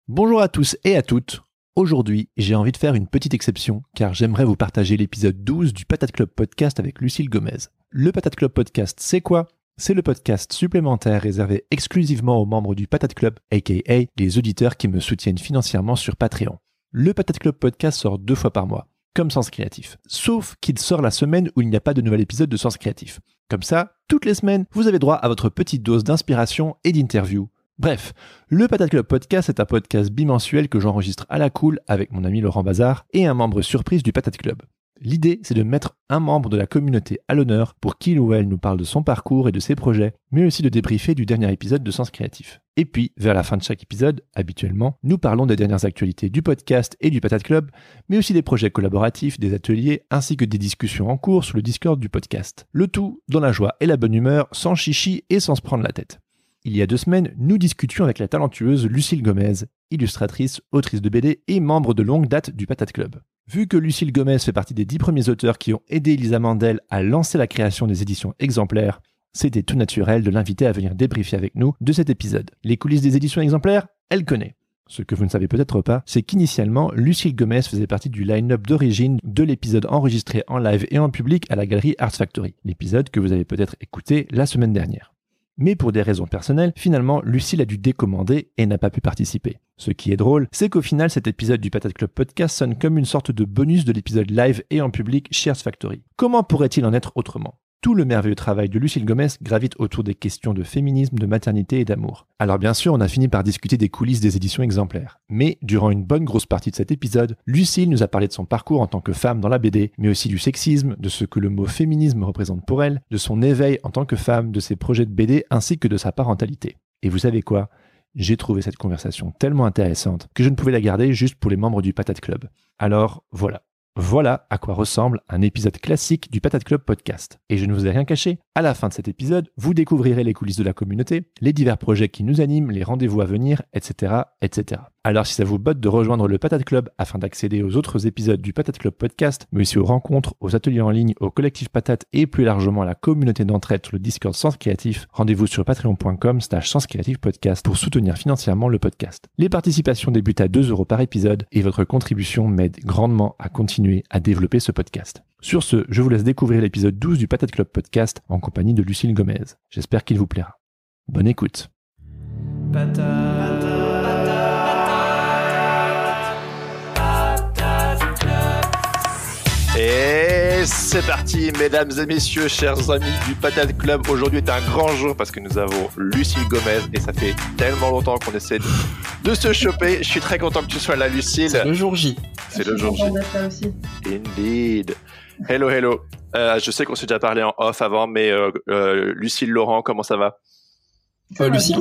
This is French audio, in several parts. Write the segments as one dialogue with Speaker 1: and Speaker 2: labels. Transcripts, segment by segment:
Speaker 1: Bonjour à tous et à toutes. Aujourd'hui, j'ai envie de faire une petite exception car j'aimerais vous partager l'épisode 12 du Patate Club Podcast avec Lucille Gomez. Le Patate Club Podcast, c'est quoi ? C'est le podcast supplémentaire réservé exclusivement aux membres du Patate Club, aka les auditeurs qui me soutiennent financièrement sur Patreon. Le Patate Club Podcast sort 2 fois par mois, comme Sens Créatif. Sauf qu'il sort la semaine où il n'y a pas de nouvel épisode de Sens Créatif. Comme ça, toutes les semaines, vous avez droit à votre petite dose d'inspiration et d'interview. Bref, le Patate Club Podcast est un podcast bimensuel que j'enregistre à la cool avec mon ami Laurent Bazar et un membre surprise du Patate Club. L'idée, c'est de mettre un membre de la communauté à l'honneur pour qu'il ou elle nous parle de son parcours et de ses projets, mais aussi de débriefer du dernier épisode de Sens Créatif. Et puis, vers la fin de chaque épisode, habituellement, nous parlons des dernières actualités du podcast et du Patate Club, mais aussi des projets collaboratifs, des ateliers, ainsi que des discussions en cours sur le Discord du podcast. Le tout dans la joie et la bonne humeur, sans chichi et sans se prendre la tête. Il y a 2 semaines, nous discutions avec la talentueuse Lucille Gomez, illustratrice, autrice de BD et membre de longue date du Patate Club. Vu que Lucille Gomez fait partie des 10 premiers auteurs qui ont aidé Elisa Mandel à lancer la création des éditions Exemplaires, c'était tout naturel de l'inviter à venir débriefer avec nous de cet épisode. Les coulisses des éditions Exemplaires, elle connaît. Ce que vous ne savez peut-être pas, c'est qu'initialement, Lucille Gomez faisait partie du line-up d'origine de l'épisode enregistré en live et en public à la galerie Arts Factory, l'épisode que vous avez peut-être écouté la semaine dernière. Mais pour des raisons personnelles, finalement, Lucille a dû décommander et n'a pas pu participer. Ce qui est drôle, c'est qu'au final, cet épisode du Patate Club Podcast sonne comme une sorte de bonus de l'épisode live et en public chez Arts Factory. Comment pourrait-il en être autrement ? Tout le merveilleux travail de Lucille Gomez gravite autour des questions de féminisme, de maternité et d'amour. Alors bien sûr, on a fini par discuter des coulisses des éditions Exemplaires. Mais durant une bonne grosse partie de cet épisode, Lucille nous a parlé de son parcours en tant que femme dans la BD, mais aussi du sexisme, de ce que le mot féminisme représente pour elle, de son éveil en tant que femme, de ses projets de BD ainsi que de sa parentalité. Et vous savez quoi ? J'ai trouvé cette conversation tellement intéressante que je ne pouvais la garder juste pour les membres du Patate Club. Alors voilà. Voilà à quoi ressemble un épisode classique du Patate Club Podcast. Et je ne vous ai rien caché, à la fin de cet épisode, vous découvrirez les coulisses de la communauté, les divers projets qui nous animent, les rendez-vous à venir, etc., etc. Alors si ça vous botte de rejoindre le Patate Club afin d'accéder aux autres épisodes du Patate Club Podcast, mais aussi aux rencontres, aux ateliers en ligne, au collectif Patate et plus largement à la communauté d'entraide sur le Discord Sens Créatif, rendez-vous sur patreon.com/senscreatifpodcast pour soutenir financièrement le podcast. Les participations débutent à 2 € par épisode et votre contribution m'aide grandement à continuer à développer ce podcast. Sur ce, je vous laisse découvrir l'épisode 12 du Patate Club Podcast en compagnie de Lucille Gomez. J'espère qu'il vous plaira. Bonne écoute.
Speaker 2: Et c'est parti, mesdames et messieurs, chers amis du Patate Club. Aujourd'hui est un grand jour parce que nous avons Lucille Gomez et ça fait tellement longtemps qu'on essaie de se choper. Je suis très content que tu sois là, Lucille.
Speaker 3: C'est le jour J.
Speaker 2: C'est le jour J.
Speaker 4: Aussi.
Speaker 2: Indeed. Hello, hello. Je sais qu'on s'est déjà parlé en off avant, mais Lucille, Laurent, comment ça va ?
Speaker 3: Lucille ?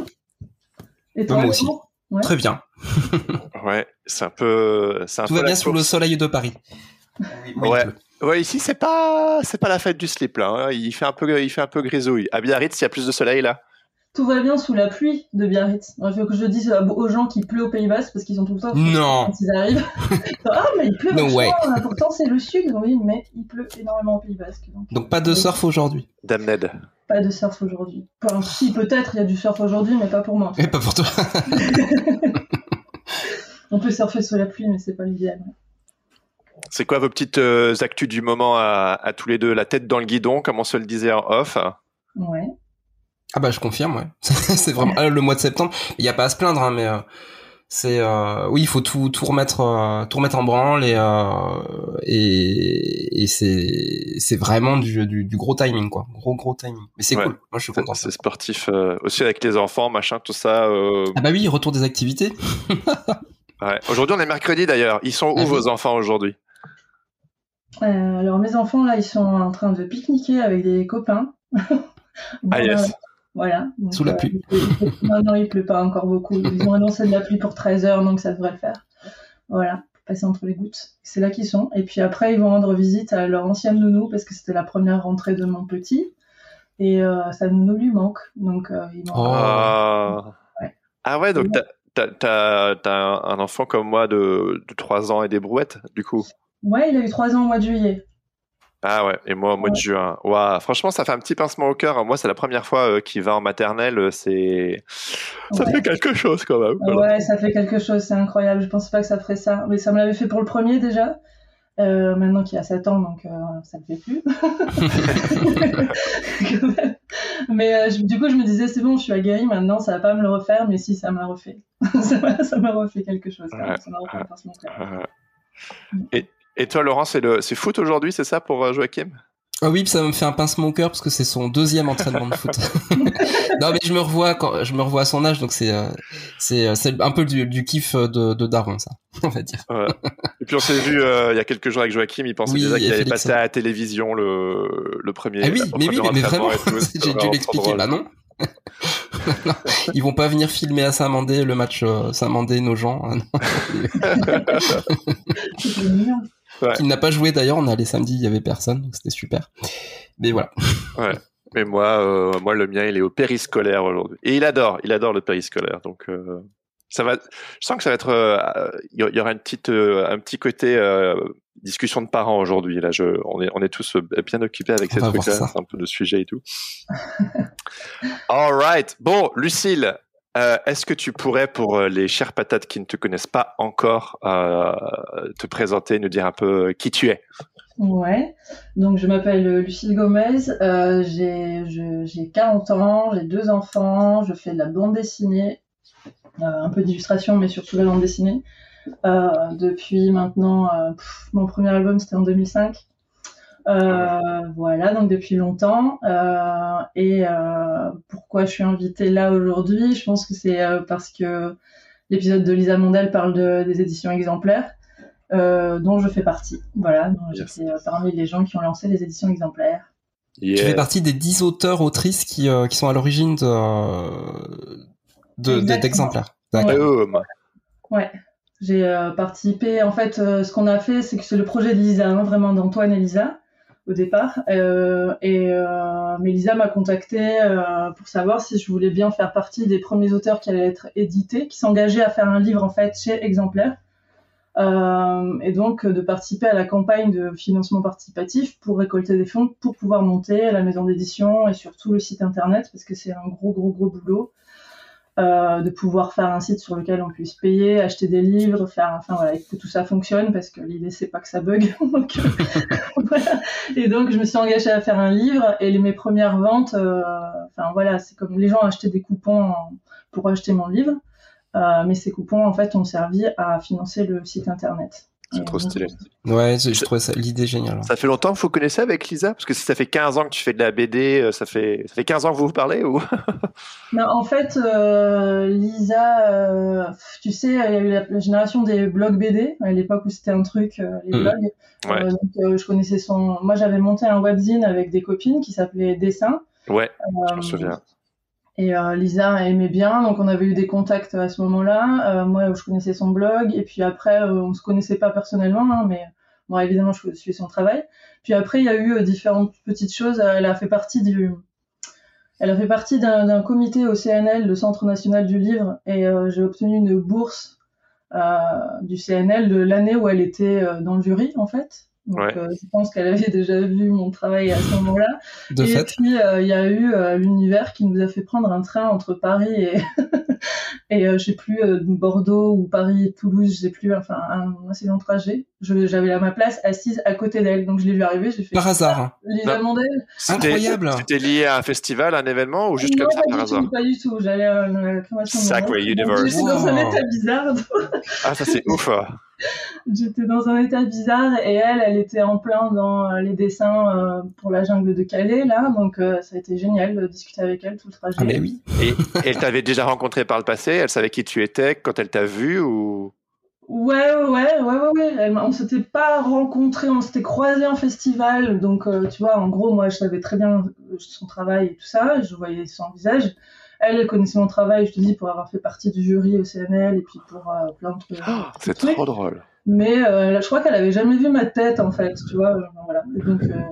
Speaker 4: Et toi,
Speaker 3: moi aussi.
Speaker 4: Ouais.
Speaker 3: Très bien.
Speaker 2: Ouais, c'est un peu.
Speaker 3: Tout va bien sous le soleil de Paris. Oui,
Speaker 2: ouais. Ouais, ici c'est pas la fête du slip là. Hein. Il fait un peu grisouille. À Biarritz, il y a plus de soleil là.
Speaker 4: Tout va bien sous la pluie de Biarritz. Il faut que je dise aux gens qu'il pleut au Pays Basque parce qu'ils sont tout le temps
Speaker 3: non.
Speaker 4: Quand ils arrivent. Ah mais il pleut.
Speaker 3: No way.
Speaker 4: Pourtant c'est le sud, oui, mais il pleut énormément au Pays Basque.
Speaker 3: Donc pas de surf aujourd'hui.
Speaker 2: Damned.
Speaker 4: Pas de surf aujourd'hui. Enfin, si peut-être il y a du surf aujourd'hui, mais pas pour moi.
Speaker 3: Et pas pour toi.
Speaker 4: On peut surfer sous la pluie, mais c'est pas l'idéal.
Speaker 2: C'est quoi vos petites actus du moment à tous les deux, la tête dans le guidon, comme on se le disait en off?
Speaker 4: Ouais.
Speaker 3: Ah bah je confirme, ouais. C'est vraiment le mois de septembre. Il y a pas à se plaindre, hein, mais c'est oui, il faut tout remettre en branle et c'est vraiment du gros timing, quoi. Gros timing. Mais c'est cool. Moi je suis content.
Speaker 2: C'est sportif aussi avec les enfants, machin, tout ça.
Speaker 3: Ah bah oui, retour des activités.
Speaker 2: Ouais. Aujourd'hui on est mercredi d'ailleurs. Ils sont où vos enfants aujourd'hui?
Speaker 4: Alors mes enfants là, ils sont en train de pique-niquer avec des copains.
Speaker 2: Ah yes.
Speaker 4: Voilà. Donc,
Speaker 3: sous la pluie.
Speaker 4: Non, il pleut pas encore beaucoup. Ils ont annoncé de la pluie pour 13h, donc ça devrait le faire. Voilà, passer entre les gouttes. C'est là qu'ils sont. Et puis après, ils vont rendre visite à leur ancienne nounou, parce que c'était la première rentrée de mon petit. Et sa nounou lui manque. Donc, ils vont...
Speaker 2: Ouais. Ah ouais, donc t'as un enfant comme moi de 3 ans et des brouettes, du coup.
Speaker 4: Ouais, il a eu 3 ans au mois de juillet.
Speaker 2: Ah ouais, et moi au mois de juin. Waouh, franchement, ça fait un petit pincement au cœur. Moi, c'est la première fois qu'il va en maternelle. Ça fait quelque chose quand même.
Speaker 4: Ouais, ça fait quelque chose, c'est incroyable. Je pensais pas que ça ferait ça. Mais ça me l'avait fait pour le premier déjà. Maintenant qu'il a 7 ans, donc ça ne le fait plus. Mais du coup, je me disais, c'est bon, je suis aguerrie maintenant, ça va pas me le refaire, mais si, ça m'a refait. Ça m'a refait quelque chose. Quand même. Ça m'a refait un pincement au cœur.
Speaker 2: Et toi, Laurent, c'est foot aujourd'hui, c'est ça pour Joachim?
Speaker 3: Ah oui, ça me fait un pincement au cœur parce que c'est son 2e entraînement de foot. Non, mais je me revois à son âge, donc c'est un peu du kiff de daron, ça, on va dire.
Speaker 2: Ouais. Et puis on s'est vu il y a quelques jours avec Joachim, il pensait déjà qu'il allait passer à la télévision le premier.
Speaker 3: Ah oui, mais vraiment, j'ai dû l'expliquer là, non? Non, ils vont pas venir filmer à Saint-Mandé le match Saint-Mandé-Nogent.
Speaker 4: C'est mignon.
Speaker 2: Ouais.
Speaker 3: Qui n'a pas joué d'ailleurs, on est allé samedi, il y avait personne, donc c'était super. Mais voilà.
Speaker 2: Ouais. Mais moi, le mien, il est au périscolaire aujourd'hui. Et il adore le périscolaire. Donc, ça va. Je sens que ça va être. Il y aura un petit côté discussion de parents aujourd'hui. Là, on est tous bien occupés avec ces trucs-là. C'est un peu de sujet et tout. All right. Bon, Lucille. Est-ce que tu pourrais, pour les chères patates qui ne te connaissent pas encore, te présenter, nous dire un peu qui tu es?
Speaker 4: Ouais, donc je m'appelle Lucille Gomez, j'ai 40 ans, j'ai 2 enfants, je fais de la bande dessinée, un peu d'illustration, mais surtout de la bande dessinée. Depuis maintenant, mon premier album c'était en 2005. Voilà, donc depuis longtemps. Pourquoi je suis invitée là aujourd'hui? Je pense que c'est parce que l'épisode de Lisa Mondel parle des éditions exemplaires, dont je fais partie. Voilà, donc j'étais parmi les gens qui ont lancé les éditions exemplaires.
Speaker 3: Yeah. Tu fais partie des 10 auteurs-autrices qui sont à l'origine d'exemplaires.
Speaker 4: Ouais. J'ai participé. En fait, ce qu'on a fait, c'est que c'est le projet de Lisa, vraiment d'Antoine et Lisa au départ. Mais Lisa m'a contactée pour savoir si je voulais bien faire partie des premiers auteurs qui allaient être édités, qui s'engageaient à faire un livre en fait chez Exemplaire. Et donc de participer à la campagne de financement participatif pour récolter des fonds pour pouvoir monter la maison d'édition et surtout le site internet, parce que c'est un gros boulot. De pouvoir faire un site sur lequel on puisse payer, acheter des livres, que tout ça fonctionne, parce que l'idée c'est pas que ça bug. Donc, voilà. Et donc je me suis engagée à faire un livre, et mes premières ventes, c'est comme les gens achetaient des coupons pour acheter mon livre, mais ces coupons en fait ont servi à financer le site internet.
Speaker 2: C'est trop stylé.
Speaker 3: Ouais, je trouvais l'idée géniale.
Speaker 2: Ça fait longtemps que vous connaissez avec Lisa? Parce que si ça fait 15 ans que tu fais de la BD, ça fait 15 ans que vous vous parlez ou?
Speaker 4: Non, en fait, Lisa, tu sais, il y a eu la génération des blogs BD, à l'époque où c'était un truc, les blogs.
Speaker 2: Ouais.
Speaker 4: Donc, je connaissais Moi, j'avais monté un webzine avec des copines qui s'appelait Dessin.
Speaker 2: Ouais, je me souviens.
Speaker 4: Et Lisa aimait bien, donc on avait eu des contacts à ce moment-là. Moi, je connaissais son blog, et puis après, on se connaissait pas personnellement, mais moi, évidemment, je suis son travail. Puis après, il y a eu différentes petites choses. Elle a fait partie d'un comité au CNL, le Centre National du Livre, et j'ai obtenu une bourse du CNL de l'année où elle était dans le jury, en fait. Donc, je pense qu'elle avait déjà vu mon travail à ce moment-là. Puis, il y a eu l'univers qui nous a fait prendre un train entre Paris et je sais plus, Bordeaux ou Paris et Toulouse, je sais plus, un assez long trajet. J'avais ma place assise à côté d'elle, donc je l'ai vu arriver, j'ai fait...
Speaker 3: Par hasard.
Speaker 4: Lisa Mondel.
Speaker 3: Incroyable.
Speaker 2: C'était lié à un festival, un événement, ou juste comme ça par hasard?
Speaker 4: Non, pas du tout, j'allais à la création.
Speaker 2: Sacré Universe.
Speaker 4: J'étais dans un état bizarre.
Speaker 2: Ah, ça c'est ouf.
Speaker 4: J'étais dans un état bizarre, et elle était en plein dans les dessins pour la jungle de Calais, là, donc ça a été génial de discuter avec elle tout le trajet.
Speaker 3: Ah mais oui.
Speaker 2: Et elle t'avait déjà rencontré par le passé? Elle savait qui tu étais quand elle t'a vu ou?
Speaker 4: Ouais. On s'était pas rencontrés, on s'était croisés en festival, donc tu vois, en gros, moi je savais très bien son travail et tout ça, je voyais son visage. Elle connaissait mon travail, je te dis, pour avoir fait partie du jury au CNL et puis pour plein de trucs.
Speaker 2: Oh, c'est trop drôle.
Speaker 4: Mais je crois qu'elle avait jamais vu ma tête, en fait, tu vois. Voilà. Et donc,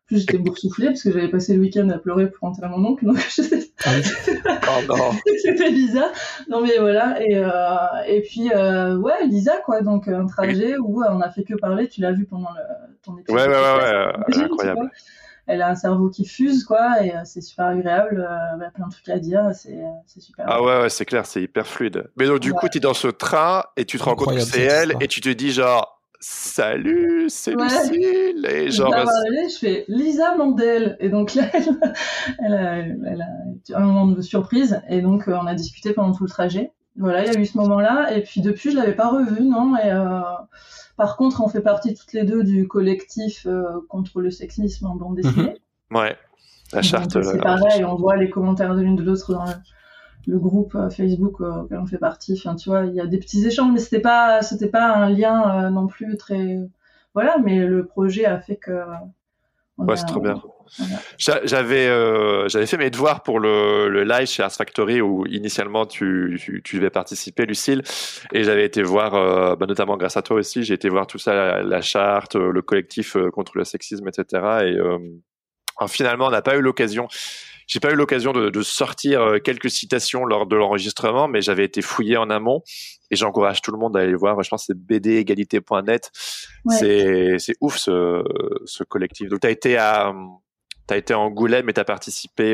Speaker 4: plus j'étais boursouflée parce que j'avais passé le week-end à pleurer pour rentrer à mon oncle, donc
Speaker 2: Oh non.
Speaker 4: c'était bizarre. Non mais voilà, et puis ouais, Lisa quoi, donc un trajet où on a fait que parler, tu l'as vu pendant ton épisode.
Speaker 2: Ouais, incroyable.
Speaker 4: Elle a un cerveau qui fuse quoi, et c'est super agréable, plein de trucs à dire, c'est super.
Speaker 2: Ah ouais, c'est clair, c'est hyper fluide. Mais donc du coup, t'es dans ce train et tu te rends compte que c'est elle et tu te dis genre salut, c'est Lucille, et genre
Speaker 4: je fais Lisa Mandel, et donc là elle a un moment de surprise, et donc on a discuté pendant tout le trajet. Voilà, il y a eu ce moment-là, et puis depuis je l'avais pas revue, non, et par contre on fait partie toutes les deux du collectif contre le sexisme en bande dessinée.
Speaker 2: Ouais, la charte.
Speaker 4: Donc, c'est pareil, on voit les commentaires de l'une de l'autre dans le groupe Facebook auquel on fait partie. Enfin, tu vois, il y a des petits échanges, mais c'était pas un lien non plus très. Voilà, mais le projet a fait que.
Speaker 2: C'est trop bien. Voilà. J'avais fait mes devoirs pour le live chez Ars Factory où initialement tu devais participer, Lucille, et j'avais été voir, notamment grâce à toi aussi, j'ai été voir tout ça, la charte, le collectif contre le sexisme, etc. Et finalement, on n'a pas eu l'occasion. J'ai pas eu l'occasion de sortir quelques citations lors de l'enregistrement, mais j'avais été fouillé en amont et j'encourage tout le monde à aller voir. Je pense que c'est bdégalité.net. Ouais. C'est ouf ce collectif. Donc t'as été à Angoulême et t'as participé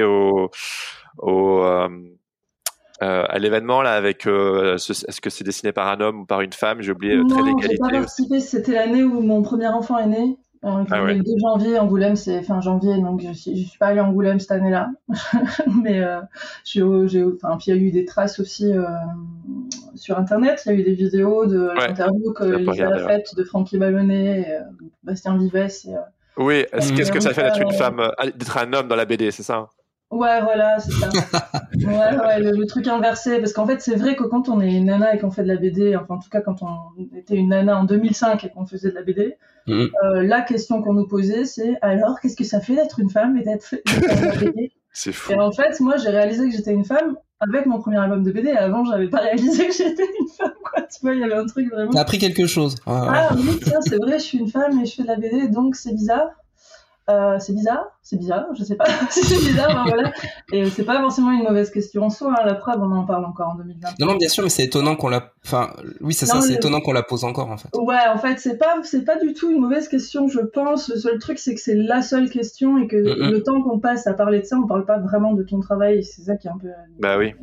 Speaker 2: à l'événement là avec est-ce que c'est dessiné par un homme ou par une femme? J'ai oublié.
Speaker 4: Non,
Speaker 2: Trait d'égalité.
Speaker 4: J'ai pas participé. C'était l'année où mon premier enfant est né. Le 2 janvier, Angoulême, c'est fin janvier, donc je suis pas allée à Angoulême cette année-là. Mais puis il y a eu des traces aussi sur Internet. Il y a eu des vidéos de l'interview que Lisa a faite de Francky Ballonnet, Bastien Vives.
Speaker 2: Oui, qu'est-ce que ça fait d'être une femme, d'être un homme dans la BD, c'est ça?
Speaker 4: Ouais, voilà, c'est ça. le truc inversé, parce qu'en fait, c'est vrai que quand on est une nana et qu'on fait de la BD, enfin en tout cas quand on était une nana en 2005 et qu'on faisait de la BD, la question qu'on nous posait, c'est alors qu'est-ce que ça fait d'être une femme et d'être de la BD? C'est fou. Et en fait, moi, j'ai réalisé que j'étais une femme avec mon premier album de BD. Avant, j'avais pas réalisé que j'étais une femme, quoi. Tu vois, il y avait un truc vraiment.
Speaker 3: T'as appris quelque chose.
Speaker 4: Ah oui, tiens, c'est vrai, je suis une femme et je fais de la BD, donc c'est bizarre. C'est bizarre, je sais pas si c'est bizarre, voilà. Et c'est pas forcément une mauvaise question en soi, hein. La preuve, on en parle encore en 2020.
Speaker 3: Non, bien sûr, mais c'est étonnant qu'on la, c'est étonnant qu'on la pose encore, en fait.
Speaker 4: Ouais, en fait, c'est pas du tout une mauvaise question, je pense. Le seul truc, c'est que c'est la seule question et que le temps qu'on passe à parler de ça, on parle pas vraiment de ton travail, c'est ça qui est un peu.
Speaker 2: Bah oui.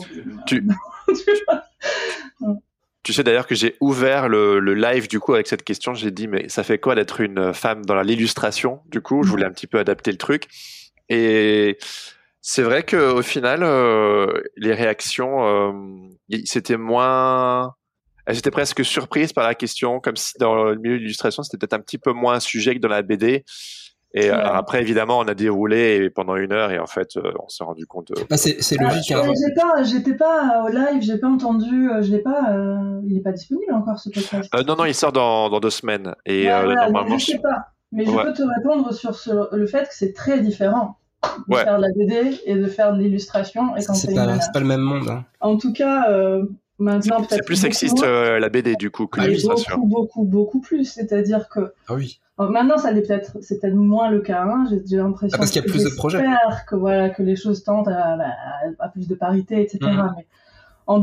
Speaker 2: Tu sais d'ailleurs que j'ai ouvert le live du coup avec cette question. J'ai dit mais ça fait quoi d'être une femme dans l'illustration? Du coup, je voulais un petit peu adapter le truc. Et c'est vrai que au final, les réactions, c'était moins. Elles étaient presque surprises par la question, comme si dans le milieu de l'illustration, c'était peut-être un petit peu moins un sujet que dans la BD. Et alors après, évidemment, on a déroulé pendant 1 heure et en fait, on s'est rendu compte.
Speaker 3: C'est logique.
Speaker 4: J'étais pas au live, j'ai pas entendu, il est pas disponible encore ce podcast.
Speaker 2: Non, il sort dans 2 semaines. Et
Speaker 4: normalement, je sais pas. Mais je peux te répondre sur le fait que c'est très différent de faire de la BD et de faire de l'illustration. Et quand
Speaker 3: c'est pas le même monde. Hein.
Speaker 4: En tout cas. Maintenant, peut-être
Speaker 2: c'est plus sexiste la BD du coup que l'illustration.
Speaker 4: Beaucoup plus. C'est-à-dire que.
Speaker 3: Ah oui.
Speaker 4: Maintenant, c'est peut-être moins le cas. Hein. J'ai l'impression
Speaker 3: parce qu'il y a plus de projets.
Speaker 4: Que les choses tendent à plus de parité, etc. Mais en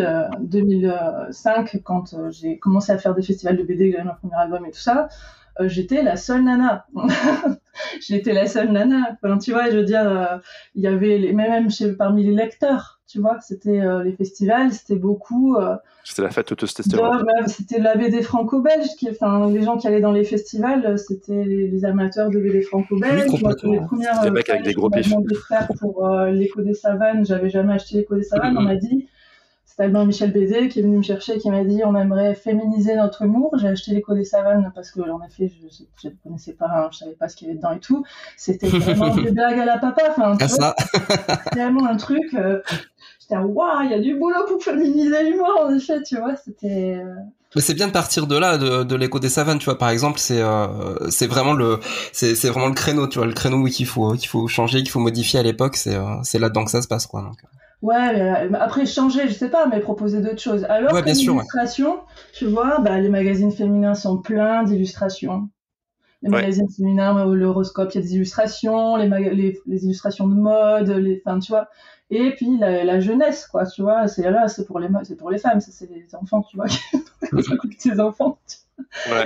Speaker 4: 2005, quand j'ai commencé à faire des festivals de BD, que j'avais mon premier album et tout ça, j'étais la seule nana. J'étais la seule nana. Enfin, tu vois, je veux dire, il y avait même parmi les lecteurs. Tu vois, c'était les festivals, c'était beaucoup.
Speaker 2: C'était la fête autostestérone.
Speaker 4: C'était la BD franco-belge. Les gens qui allaient dans les festivals, c'était les amateurs de BD franco-belge.
Speaker 3: Oui,
Speaker 2: les premières. Des mecs avec des gros pifs.
Speaker 4: Pour l'Écho des Savanes, j'avais jamais acheté l'Écho des Savanes. On m'a dit, c'était Albin Michel Bédé qui est venu me chercher, qui m'a dit, on aimerait féminiser notre humour. J'ai acheté l'Écho des Savanes parce que, en effet, je ne connaissais pas, je savais pas ce qu'il y avait dedans et tout. C'était vraiment des blagues à la papa.
Speaker 3: Ça.
Speaker 4: Vraiment un truc. Waouh, il y a du boulot pour féminiser l'humour, en effet, tu vois, c'était.
Speaker 3: Mais c'est bien de partir de là, de l'Écho des Savanes, tu vois, par exemple, c'est vraiment le créneau, tu vois, le créneau qu'il faut changer, qu'il faut modifier à l'époque, c'est là-dedans que ça se passe, quoi. Donc.
Speaker 4: Ouais, mais après changer, je sais pas, mais proposer d'autres choses. Alors que l'illustration, tu vois, les magazines féminins sont pleins d'illustrations. les magazines féminins, l'horoscope, il y a des illustrations, les illustrations de mode, enfin, tu vois. Et puis la jeunesse, quoi, tu vois, c'est pour les femmes, ça, c'est les enfants, tu vois, ces enfants.
Speaker 2: Ouais.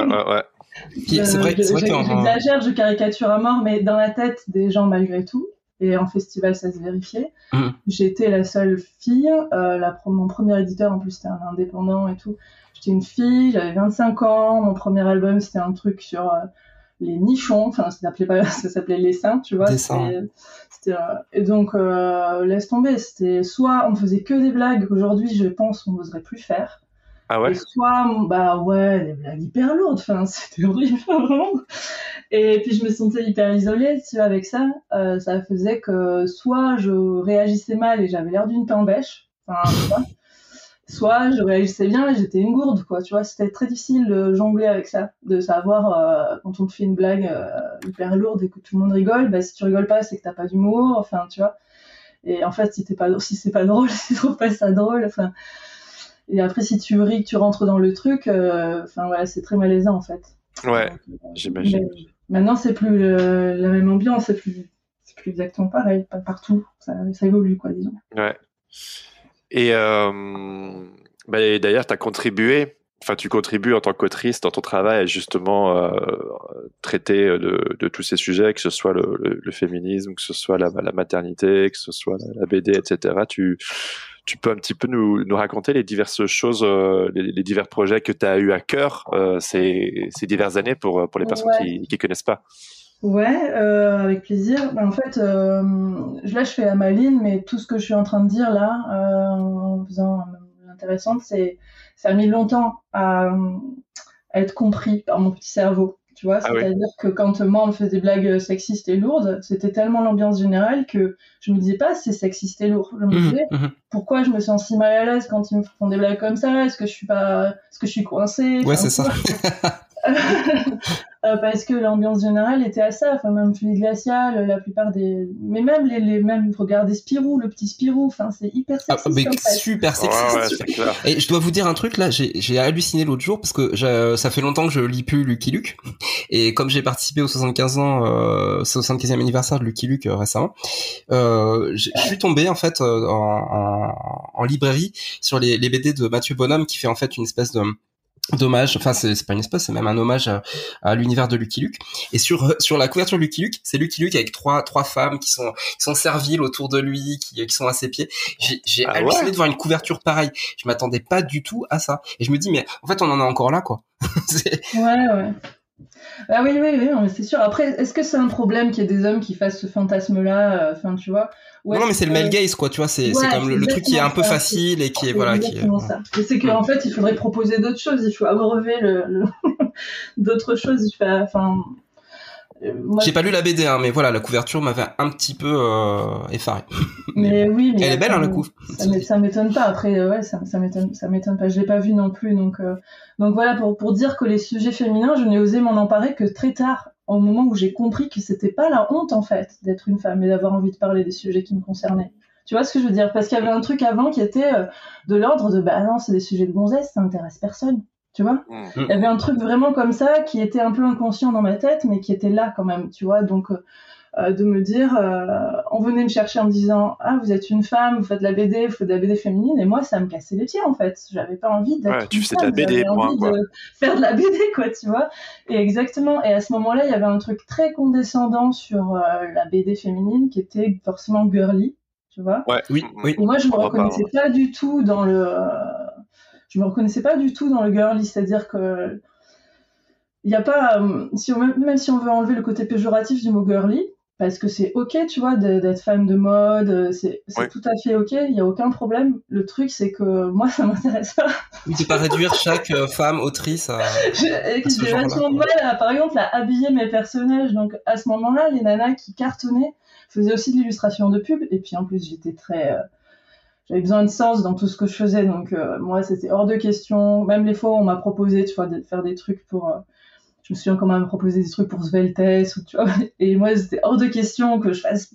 Speaker 3: C'est vrai
Speaker 4: j'exagère, je caricature à mort, mais dans la tête des gens malgré tout, et en festival ça se vérifiait. J'étais la seule fille, mon premier éditeur en plus c'était un indépendant et tout. J'étais une fille, j'avais 25 ans, mon premier album c'était un truc sur les nichons, enfin ça s'appelait Les Seins, tu vois. Et donc laisse tomber, c'était soit on faisait que des blagues qu'aujourd'hui je pense on n'oserait plus faire.
Speaker 2: Ah ouais.
Speaker 4: Et soit des blagues hyper lourdes, enfin c'était horrible vraiment. Et puis je me sentais hyper isolée, tu vois, avec ça. Ça faisait que soit je réagissais mal et j'avais l'air d'une pain-bêche, soit je réagissais bien et j'étais une gourde, quoi. Tu vois, c'était très difficile de jongler avec ça, de savoir quand on te fait une blague hyper lourde et que tout le monde rigole, si tu rigoles pas, c'est que t'as pas d'humour, enfin, tu vois. Et en fait, si c'est pas drôle, si tu trouves pas ça drôle, enfin. Et après, si tu ris, que tu rentres dans le truc, c'est très malaisant en fait.
Speaker 2: Ouais, j'imagine.
Speaker 4: Maintenant, c'est plus la même ambiance, c'est plus exactement pareil, pas partout. Ça évolue, quoi, disons.
Speaker 2: Ouais. Et d'ailleurs, tu contribues en tant qu'autrice dans ton travail à justement traiter de tous ces sujets, que ce soit le féminisme, que ce soit la maternité, que ce soit la BD, etc. Tu peux un petit peu nous raconter les diverses choses, les divers projets que tu as eu à cœur ces diverses années pour les personnes qui connaissent pas.
Speaker 4: Ouais, avec plaisir. En fait, là, je fais la maline, mais tout ce que je suis en train de dire là, en faisant l'intéressante, ça a mis longtemps à être compris par mon petit cerveau. Tu vois, c'est-à-dire que quand moi on me faisait des blagues sexistes et lourdes, c'était tellement l'ambiance générale que je me disais pas c'est sexiste et lourd. Je me disais pourquoi je me sens si mal à l'aise quand ils me font des blagues comme ça. Est-ce que je suis coincée?
Speaker 3: Ouais, c'est ça.
Speaker 4: Parce que l'ambiance générale était à ça, enfin même Fluide Glacial, la plupart mais même même regardez Spirou, le petit Spirou, enfin c'est hyper sexiste.
Speaker 3: Super sexiste.
Speaker 2: Ouais, c'est clair.
Speaker 3: Et je dois vous dire un truc là, j'ai halluciné l'autre jour parce que ça fait longtemps que je lis plus Lucky Luke et comme j'ai participé au 75e anniversaire de Lucky Luke récemment, je suis tombé en fait en librairie sur les BD de Mathieu Bonhomme qui fait en fait une espèce d'hommage, enfin c'est pas une espèce, c'est même un hommage à l'univers de Lucky Luke. Et sur la couverture de Lucky Luke, c'est Lucky Luke avec trois femmes qui sont serviles autour de lui, qui sont à ses pieds. J'ai halluciné de voir une couverture pareille. Je m'attendais pas du tout à ça. Et je me dis mais en fait on en est encore là quoi.
Speaker 4: Ouais. Ah oui, mais c'est sûr. Après, est-ce que c'est un problème qu'il y ait des hommes qui fassent ce fantasme-là, enfin, tu vois?
Speaker 3: Non, mais c'est le male gaze, quoi, tu vois, c'est comme le truc qui est un peu facile et qui est, voilà, qui est...
Speaker 4: ça. Et c'est qu'en fait, il faudrait proposer d'autres choses, il faut abreuver d'autres choses,
Speaker 3: J'ai pas lu la BD, hein, mais voilà, la couverture m'avait un petit peu effaré.
Speaker 4: Mais oui, mais
Speaker 3: elle est belle, hein, le coup.
Speaker 4: Ça m'étonne pas. Après, ça m'étonne pas. Je l'ai pas vu non plus, donc voilà pour dire que les sujets féminins, je n'ai osé m'en emparer que très tard, au moment où j'ai compris que c'était pas la honte en fait d'être une femme et d'avoir envie de parler des sujets qui me concernaient. Tu vois ce que je veux dire? Parce qu'il y avait un truc avant qui était de l'ordre de non, c'est des sujets de gonzesse, ça intéresse personne. Tu vois, il y avait un truc vraiment comme ça qui était un peu inconscient dans ma tête, mais qui était là quand même, tu vois. Donc, de me dire, on venait me chercher en me disant, vous êtes une femme, vous faites de la BD, vous faites de la BD féminine, et moi, ça me cassait les pieds en fait. J'avais pas envie d'être
Speaker 2: tu fais de la BD,
Speaker 4: j'avais envie de faire de la BD, quoi, tu vois. Et exactement. Et à ce moment-là, il y avait un truc très condescendant sur la BD féminine qui était forcément girly, tu vois.
Speaker 2: Ouais, oui.
Speaker 4: Et moi, je me reconnaissais pas du tout dans je me reconnaissais pas du tout dans le girly, c'est-à-dire que il y a pas même si on veut enlever le côté péjoratif du mot girly, parce que c'est ok, tu vois, d'être fan de mode, c'est tout à fait ok, il y a aucun problème. Le truc c'est que moi ça m'intéresse pas.
Speaker 3: Oui, de pas réduire chaque femme autrice à
Speaker 4: j'ai vachement de mal par exemple à habiller mes personnages, donc à ce moment-là les nanas qui cartonnaient faisaient aussi de l'illustration de pub, et puis en plus j'étais j'avais besoin de sens dans tout ce que je faisais, donc moi c'était hors de question. Même les fois où on m'a proposé, tu vois, de faire des trucs pour je me souviens qu'on m'a proposé des trucs pour Sveltes, ou tu vois, et moi c'était hors de question que je fasse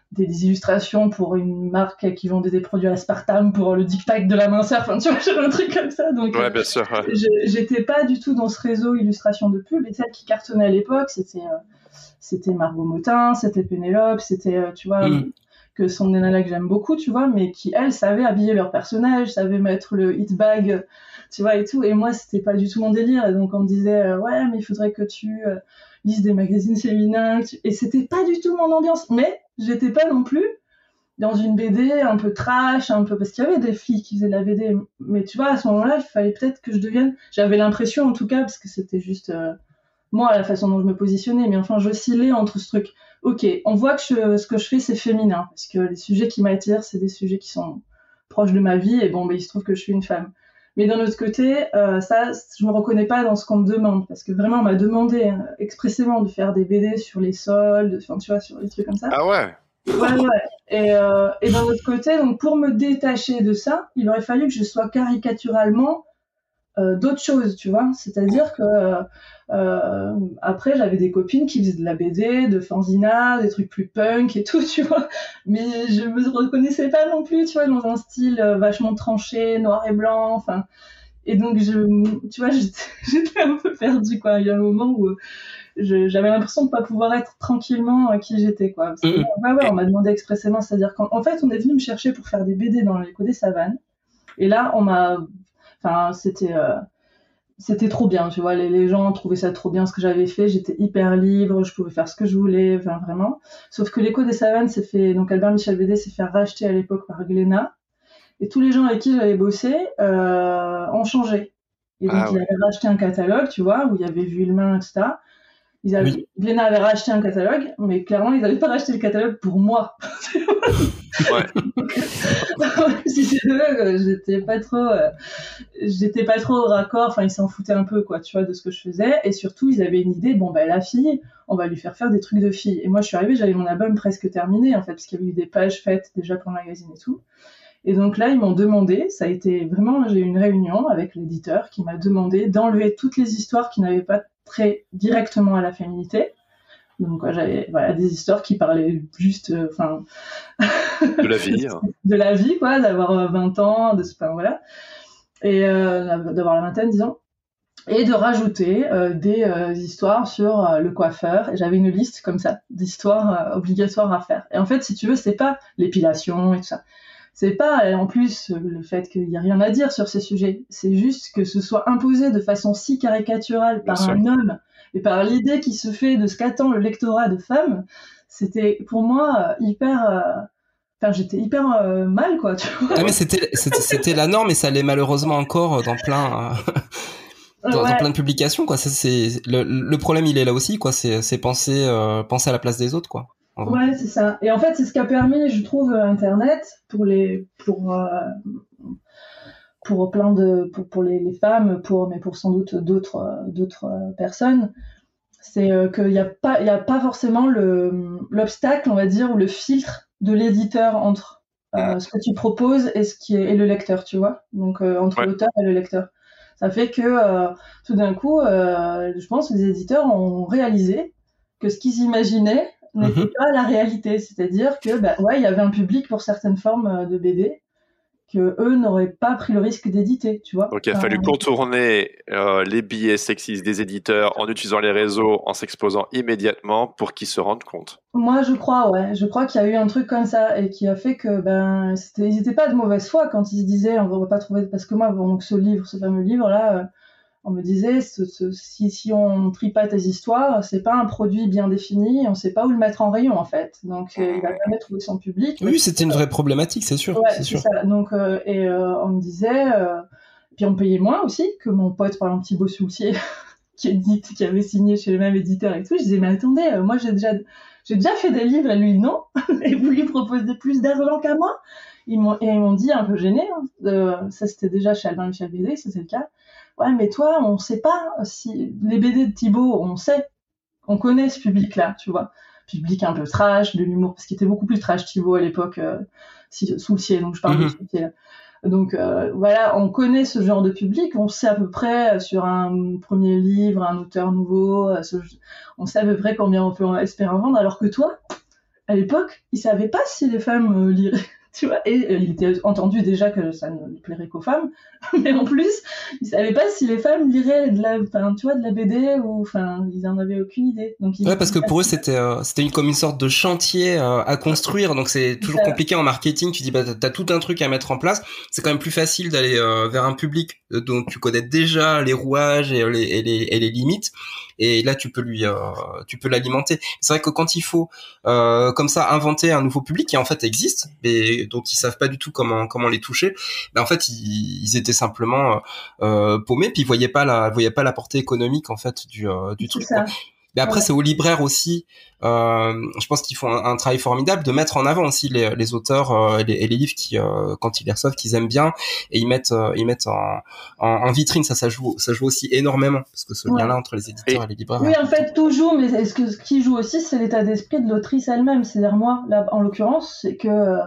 Speaker 4: des illustrations pour une marque qui vendait des produits à l'aspartame pour le diktat de la minceur, enfin tu vois, j'avais un truc comme ça. Donc
Speaker 2: Ouais, bien sûr. Ouais.
Speaker 4: j'étais pas du tout dans ce réseau illustration de pub, et celle qui cartonnait à l'époque, c'était Margot Motin, c'était Pénélope, c'était tu vois, que sont des nanas que j'aime beaucoup, tu vois, mais qui elles savaient habiller leurs personnages, savaient mettre le hit bag, tu vois, et tout. Et moi, c'était pas du tout mon délire. Et donc on me disait ouais, mais il faudrait que tu lises des magazines féminins, et c'était pas du tout mon ambiance. Mais j'étais pas non plus dans une BD un peu trash, un peu, parce qu'il y avait des filles qui faisaient de la BD, mais tu vois, à ce moment-là, il fallait peut-être que je devienne, j'avais l'impression en tout cas, parce que c'était juste moi, la façon dont je me positionnais, mais enfin, j'oscillais entre ce truc. Ok, on voit que ce que je fais, c'est féminin, parce que les sujets qui m'attirent, c'est des sujets qui sont proches de ma vie, et bon, il se trouve que je suis une femme. Mais d'un autre côté, ça, je me reconnais pas dans ce qu'on me demande, parce que vraiment, on m'a demandé expressément de faire des BD sur les soldes, enfin, tu vois, sur des trucs comme ça.
Speaker 2: Ah ouais.
Speaker 4: Ouais. Et d'un autre côté, donc pour me détacher de ça, il aurait fallu que je sois caricaturalement d'autres choses, tu vois. C'est-à-dire que après, j'avais des copines qui faisaient de la BD, de fanzina, des trucs plus punk et tout, tu vois. Mais je me reconnaissais pas non plus, tu vois, dans un style vachement tranché, noir et blanc, enfin. Et donc, tu vois, j'étais un peu perdue, quoi. Il y a un moment où j'avais l'impression de pas pouvoir être tranquillement qui j'étais, quoi. Parce que, ouais, on m'a demandé expressément, c'est-à-dire qu'en fait, on est venu me chercher pour faire des BD dans l'écho des savanes. Et là, enfin, c'était trop bien, tu vois. Les gens trouvaient ça trop bien ce que j'avais fait. J'étais hyper libre, je pouvais faire ce que je voulais, enfin, vraiment. Sauf que l'écho des savanes s'est fait, donc Albert Michel BD s'est fait racheter à l'époque par Glénat. Et tous les gens avec qui j'avais bossé ont changé. Et donc, ils avaient racheté un catalogue, tu vois, où il y avait Vuillemin, etc. Glénat avait racheté un catalogue, mais clairement, ils n'avaient pas racheté le catalogue pour moi.
Speaker 2: Ouais.
Speaker 4: Si tu veux, j'étais pas trop au raccord, enfin, ils s'en foutaient un peu, quoi, tu vois, de ce que je faisais. Et surtout, ils avaient une idée, bon, la fille, on va lui faire des trucs de fille. Et moi, je suis arrivée, j'avais mon album presque terminé, en fait, parce qu'il y avait eu des pages faites déjà pour le magazine et tout. Et donc là, ils m'ont demandé, ça a été vraiment, j'ai eu une réunion avec l'éditeur qui m'a demandé d'enlever toutes les histoires qui n'avaient pas trait directement à la féminité. Donc j'avais des histoires qui parlaient juste, de
Speaker 2: la vie,
Speaker 4: de la vie, quoi, d'avoir 20 ans, voilà, et d'avoir la vingtaine, disons, et de rajouter des histoires sur le coiffeur. Et j'avais une liste comme ça d'histoires obligatoires à faire. Et en fait, si tu veux, c'est pas l'épilation et tout ça. C'est pas, en plus, le fait qu'il n'y a rien à dire sur ces sujets. C'est juste que ce soit imposé de façon si caricaturale par un homme et par l'idée qui se fait de ce qu'attend le lectorat de femmes. C'était, pour moi, hyper... j'étais hyper mal, quoi, tu vois.
Speaker 3: Ah, mais c'était la norme, et ça l'est malheureusement encore dans plein... dans plein de publications, quoi. Le problème, il est là aussi, quoi. C'est penser à la place des autres, quoi.
Speaker 4: Ouais, c'est ça. Et en fait, c'est ce qui a permis, je trouve, Internet pour les femmes, mais pour sans doute d'autres personnes, c'est qu'il y a pas forcément l'obstacle, on va dire, ou le filtre de l'éditeur entre ce que tu proposes et le lecteur, tu vois. Donc entre l'auteur et le lecteur. Ça fait que tout d'un coup, je pense que les éditeurs ont réalisé que ce qu'ils imaginaient n'était pas la réalité, c'est-à-dire que il y avait un public pour certaines formes de BD que eux n'auraient pas pris le risque d'éditer, tu vois.
Speaker 2: Donc il a fallu contourner les biais sexistes des éditeurs en utilisant les réseaux, en s'exposant immédiatement pour qu'ils se rendent compte.
Speaker 4: Moi, je crois qu'il y a eu un truc comme ça et qui a fait que ils n'étaient pas de mauvaise foi quand ils se disaient on va pas trouver, parce que moi, donc ce fameux livre là. On me disait, si on trie pas tes histoires, c'est pas un produit bien défini, on sait pas où le mettre en rayon, en fait. Donc, il va jamais trouver son public.
Speaker 3: Oui, c'était une vraie problématique, c'est sûr.
Speaker 4: Ouais, c'est sûr. Ça. Donc, on me disait, puis on payait moins aussi que mon pote, par exemple, Thibaut Soultier, qui avait signé chez le même éditeur et tout. Je disais, mais attendez, moi, j'ai déjà fait des livres, et lui, non. Et vous lui proposez plus d'argent qu'à moi. Ils m'ont dit, un peu gêné, ça c'était déjà chez Albin Michel BD, ça c'est le cas. Ouais, mais toi, on sait pas si les BD de Thibaut, on connaît ce public-là, tu vois. Public un peu trash, de l'humour, parce qu'il était beaucoup plus trash Thibaut à l'époque, Soultier, donc je parle de Soultier là. Donc on connaît ce genre de public, on sait à peu près sur un premier livre, un auteur nouveau, on sait à peu près combien on peut espérer en vendre, alors que toi, à l'époque, il savait pas si les femmes liraient. Tu vois, et il était entendu déjà que ça ne plairait qu'aux femmes, mais en plus, il savait pas si les femmes liraient de la BD ou, enfin, ils en avaient aucune idée. Donc,
Speaker 3: parce que pour eux, c'était comme une sorte de chantier à construire, donc c'est toujours compliqué en marketing. Tu dis, bah, t'as tout un truc à mettre en place. C'est quand même plus facile d'aller vers un public dont tu connais déjà les rouages et les limites. Et là, tu peux l'alimenter. C'est vrai que quand il faut, comme ça, inventer un nouveau public qui en fait existe, mais dont ils savent pas du tout comment les toucher, ben en fait, ils étaient simplement paumés, puis ils voyaient pas la portée économique en fait du truc. Quoi. Mais après, c'est aux libraires aussi. Je pense qu'ils font un travail formidable de mettre en avant aussi les auteurs et les livres qui, quand ils les reçoivent, qu'ils aiment bien, et ils mettent en vitrine. Ça joue aussi énormément, parce que ce lien-là entre les éditeurs et les libraires.
Speaker 4: Oui, en fait, tout joue, mais ce qui joue aussi, c'est l'état d'esprit de l'autrice elle-même. C'est-à-dire moi, là, en l'occurrence, c'est que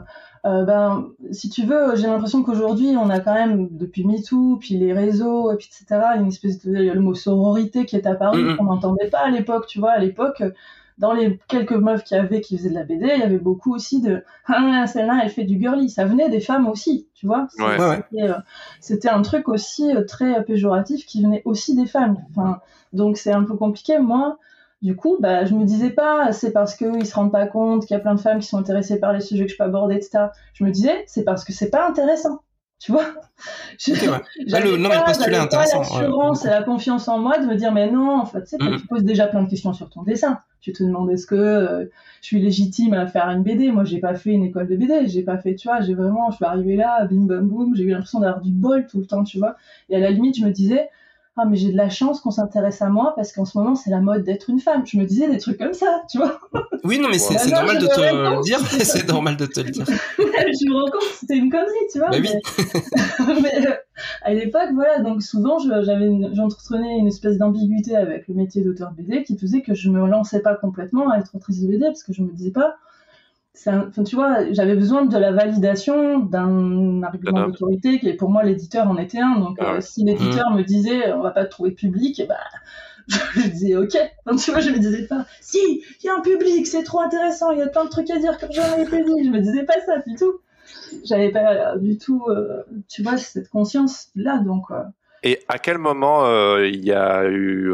Speaker 4: si tu veux, j'ai l'impression qu'aujourd'hui, on a quand même, depuis MeToo, puis les réseaux, et puis etc., une espèce de, le mot sororité qui est apparu, qu'on n'entendait pas à l'époque, tu vois. À l'époque, dans les quelques meufs qui faisaient de la BD, il y avait beaucoup aussi de « Ah, celle-là, elle fait du girly ». Ça venait des femmes aussi, tu vois. C'était un truc aussi très péjoratif qui venait aussi des femmes. Enfin, donc, c'est un peu compliqué. Moi, du coup, je me disais pas, c'est parce qu'ils se rendent pas compte qu'il y a plein de femmes qui sont intéressées par les sujets que je peux aborder, etc. Je me disais, c'est parce que c'est pas intéressant. Tu vois,
Speaker 3: j'avais le postulat intéressant.
Speaker 4: L'assurance et la confiance en moi de me dire, mais non, en fait, tu sais, tu poses déjà plein de questions sur ton dessin. Tu te demandes est-ce que je suis légitime à faire une BD. Moi, j'ai pas fait une école de BD. J'ai pas fait, tu vois, je suis arrivée là, bim bam boum. J'ai eu l'impression d'avoir du bol tout le temps, tu vois. Et à la limite, je me disais, ah, mais j'ai de la chance qu'on s'intéresse à moi parce qu'en ce moment, c'est la mode d'être une femme. Je me disais des trucs comme ça, tu vois.
Speaker 3: Oui, non, mais c'est normal de te le dire. C'est normal de te le dire.
Speaker 4: Je me rends compte que c'était une connerie, tu vois.
Speaker 3: Bah oui.
Speaker 4: Mais à l'époque, voilà, donc souvent, j'entretenais une espèce d'ambiguïté avec le métier d'auteur BD qui faisait que je me lançais pas complètement à être autrice de BD parce que je me disais pas. Tu vois, j'avais besoin de la validation d'un argument d'autorité qui, pour moi, l'éditeur en était un. Donc, si l'éditeur me disait, on va pas te trouver public, je disais, ok. Donc, tu vois, je me disais pas, si, il y a un public, c'est trop intéressant, il y a plein de trucs à dire comme j'en ai été dit. Je me disais pas ça du tout. J'avais pas du tout, tu vois, cette conscience-là, donc.
Speaker 2: Et à quel moment il y a eu,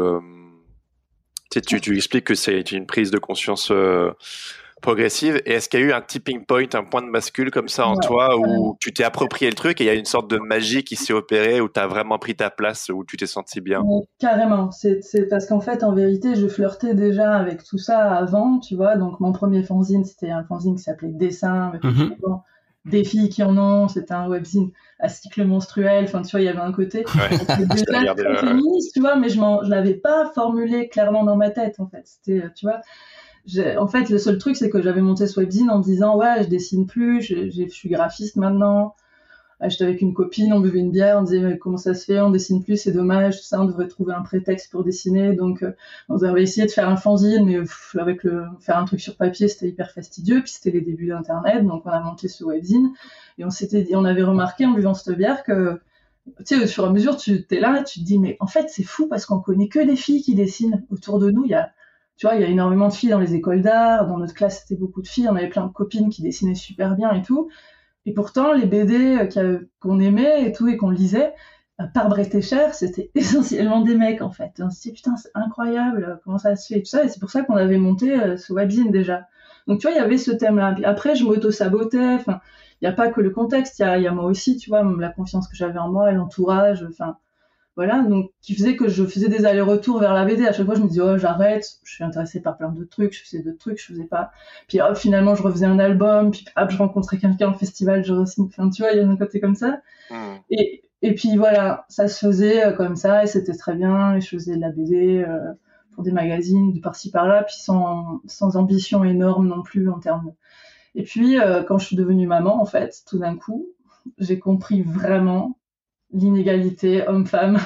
Speaker 2: tu expliques que c'est une prise de conscience progressive, et est-ce qu'il y a eu un tipping point, un point de bascule comme ça en toi où tu t'es approprié le truc et il y a une sorte de magie qui s'est opérée, où tu as vraiment pris ta place, où tu t'es senti bien?
Speaker 4: Carrément, c'est parce qu'en fait, en vérité, je flirtais déjà avec tout ça avant, tu vois. Donc mon premier fanzine, c'était un fanzine qui s'appelait Dessin, avec des filles qui en ont, c'était un webzine à cycle menstruel, enfin tu vois, il y avait un côté déjà très féministe, tu vois, mais je l'avais pas formulé clairement dans ma tête, en fait. C'était, tu vois, en fait, le seul truc, c'est que j'avais monté ce webzine en me disant, ouais, je dessine plus, je suis graphiste maintenant. J'étais avec une copine, on buvait une bière, on disait, mais comment ça se fait, on dessine plus, c'est dommage, tout ça, on devrait trouver un prétexte pour dessiner. Donc, on avait essayé de faire un fanzine, mais faire un truc sur papier, c'était hyper fastidieux, puis c'était les débuts d'Internet, donc on a monté ce webzine, et on avait remarqué en buvant cette bière que, tu sais, au fur et à mesure, tu t'es là, tu te dis, mais en fait, c'est fou parce qu'on connaît que des filles qui dessinent. Autour de nous, il y a énormément de filles dans les écoles d'art, dans notre classe, c'était beaucoup de filles, on avait plein de copines qui dessinaient super bien et tout. Et pourtant, les BD qu'on aimait et tout, et qu'on lisait, par Bretécher, c'était essentiellement des mecs, en fait. On se dit, putain, c'est incroyable, comment ça se fait, et tout ça. Et c'est pour ça qu'on avait monté ce webzine, déjà. Donc, tu vois, il y avait ce thème-là. Puis après, je m'auto-sabotais. Enfin, il n'y a pas que le contexte, il y a moi aussi, tu vois, la confiance que j'avais en moi, l'entourage, enfin, voilà. Donc, qui faisait que je faisais des allers-retours vers la BD. À chaque fois, je me disais, oh, j'arrête, je suis intéressée par plein d'autres trucs, je faisais d'autres trucs, je faisais pas. Puis, hop, finalement, je refaisais un album, puis, hop, je rencontrais quelqu'un au festival, je re-signe. Enfin, tu vois, il y a un côté comme ça. Et puis, voilà, ça se faisait comme ça, et c'était très bien, et je faisais de la BD, pour des magazines, de par-ci, par-là, puis sans ambition énorme non plus en termes. Et puis, quand je suis devenue maman, en fait, tout d'un coup, j'ai compris vraiment l'inégalité homme-femme.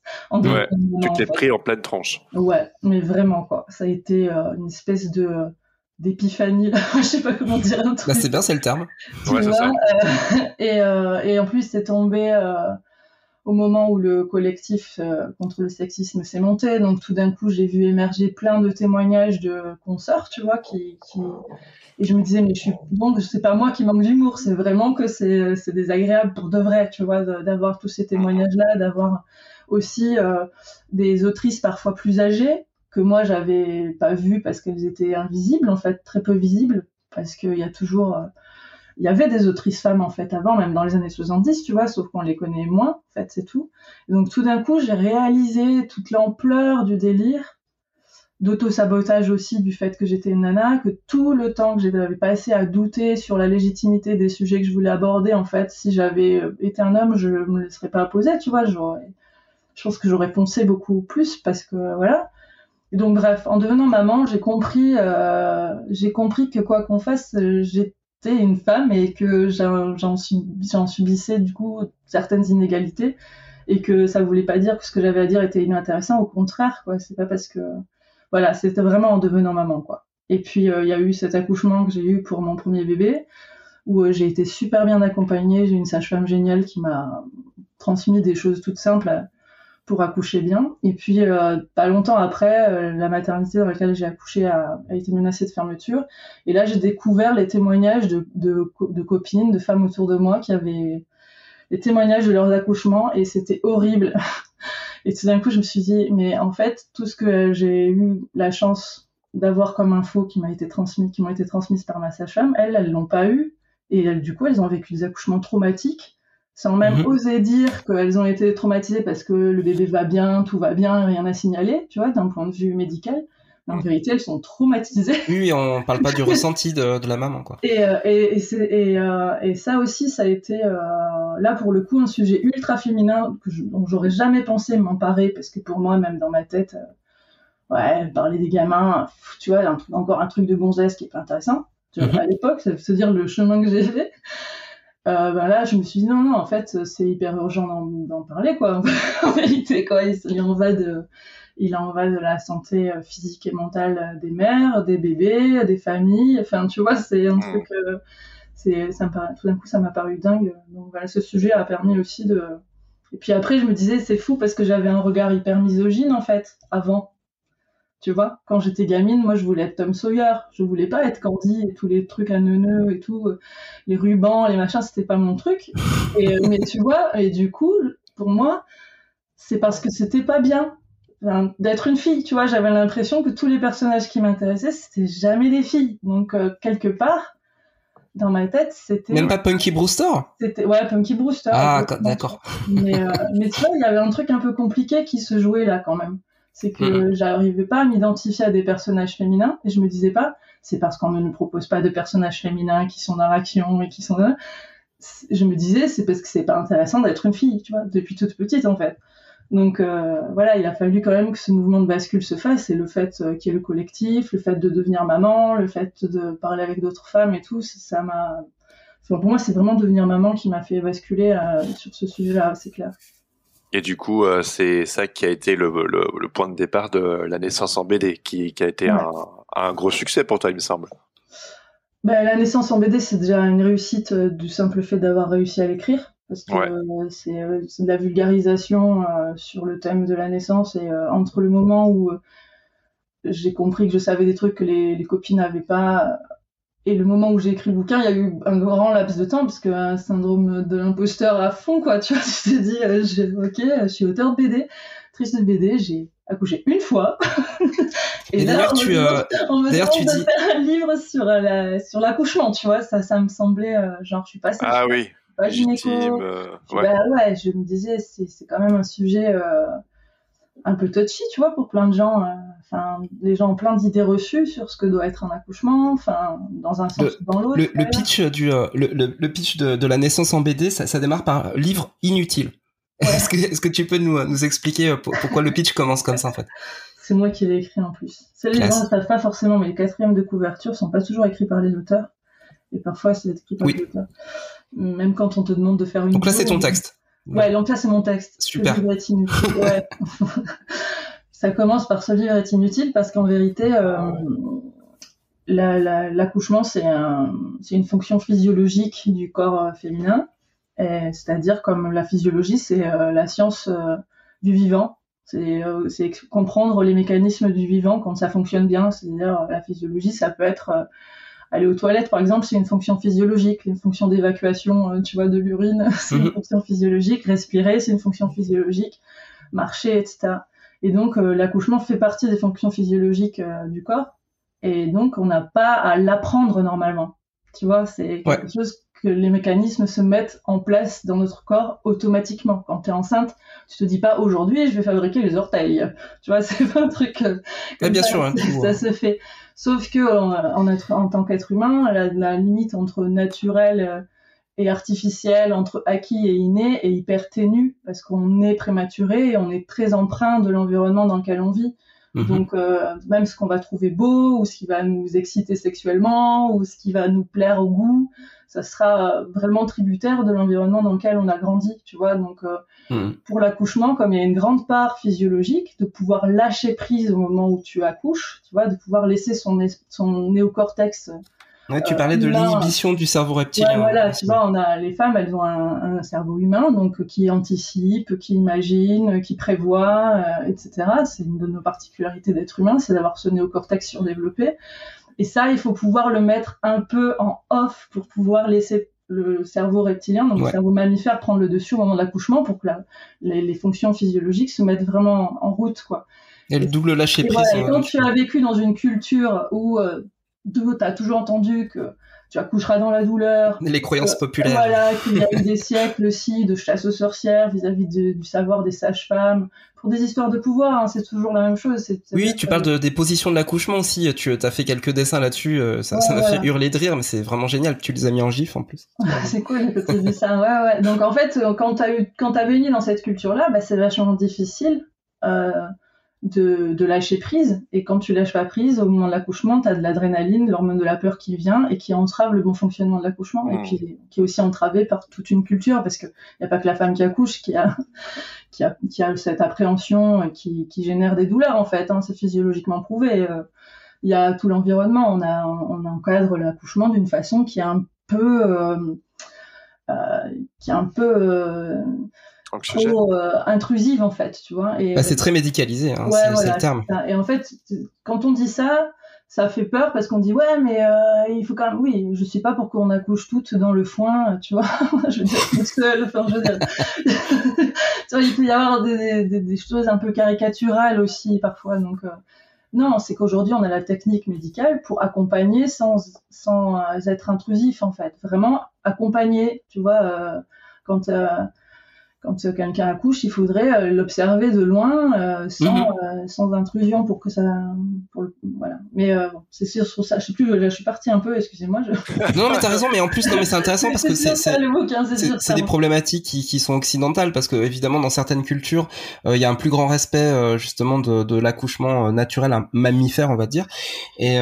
Speaker 2: Tu t'es pris en pleine tranche.
Speaker 4: Ouais, mais vraiment, quoi. Ça a été une espèce d'épiphanie, là. Je sais pas comment dire un truc.
Speaker 3: C'est bien, c'est le terme.
Speaker 2: Ouais, c'est ça.
Speaker 4: Et en plus, c'est tombé au moment où le collectif contre le sexisme s'est monté. Donc tout d'un coup, j'ai vu émerger plein de témoignages de consoeurs, tu vois, et je me disais, mais c'est pas moi qui manque d'humour, c'est vraiment que c'est désagréable pour de vrai, tu vois, d'avoir tous ces témoignages-là, d'avoir aussi des autrices parfois plus âgées que moi j'avais pas vues parce qu'elles étaient invisibles, en fait, très peu visibles, parce qu'il y a toujours... il y avait des autrices femmes, en fait, avant, même dans les années 70, tu vois, sauf qu'on les connaît moins, en fait, c'est tout. Et donc, tout d'un coup, j'ai réalisé toute l'ampleur du délire, d'auto-sabotage aussi, du fait que j'étais une nana, que tout le temps que j'avais passé à douter sur la légitimité des sujets que je voulais aborder, en fait, si j'avais été un homme, je me laisserais pas poser, tu vois, je pense que j'aurais foncé beaucoup plus, parce que, voilà. Et donc, bref, en devenant maman, j'ai compris que quoi qu'on fasse, j'étais une femme et que j'en subissais du coup certaines inégalités et que ça voulait pas dire que ce que j'avais à dire était inintéressant, au contraire, quoi. C'est pas parce que... Voilà, c'était vraiment en devenant maman, quoi. Et puis, il y a eu cet accouchement que j'ai eu pour mon premier bébé, où j'ai été super bien accompagnée. J'ai une sage-femme géniale qui m'a transmis des choses toutes simples pour accoucher bien. Et puis, pas longtemps après, la maternité dans laquelle j'ai accouché a été menacée de fermeture. Et là, j'ai découvert les témoignages de copines, de femmes autour de moi qui avaient les témoignages de leurs accouchements, et c'était horrible. Et tout d'un coup, je me suis dit, mais en fait, tout ce que j'ai eu la chance d'avoir comme info qui m'ont été transmises par ma sage-femme, elles l'ont pas eu. Et du coup, elles ont vécu des accouchements traumatiques, sans même oser dire qu'elles ont été traumatisées parce que le bébé va bien, tout va bien, rien à signaler, tu vois, d'un point de vue médical. Mais en vérité, elles sont traumatisées.
Speaker 3: Oui, on parle pas du ressenti de la maman, quoi.
Speaker 4: Et ça aussi, ça a été là pour le coup un sujet ultra féminin dont j'aurais jamais pensé m'emparer, parce que pour moi, même dans ma tête, parler des gamins, tu vois, encore un truc de gonzesse qui est pas intéressant. Tu vois, à l'époque, ça veut se dire le chemin que j'ai fait. Là, je me suis dit non, en fait, c'est hyper urgent d'en parler, quoi. En vérité, quoi, il en va de la santé physique et mentale des mères, des bébés, des familles. Enfin, tu vois, c'est un truc. Tout d'un coup, ça m'a paru dingue. Donc voilà, ce sujet a permis aussi de. Et puis après, je me disais, c'est fou parce que j'avais un regard hyper misogyne, en fait, avant. Tu vois, quand j'étais gamine, moi, je voulais être Tom Sawyer. Je voulais pas être Candy et tous les trucs à neuneux et tout, les rubans, les machins, c'était pas mon truc. Mais tu vois, et du coup, pour moi, c'est parce que c'était pas bien d'être une fille. Tu vois, j'avais l'impression que tous les personnages qui m'intéressaient, c'était jamais des filles. Donc, quelque part, dans ma tête, c'était...
Speaker 3: Même pas Punky Brewster ?
Speaker 4: Ouais, Punky Brewster.
Speaker 3: Ah, d'accord.
Speaker 4: Mais tu vois, il y avait un truc un peu compliqué qui se jouait là, quand même. C'est que j'arrivais pas à m'identifier à des personnages féminins, et je me disais pas, c'est parce qu'on ne nous propose pas de personnages féminins qui sont dans l'action et qui sont là. Je me disais, c'est parce que c'est pas intéressant d'être une fille, tu vois, depuis toute petite, en fait. Donc, voilà, il a fallu quand même que ce mouvement de bascule se fasse, et le fait qu'il y ait le collectif, le fait de devenir maman, le fait de parler avec d'autres femmes et tout, ça m'a... Enfin, pour moi, c'est vraiment devenir maman qui m'a fait basculer sur ce sujet-là, c'est clair.
Speaker 2: Et du coup, c'est ça qui a été le point de départ de la naissance en BD, qui a été un gros succès pour toi, il me semble.
Speaker 4: La naissance en BD, c'est déjà une réussite du simple fait d'avoir réussi à l'écrire, parce que c'est de la vulgarisation sur le thème de la naissance, et entre le moment où j'ai compris que je savais des trucs que les copines n'avaient pas, et le moment où j'ai écrit le bouquin, il y a eu un grand laps de temps, parce qu'un syndrome de l'imposteur à fond, quoi. Tu vois, tu t'es dit, je suis auteur de BD, autrice de BD, j'ai accouché une fois.
Speaker 3: Et
Speaker 4: là,
Speaker 3: d'ailleurs,
Speaker 4: on me demande de faire un livre sur l'accouchement, tu vois, ça me semblait, genre, je suis pas sexy, pas gynéco. Je me disais, c'est quand même un sujet un peu touchy, tu vois, pour plein de gens. Les gens ont plein d'idées reçues sur ce que doit être un accouchement, dans un sens ou dans l'autre.
Speaker 3: Le pitch de la naissance en BD, ça démarre par livre inutile. Ouais. Est-ce que tu peux nous expliquer pourquoi le pitch commence comme ça, en fait?
Speaker 4: C'est moi qui l'ai écrit en plus. Les gens ne savent pas forcément, mais les quatrièmes de couverture sont pas toujours écrits par les auteurs. Et parfois, c'est écrit par les auteurs. Même quand on te demande de faire une...
Speaker 3: Donc là, c'est ton texte.
Speaker 4: Ouais, donc là, c'est mon texte.
Speaker 3: Super.
Speaker 4: Ce livre est inutile. Ouais. Ça commence par ce livre est inutile parce qu'en vérité, l'accouchement, c'est une fonction physiologique du corps féminin. c'est-à-dire comme la physiologie, c'est la science du vivant. C'est comprendre les mécanismes du vivant quand ça fonctionne bien. C'est-à-dire la physiologie, ça peut être aller aux toilettes, par exemple, c'est une fonction physiologique. Une fonction d'évacuation, tu vois, de l'urine, c'est une fonction physiologique. Respirer, c'est une fonction physiologique. Marcher, etc. Et donc, l'accouchement fait partie des fonctions physiologiques du corps. Et donc, on n'a pas à l'apprendre normalement. Tu vois, c'est quelque chose que les mécanismes se mettent en place dans notre corps automatiquement. Quand tu es enceinte, tu te dis pas aujourd'hui je vais fabriquer les orteils. Tu vois, c'est pas un truc
Speaker 3: bien
Speaker 4: ça,
Speaker 3: sûr,
Speaker 4: ça se fait. Sauf que en tant qu'être humain, la limite entre naturel et artificiel, entre acquis et inné est hyper ténue parce qu'on est prématuré et on est très empreint de l'environnement dans lequel on vit. Donc, même ce qu'on va trouver beau, ou ce qui va nous exciter sexuellement, ou ce qui va nous plaire au goût, ça sera vraiment tributaire de l'environnement dans lequel on a grandi, tu vois. Donc, pour l'accouchement, comme il y a une grande part physiologique, de pouvoir lâcher prise au moment où tu accouches, tu vois, de pouvoir laisser son néocortex.
Speaker 3: Ouais, tu parlais de l'inhibition du cerveau reptilien.
Speaker 4: Ouais, voilà, tu vois, les femmes, elles ont un cerveau humain, donc qui anticipe, qui imagine, qui prévoit, etc. C'est une de nos particularités d'être humain, c'est d'avoir ce néocortex surdéveloppé. Et ça, il faut pouvoir le mettre un peu en off pour pouvoir laisser le cerveau reptilien, donc le cerveau mammifère, prendre le dessus au moment de l'accouchement pour que les fonctions physiologiques se mettent vraiment en route, quoi.
Speaker 3: Et le double lâcher prise.
Speaker 4: Et quand tu as vécu dans une culture où tu as toujours entendu que tu accoucheras dans la douleur.
Speaker 3: Les croyances populaires.
Speaker 4: Voilà, qu'il y a eu des siècles aussi de chasse aux sorcières vis-à-vis du savoir des sages-femmes. Pour des histoires de pouvoir, hein, c'est toujours la même chose.
Speaker 3: Oui, tu parles des positions de l'accouchement aussi. Tu as fait quelques dessins là-dessus. Ça m'a fait hurler de rire, mais c'est vraiment génial. Tu les as mis en gif en plus.
Speaker 4: C'est cool que tu dis ça. Ouais. Donc en fait, quand t'as baigné dans cette culture-là, c'est vachement difficile de lâcher prise, et quand tu lâches pas prise au moment de l'accouchement, t'as de l'adrénaline, l'hormone de la peur qui vient et qui entrave le bon fonctionnement de l'accouchement, et puis qui est aussi entravé par toute une culture, parce que y a pas que la femme qui accouche qui a cette appréhension qui génère des douleurs en fait, hein, c'est physiologiquement prouvé. Il y a tout l'environnement, on encadre l'accouchement d'une façon qui est un peu trop intrusive en fait, tu vois. Et
Speaker 3: c'est très médicalisé, hein, c'est le terme.
Speaker 4: Et en fait, quand on dit ça fait peur parce qu'on dit mais il faut quand même. Oui, je sais pas pourquoi on accouche toutes dans le foin, tu vois. Je veux dire toute seule. Enfin, je veux dire, tu vois, il peut y avoir des choses un peu caricaturales aussi parfois. Donc non, c'est qu'aujourd'hui on a la technique médicale pour accompagner sans être intrusif en fait. Vraiment accompagner, tu vois, quand quelqu'un accouche, il faudrait l'observer de loin, sans intrusion pour que ça, voilà. Mais c'est sûr sur ça. Je sais plus, je suis partie un peu. Excusez-moi.
Speaker 3: Non, mais t'as raison. Mais en plus, c'est intéressant parce que c'est des problématiques qui sont occidentales, parce que évidemment dans certaines cultures, il y a un plus grand respect justement de l'accouchement naturel, un mammifère, on va dire, et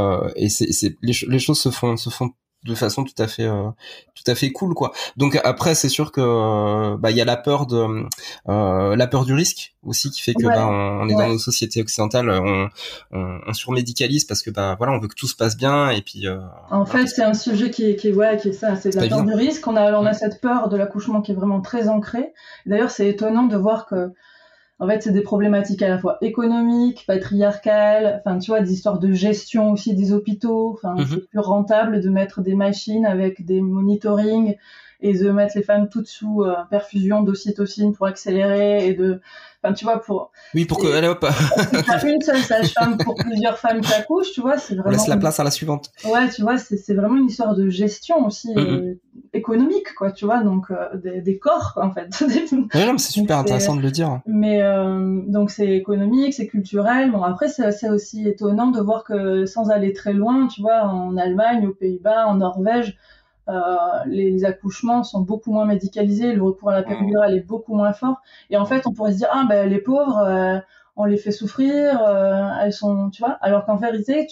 Speaker 3: les choses se font de façon tout à fait cool, quoi. Donc après, c'est sûr que il y a la peur du risque aussi, qui fait que on est dans nos sociétés occidentales, on surmédicalise parce que on veut que tout se passe bien, et puis
Speaker 4: en fait c'est un sujet qui est ça, c'est la peur du risque. On a cette peur de l'accouchement qui est vraiment très ancrée. D'ailleurs, c'est étonnant de voir que en fait, c'est des problématiques à la fois économiques, patriarcales, enfin, tu vois, des histoires de gestion aussi des hôpitaux. Enfin, c'est plus rentable de mettre des machines avec des monitorings et de mettre les femmes toutes sous perfusion d'ocytocine pour accélérer, et enfin, tu vois, pour
Speaker 3: que allez hop.
Speaker 4: T'as une seule sage-femme pour plusieurs femmes qui accouchent, tu vois, c'est vraiment.
Speaker 3: On laisse la place à la suivante.
Speaker 4: Ouais, tu vois, c'est vraiment une histoire de gestion aussi économique, quoi, tu vois, donc des corps, quoi, en fait.
Speaker 3: Non, mais c'est super intéressant de le dire.
Speaker 4: Mais donc c'est économique, c'est culturel. Bon, après c'est aussi étonnant de voir que, sans aller très loin, tu vois, en Allemagne, aux Pays-Bas, en Norvège, les accouchements sont beaucoup moins médicalisés, le recours à la péridurale est beaucoup moins fort, et en fait on pourrait se dire les pauvres, on les fait souffrir, elles sont, tu vois, alors qu'en vérité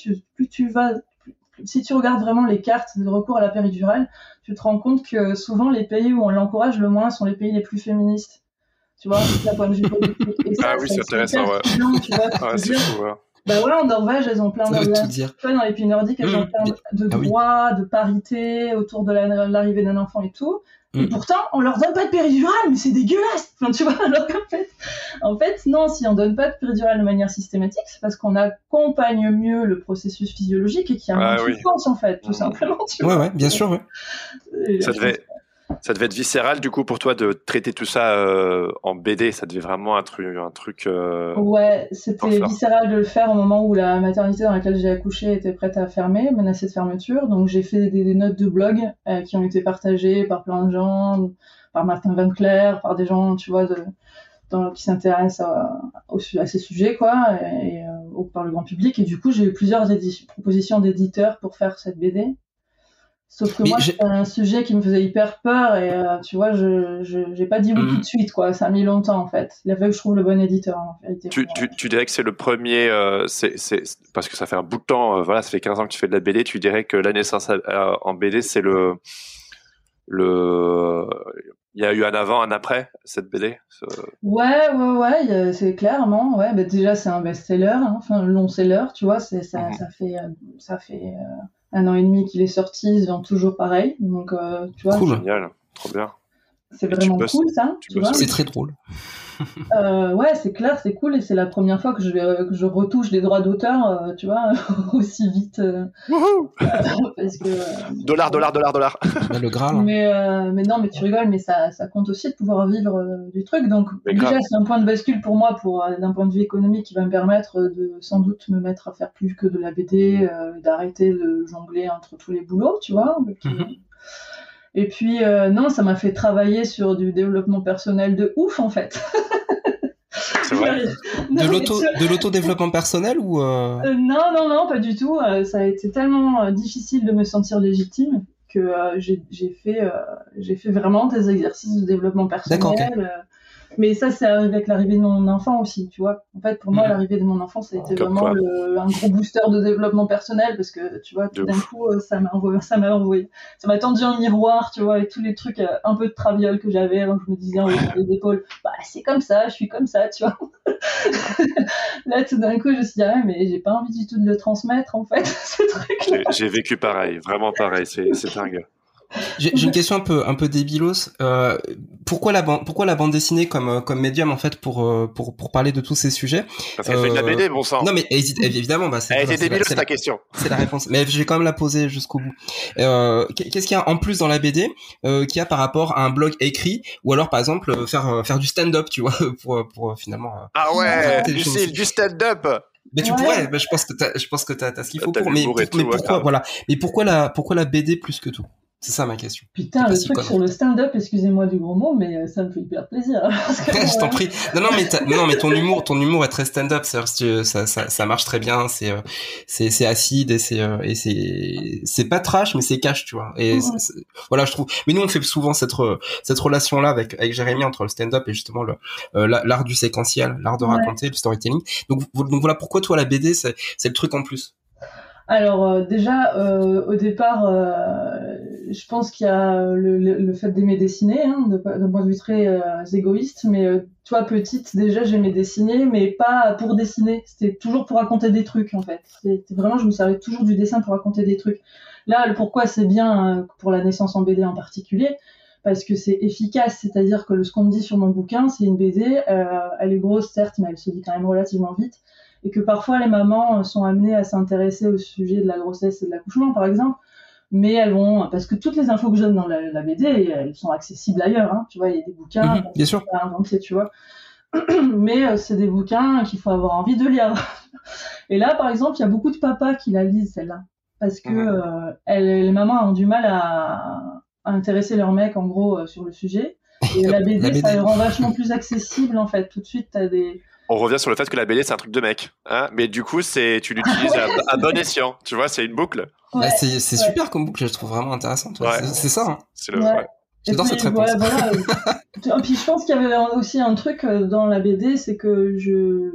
Speaker 4: si tu regardes vraiment les cartes de recours à la péridurale, tu te rends compte que souvent les pays où on l'encourage le moins sont les pays les plus féministes, tu vois, d'un point de vue politique. Et ça,
Speaker 2: c'est intéressant, ouais.
Speaker 4: Tu vois,
Speaker 2: c'est fou, ouais.
Speaker 4: En Norvège, elles ont plein dans les pays nordiques, elles ont plein de droits, de parité autour de l'arrivée d'un enfant et tout. Et pourtant, on leur donne pas de péridurale, mais c'est dégueulasse. Enfin, tu vois, alors en fait, non, si on donne pas de péridurale de manière systématique, c'est parce qu'on accompagne mieux le processus physiologique et qu'il y a moins de souffrance, en fait, tout simplement. Tu vois.
Speaker 3: Ouais, bien sûr, ouais.
Speaker 2: Ça devait être viscéral, du coup, pour toi, de traiter tout ça en BD. Ça devait vraiment un truc.
Speaker 4: Ouais, c'était viscéral de le faire au moment où la maternité dans laquelle j'ai accouché était prête à fermer, menacée de fermeture. Donc, j'ai fait des notes de blog qui ont été partagées par plein de gens, par Martin Van Cleer, par des gens, tu vois, qui s'intéressent à ces sujets, quoi, et par le grand public. Et du coup, j'ai eu plusieurs propositions d'éditeurs pour faire cette BD. Sauf que moi, c'était un sujet qui me faisait hyper peur et tu vois, j'ai pas dit oui tout de suite, quoi. Ça a mis longtemps, en fait. Il a fallu que je trouve le bon éditeur, en vérité.
Speaker 2: Tu dirais que c'est le premier, c'est parce que ça fait un bout de temps, voilà, ça fait 15 ans que tu fais de la BD, tu dirais que la naissance en BD, c'est il y a eu un avant, un après, cette BD?
Speaker 4: Ouais, c'est clairement, ouais. Bah, déjà, c'est un best-seller, hein, enfin, long-seller, tu vois, ça fait 1 an et demi qu'il est sorti, ils se vendent toujours pareil, donc, tu vois.
Speaker 2: Cool. Génial, trop bien.
Speaker 4: C'est vraiment cool, ça, tu vois.
Speaker 3: C'est très drôle.
Speaker 4: Ouais, c'est clair, c'est cool, et c'est la première fois que je retouche des droits d'auteur, tu vois, aussi vite. Parce que
Speaker 2: dollar.
Speaker 3: Le Graal.
Speaker 4: Mais non, mais tu rigoles, mais ça compte aussi de pouvoir vivre du truc. Donc déjà, c'est un point de bascule pour moi, d'un point de vue économique, qui va me permettre de sans doute me mettre à faire plus que de la BD, d'arrêter de jongler entre tous les boulots, tu vois. Et puis, non, ça m'a fait travailler sur du développement personnel de ouf, en fait.
Speaker 2: C'est vrai.
Speaker 3: De l'auto-développement personnel ou
Speaker 4: Non, pas du tout. Ça a été tellement difficile de me sentir légitime que j'ai fait vraiment des exercices de développement personnel.
Speaker 3: D'accord, okay.
Speaker 4: Mais ça, c'est arrivé avec l'arrivée de mon enfant aussi, tu vois. En fait, pour moi, l'arrivée de mon enfant, ça a été vraiment un gros booster de développement personnel parce que, tu vois, tout d'un coup, ça m'a tendu un miroir, tu vois, avec tous les trucs un peu de traviole que j'avais. Donc, je me disais, les épaules, bah, c'est comme ça, je suis comme ça, tu vois. Là, tout d'un coup, je me suis dit, mais j'ai pas envie du tout de le transmettre, en fait, ce truc.
Speaker 2: J'ai vécu pareil, vraiment pareil, c'est dingue.
Speaker 3: J'ai une question un peu débilos. Pourquoi la bande dessinée comme médium en fait pour parler de tous ces sujets?
Speaker 2: Parce qu'elle fait de la BD, bon sang.
Speaker 3: Non mais évidemment, bah
Speaker 2: elle était débilos ta question.
Speaker 3: C'est la réponse. Mais je vais quand même la poser jusqu'au bout. Qu'est-ce qu'il y a en plus dans la BD qu'il y a par rapport à un blog écrit ou alors par exemple faire du stand-up, tu vois, pour finalement.
Speaker 2: Ah ouais, du stand-up.
Speaker 3: Mais tu pourrais. Mais je pense que t'as ce qu'il faut pour. Mais pourquoi voilà. Mais pourquoi la BD plus que tout? C'est ça ma question.
Speaker 4: Putain, le truc sur le stand-up, excusez-moi du gros mot, mais ça me fait hyper plaisir.
Speaker 3: Je t'en prie. Non, mais ton humour est très stand-up. C'est-à-dire ça marche très bien. C'est acide et c'est pas trash, mais c'est cash, tu vois. Et voilà, je trouve. Mais nous, on fait souvent cette relation-là avec Jérémy entre le stand-up et justement l'art du séquentiel, l'art de raconter, le storytelling. Donc voilà pourquoi toi la BD, c'est le truc en plus.
Speaker 4: Alors déjà, au départ, je pense qu'il y a le fait d'aimer dessiner, hein, d'un point de vue très égoïste, mais tu vois, petite, déjà, j'aimais dessiner, mais pas pour dessiner, c'était toujours pour raconter des trucs, en fait. C'était vraiment, je me servais toujours du dessin pour raconter des trucs. Là, pourquoi c'est bien pour la naissance en BD en particulier, parce que c'est efficace, c'est-à-dire que ce qu'on me dit sur mon bouquin, c'est une BD, elle est grosse, certes, mais elle se lit quand même relativement vite, et que parfois les mamans sont amenées à s'intéresser au sujet de la grossesse et de l'accouchement, par exemple, mais elles vont, parce que toutes les infos que je donne dans la BD, elles sont accessibles ailleurs, hein, tu vois, il y a des bouquins,
Speaker 3: bien sûr,
Speaker 4: tu vois, mais c'est des bouquins qu'il faut avoir envie de lire. Et là, par exemple, il y a beaucoup de papas qui la lisent, celle-là, parce que les mamans ont du mal à intéresser leur mec, en gros, sur le sujet, et la BD, ça le rend vachement plus accessible, en fait. Tout de suite, t'as des...
Speaker 2: On revient sur le fait que la BD, c'est un truc de mec, hein, mais du coup, tu l'utilises à bon escient, tu vois, c'est une boucle.
Speaker 3: Ouais. Bah, c'est super comme boucle, je trouve vraiment intéressante. Ouais. C'est ça. Hein.
Speaker 2: C'est le vrai.
Speaker 3: J'adore cette réponse.
Speaker 4: Voilà. Et puis je pense qu'il y avait aussi un truc dans la BD, c'est que je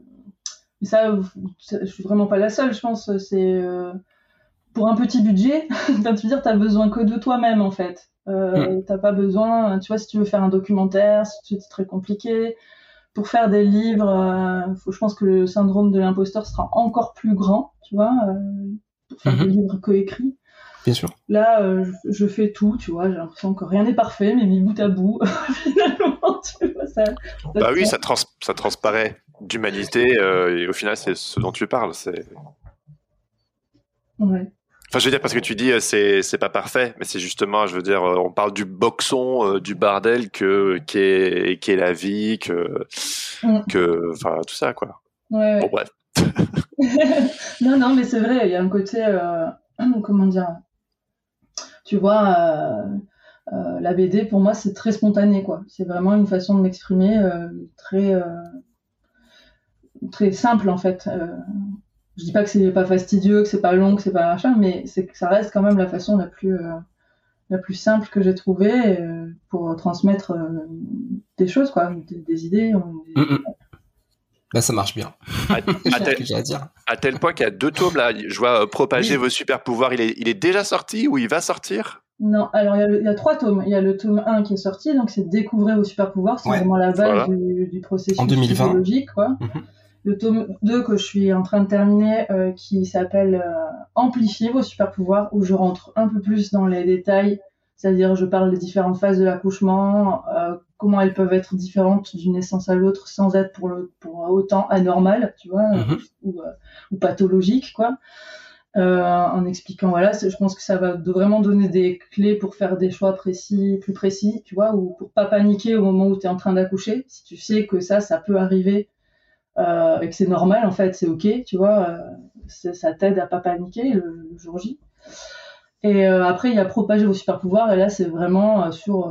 Speaker 4: suis vraiment pas la seule, je pense. C'est pour un petit budget, t'as besoin que de toi-même, en fait. T'as pas besoin, tu vois, si tu veux faire un documentaire, c'est très compliqué. Pour faire des livres, je pense que le syndrome de l'imposteur sera encore plus grand, tu vois, pour faire des livres coécrits.
Speaker 3: Bien sûr.
Speaker 4: Là, je fais tout, tu vois, j'ai l'impression que rien n'est parfait, mais mis bout à bout, finalement, tu vois, ça
Speaker 2: Bah oui, ça transparaît d'humanité, et au final, c'est ce dont tu parles.
Speaker 4: Ouais.
Speaker 2: Enfin, je veux dire, parce que tu dis, c'est pas parfait, mais c'est justement, je veux dire, on parle du boxon, du bordel qui est la vie, enfin, tout ça, quoi.
Speaker 4: Ouais.
Speaker 2: Bon, bref.
Speaker 4: Non, mais c'est vrai, il y a un côté, comment dire, tu vois, la BD, pour moi, c'est très spontané, quoi. C'est vraiment une façon de m'exprimer très simple, en fait. Je dis pas que c'est pas fastidieux, que c'est pas long, que c'est pas machin, mais c'est que ça reste quand même la façon la plus simple que j'ai trouvée pour transmettre des choses, quoi, des idées.
Speaker 3: Bah, ça marche bien.
Speaker 2: À tel point qu'il y a 2 tomes là. Je vois Propager vos super pouvoirs. Il est déjà sorti ou il va sortir?
Speaker 4: Non, alors il y a 3 tomes. Il y a le tome 1 qui est sorti, donc c'est Découvrez vos super pouvoirs. C'est vraiment la base du processus
Speaker 3: en 2020.
Speaker 4: psychologique, quoi. Le tome 2 que je suis en train de terminer, qui s'appelle Amplifier vos super pouvoirs, où je rentre un peu plus dans les détails. C'est-à-dire, je parle des différentes phases de l'accouchement, comment elles peuvent être différentes d'une naissance à l'autre sans être pour autant anormales, tu vois, ou pathologiques, quoi. En expliquant, voilà, je pense que ça va vraiment donner des clés pour faire des choix plus précis, tu vois, ou pour pas paniquer au moment où tu es en train d'accoucher. Si tu sais que ça peut arriver et que c'est normal, en fait, c'est ok, tu vois, ça t'aide à pas paniquer le jour J. Et après, il y a Propager vos super pouvoirs, et là, c'est vraiment sur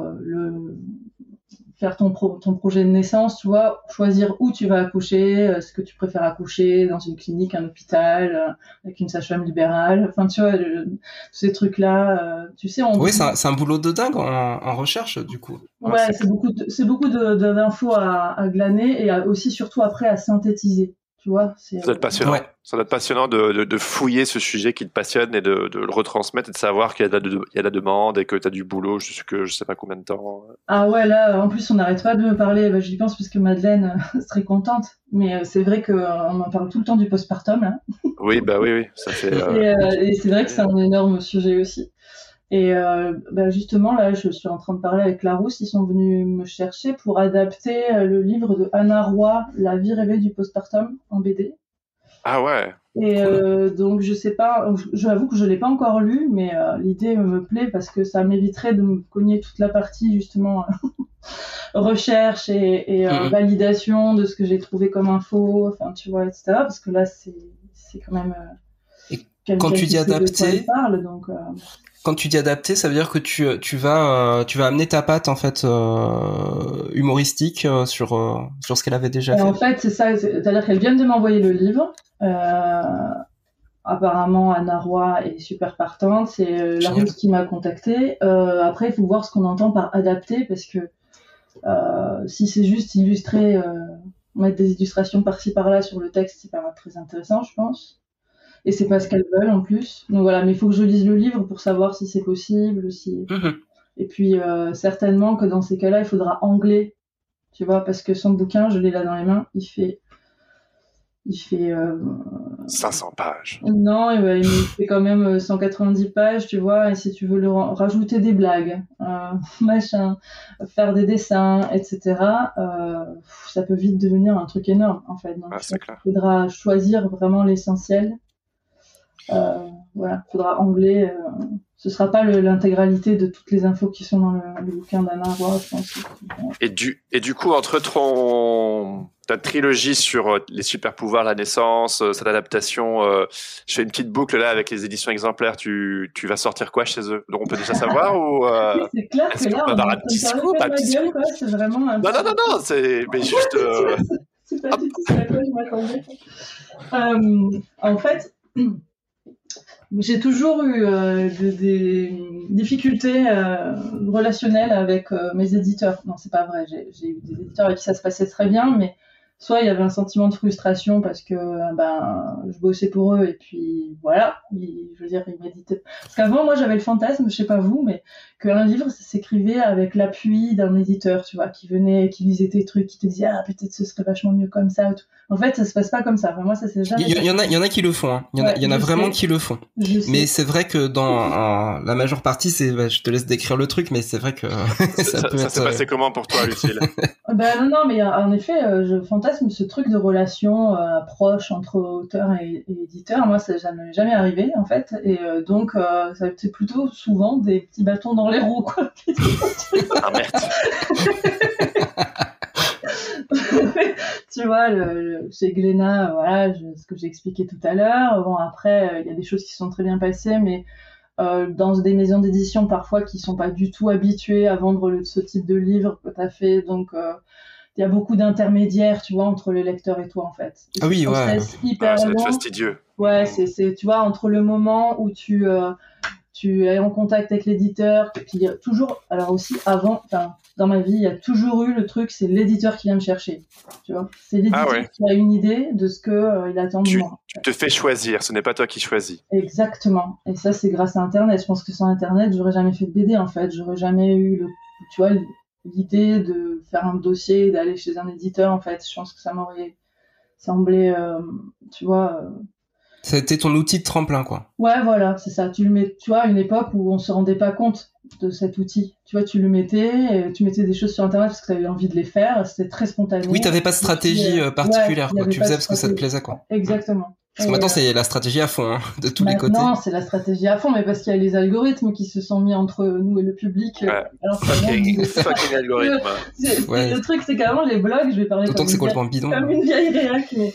Speaker 4: faire ton projet de naissance, tu vois, choisir où tu vas accoucher, est-ce que tu préfères accoucher dans une clinique, un hôpital, avec une sage-femme libérale, enfin, tu vois, tous ces trucs-là, tu sais,
Speaker 3: Oui, c'est un boulot de dingue en recherche, du coup.
Speaker 4: Ouais, c'est beaucoup d'infos à glaner et aussi, surtout après, à synthétiser. Tu vois,
Speaker 2: ça doit être passionnant. Ouais. Ça doit être passionnant de fouiller ce sujet qui te passionne et de le retransmettre et de savoir qu'il y a de la demande et que tu as du boulot jusque je sais pas combien de temps.
Speaker 4: Ah ouais, là, en plus, on n'arrête pas de me parler. Bah, j'y pense parce que Madeleine serait contente. Mais c'est vrai qu'on en parle tout le temps du postpartum, là.
Speaker 2: Oui, bah oui, ça fait.
Speaker 4: Et c'est vrai que c'est un énorme sujet aussi. Et justement, là, je suis en train de parler avec Larousse. Ils sont venus me chercher pour adapter le livre de Anna Roy, La vie rêvée du postpartum, en BD.
Speaker 2: Ah ouais.
Speaker 4: Et donc, je sais pas, j'avoue que je l'ai pas encore lu, mais l'idée me plaît parce que ça m'éviterait de me cogner toute la partie, justement, recherche et validation de ce que j'ai trouvé comme info, enfin, tu vois, etc. Parce que là, c'est quand même...
Speaker 3: quand tu dis adapter...
Speaker 4: parle, donc...
Speaker 3: Quand tu dis adapter, ça veut dire que tu vas amener ta patte en fait humoristique sur ce qu'elle avait déjà fait.
Speaker 4: En fait, c'est ça, c'est-à-dire qu'elle vient de m'envoyer le livre. Apparemment, Anna Roy est super partante. C'est Larousse qui m'a contactée. Après, il faut voir ce qu'on entend par adapter, parce que si c'est juste illustrer, mettre des illustrations par-ci par-là sur le texte, c'est pas très intéressant, je pense. Et c'est pas ce qu'elles veulent en plus. Donc voilà, mais il faut que je lise le livre pour savoir si c'est possible. Et puis certainement que dans ces cas-là, il faudra angler, tu vois, parce que son bouquin, je l'ai là dans les mains, il fait
Speaker 2: 500 pages.
Speaker 4: Non, il fait quand même 190 pages, tu vois, et si tu veux rajouter des blagues, machin, faire des dessins, etc., ça peut vite devenir un truc énorme, en fait. Donc,
Speaker 2: c'est clair.
Speaker 4: Il faudra choisir vraiment l'essentiel. Voilà, il faudra angler. Ce sera pas l'intégralité de toutes les infos qui sont dans le bouquin d'Anna Roy, je pense.
Speaker 2: Et du coup, entre ta trilogie sur les super pouvoirs, la naissance, cette adaptation, je fais une petite boucle là avec les éditions exemplaires. Tu vas sortir quoi chez eux? Donc on peut déjà savoir ou
Speaker 4: Oui, c'est clair que là, on va
Speaker 2: un petit scoop,
Speaker 4: c'est vraiment
Speaker 2: non, c'est mais juste.
Speaker 4: C'est pas du tout ce à quoi je m'attendais. En fait. J'ai toujours eu des difficultés relationnelles avec mes éditeurs. Non, c'est pas vrai. J'ai eu des éditeurs avec qui ça se passait très bien, mais soit il y avait un sentiment de frustration parce que je bossais pour eux et puis voilà, je veux dire, ils m'éditaient. Parce qu'avant, moi, j'avais le fantasme, je sais pas vous, mais qu'un livre ça s'écrivait avec l'appui d'un éditeur, tu vois, qui venait, qui lisait tes trucs, qui te disait peut-être ce serait vachement mieux comme ça. Ou tout. En fait, ça se passe pas comme ça. Enfin, moi, ça c'est jamais.
Speaker 3: Il y en a qui le font. Hein. Il y en a vraiment qui le font. Mais c'est vrai que dans la majeure partie, je te laisse décrire le truc, mais c'est vrai que
Speaker 2: ça s'est passé comment pour toi, Lucille?
Speaker 4: Non, mais en effet, je fantasme ce truc de relation proche entre auteur et éditeur. Moi, ça m'est jamais arrivé en fait, et donc c'est plutôt souvent des petits bâtons dans les roues, quoi.
Speaker 2: Ah merde.
Speaker 4: Tu vois, chez Glénat, voilà, ce que j'ai expliqué tout à l'heure. Bon, après, il y a des choses qui sont très bien passées, mais dans des maisons d'édition parfois qui sont pas du tout habituées à vendre ce type de livre que tu as fait, donc il y a beaucoup d'intermédiaires, tu vois, entre le lecteur et toi, en fait. Et
Speaker 3: ah oui, ouais.
Speaker 4: Hyper
Speaker 2: c'est
Speaker 4: long.
Speaker 2: fastidieux.
Speaker 4: Ouais, c'est, tu vois, entre le moment où tu es en contact avec l'éditeur, puis il y a toujours, alors aussi avant, dans ma vie, il y a toujours eu le truc, c'est l'éditeur qui vient me chercher, tu vois. C'est l'éditeur qui a une idée de ce il attend de moi.
Speaker 2: Tu te fais choisir, ce n'est pas toi qui choisis.
Speaker 4: Exactement. Et ça, c'est grâce à Internet. Je pense que sans Internet, j'aurais jamais fait de BD, en fait. J'aurais jamais eu l'idée de faire un dossier, d'aller chez un éditeur, en fait. Je pense que ça m'aurait semblé, tu vois...
Speaker 3: C'était ton outil de tremplin, quoi.
Speaker 4: Ouais, voilà, c'est ça. Tu le mets, tu vois, à une époque où on se rendait pas compte de cet outil. Tu vois, tu le mettais, et tu mettais des choses sur Internet parce que tu avais envie de les faire. C'était très spontané.
Speaker 3: Oui, t'avais pas de stratégie particulière, quoi. Tu faisais parce que ça te plaisait, quoi.
Speaker 4: Exactement.
Speaker 3: Parce que maintenant, c'est la stratégie à fond, hein, de tous les côtés.
Speaker 4: Non, c'est la stratégie à fond, mais parce qu'il y a les algorithmes qui se sont mis entre nous et le public.
Speaker 2: Ouais. Alors, fucking algorithme.
Speaker 4: Le truc, c'est qu'avant, les blogs, je vais parler
Speaker 3: comme
Speaker 4: une vieille réac, mais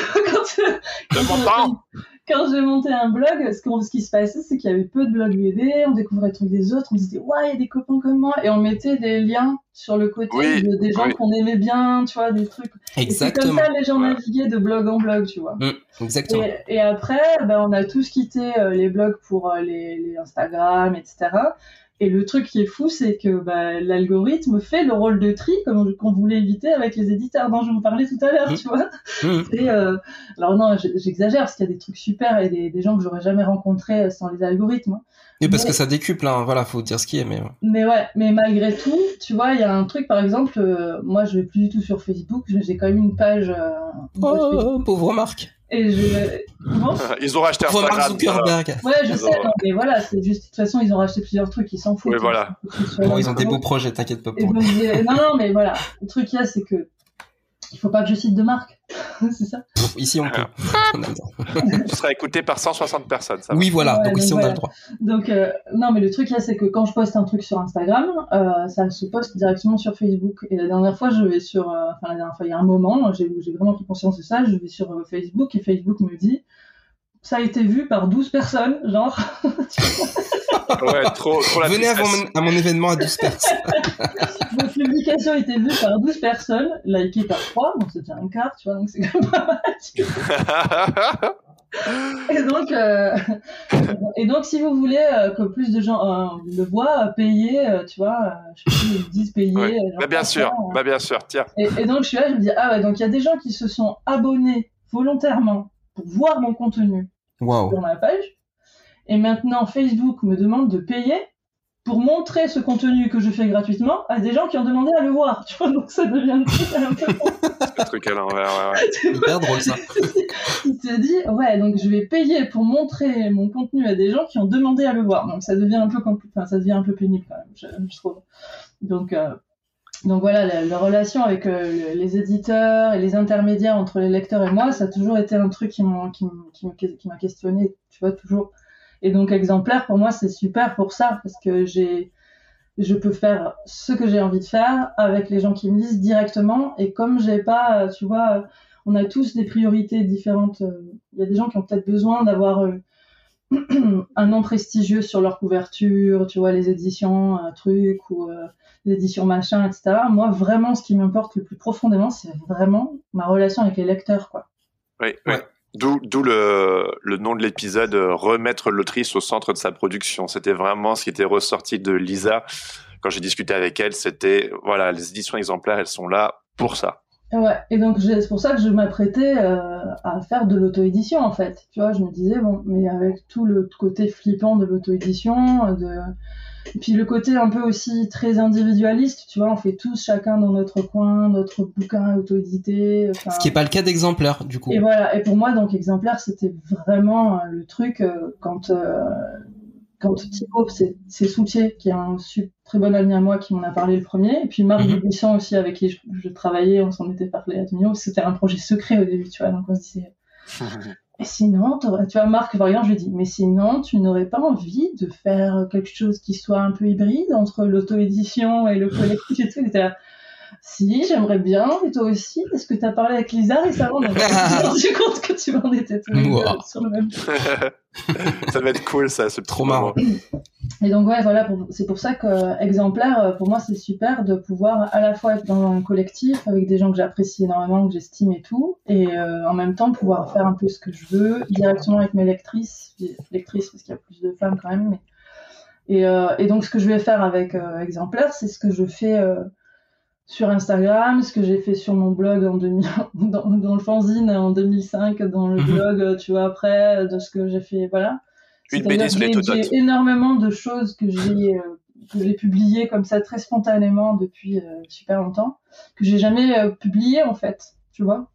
Speaker 4: quand j'ai monté un blog, ce qui se passait, c'est qu'il y avait peu de blogs BD, on découvrait les trucs des autres, on disait, ouais, il y a des copains comme moi, et on mettait des liens sur le côté des gens qu'on aimait bien, tu vois, des trucs.
Speaker 3: Exactement.
Speaker 4: Et c'est comme ça les gens naviguaient de blog en blog, tu vois.
Speaker 3: Exactement.
Speaker 4: Et après, on a tous quitté les blogs pour les Instagram, etc. Et le truc qui est fou, c'est que l'algorithme fait le rôle de tri qu'on voulait éviter avec les éditeurs dont je vous parlais tout à l'heure, tu vois. Alors non, j'exagère parce qu'il y a des trucs super et des gens que j'aurais jamais rencontrés sans les algorithmes. Hein.
Speaker 3: Oui, parce que ça décuple, hein, voilà, faut dire ce qui est, mais...
Speaker 4: Mais malgré tout, tu vois, il y a un truc, par exemple, moi je vais plus du tout sur Facebook, j'ai quand même une page...
Speaker 3: pauvre Marc.
Speaker 4: Et
Speaker 2: ils ont racheté Instagram.
Speaker 3: Mark Zuckerberg.
Speaker 4: Ouais, je sais, non, mais voilà, c'est juste, de toute façon, ils ont racheté plusieurs trucs, ils s'en foutent.
Speaker 2: Oui, voilà.
Speaker 3: Bon, ils ont des beaux projets, t'inquiète pas pour eux.
Speaker 4: Non, mais voilà, le truc qu'il y a, c'est que il faut pas que je cite de marque, c'est ça.
Speaker 3: Ici, on peut.
Speaker 2: Tu seras écouté par 160 personnes, ça va.
Speaker 3: Oui, voilà, donc ici, on a le droit.
Speaker 4: Donc, non, mais le truc, là, c'est que quand je poste un truc sur Instagram, ça se poste directement sur Facebook. Et la dernière fois, il y a un moment, j'ai vraiment pris conscience de ça, je vais sur Facebook et Facebook me dit, ça a été vu par 12 personnes, genre.
Speaker 2: Ouais, trop la
Speaker 3: Venez à mon événement à 12 personnes.
Speaker 4: Votre publication a été vue par 12 personnes, likée par 3, donc c'est déjà un quart, tu vois, donc c'est quand même pas mal. Et donc, si vous voulez que plus de gens le voient, payez, tu vois, je sais plus, ils disent payer.
Speaker 2: Ouais. Bien sûr, tiens.
Speaker 4: Et donc, je suis là, je me dis, ah ouais, donc il y a des gens qui se sont abonnés volontairement pour voir mon contenu sur ma page. Et maintenant, Facebook me demande de payer pour montrer ce contenu que je fais gratuitement à des gens qui ont demandé à le voir. Tu vois, donc ça devient un peu...
Speaker 2: Ce truc à l'envers, ouais.
Speaker 3: C'est hyper drôle, ça.
Speaker 4: Il te dit, ouais, donc je vais payer pour montrer mon contenu à des gens qui ont demandé à le voir. Donc ça devient un peu ça devient un peu pénible quand même, je trouve. Donc voilà, la relation avec les éditeurs et les intermédiaires entre les lecteurs et moi, ça a toujours été un truc qui m'a questionné, tu vois, toujours. Et donc exemplaire, pour moi, c'est super pour ça, parce que je peux faire ce que j'ai envie de faire avec les gens qui me lisent directement. Et comme j'ai pas, tu vois, on a tous des priorités différentes. Il y a des gens qui ont peut-être besoin d'avoir un nom prestigieux sur leur couverture, tu vois, les éditions, un truc, ou les éditions machin, etc. Moi, vraiment, ce qui m'importe le plus profondément, c'est vraiment ma relation avec les lecteurs, quoi.
Speaker 2: Oui. D'où le nom de l'épisode, remettre l'autrice au centre de sa production. C'était vraiment ce qui était ressorti de Lisa quand j'ai discuté avec elle. C'était, voilà, les éditions exemplaires, elles sont là pour ça.
Speaker 4: Ouais, et donc c'est pour ça que je m'apprêtais à faire de l'auto-édition en fait. Tu vois, je me disais, bon, mais avec tout le côté flippant de l'auto-édition, et puis le côté un peu aussi très individualiste, tu vois, on fait tous chacun dans notre coin, notre bouquin auto-édité.
Speaker 3: Ce qui n'est pas le cas d'Exemplaire, du coup.
Speaker 4: Et voilà, et pour moi, donc, Exemplaire, c'était vraiment le truc quand Thibaut, c'est Soutier, qui est un très bon ami à moi, qui m'en a parlé le premier, et puis Marc Dubuisson aussi, avec qui je travaillais, on s'en était parlé à demi-heure, c'était un projet secret au début, tu vois, donc on se disait... Et sinon, tu vois, Marc, par exemple, je lui dis, mais sinon, tu n'aurais pas envie de faire quelque chose qui soit un peu hybride entre l'auto-édition et le collectif et tout? Il était là, si, j'aimerais bien, et toi aussi, parce que tu as parlé avec Lisa récemment, donc je me suis rendu compte que tu en étais tous les deux sur le même truc.
Speaker 2: Ça va être cool, ça, ce
Speaker 3: trop marrant.
Speaker 4: Et donc, ouais, voilà, c'est pour ça que Exemplaire, pour moi, c'est super de pouvoir à la fois être dans un collectif avec des gens que j'apprécie énormément, que j'estime et tout, et en même temps pouvoir faire un peu ce que je veux, directement avec mes lectrices parce qu'il y a plus de femmes quand même, et donc ce que je vais faire avec Exemplaire, c'est ce que je fais sur Instagram, ce que j'ai fait sur mon blog dans le fanzine en 2005, dans le blog, tu vois, après, de ce que j'ai fait, voilà.
Speaker 2: Une BD sur les Tototes.
Speaker 4: J'ai énormément de choses que j'ai publiées comme ça très spontanément depuis super longtemps, que j'ai jamais publiées en fait, tu vois.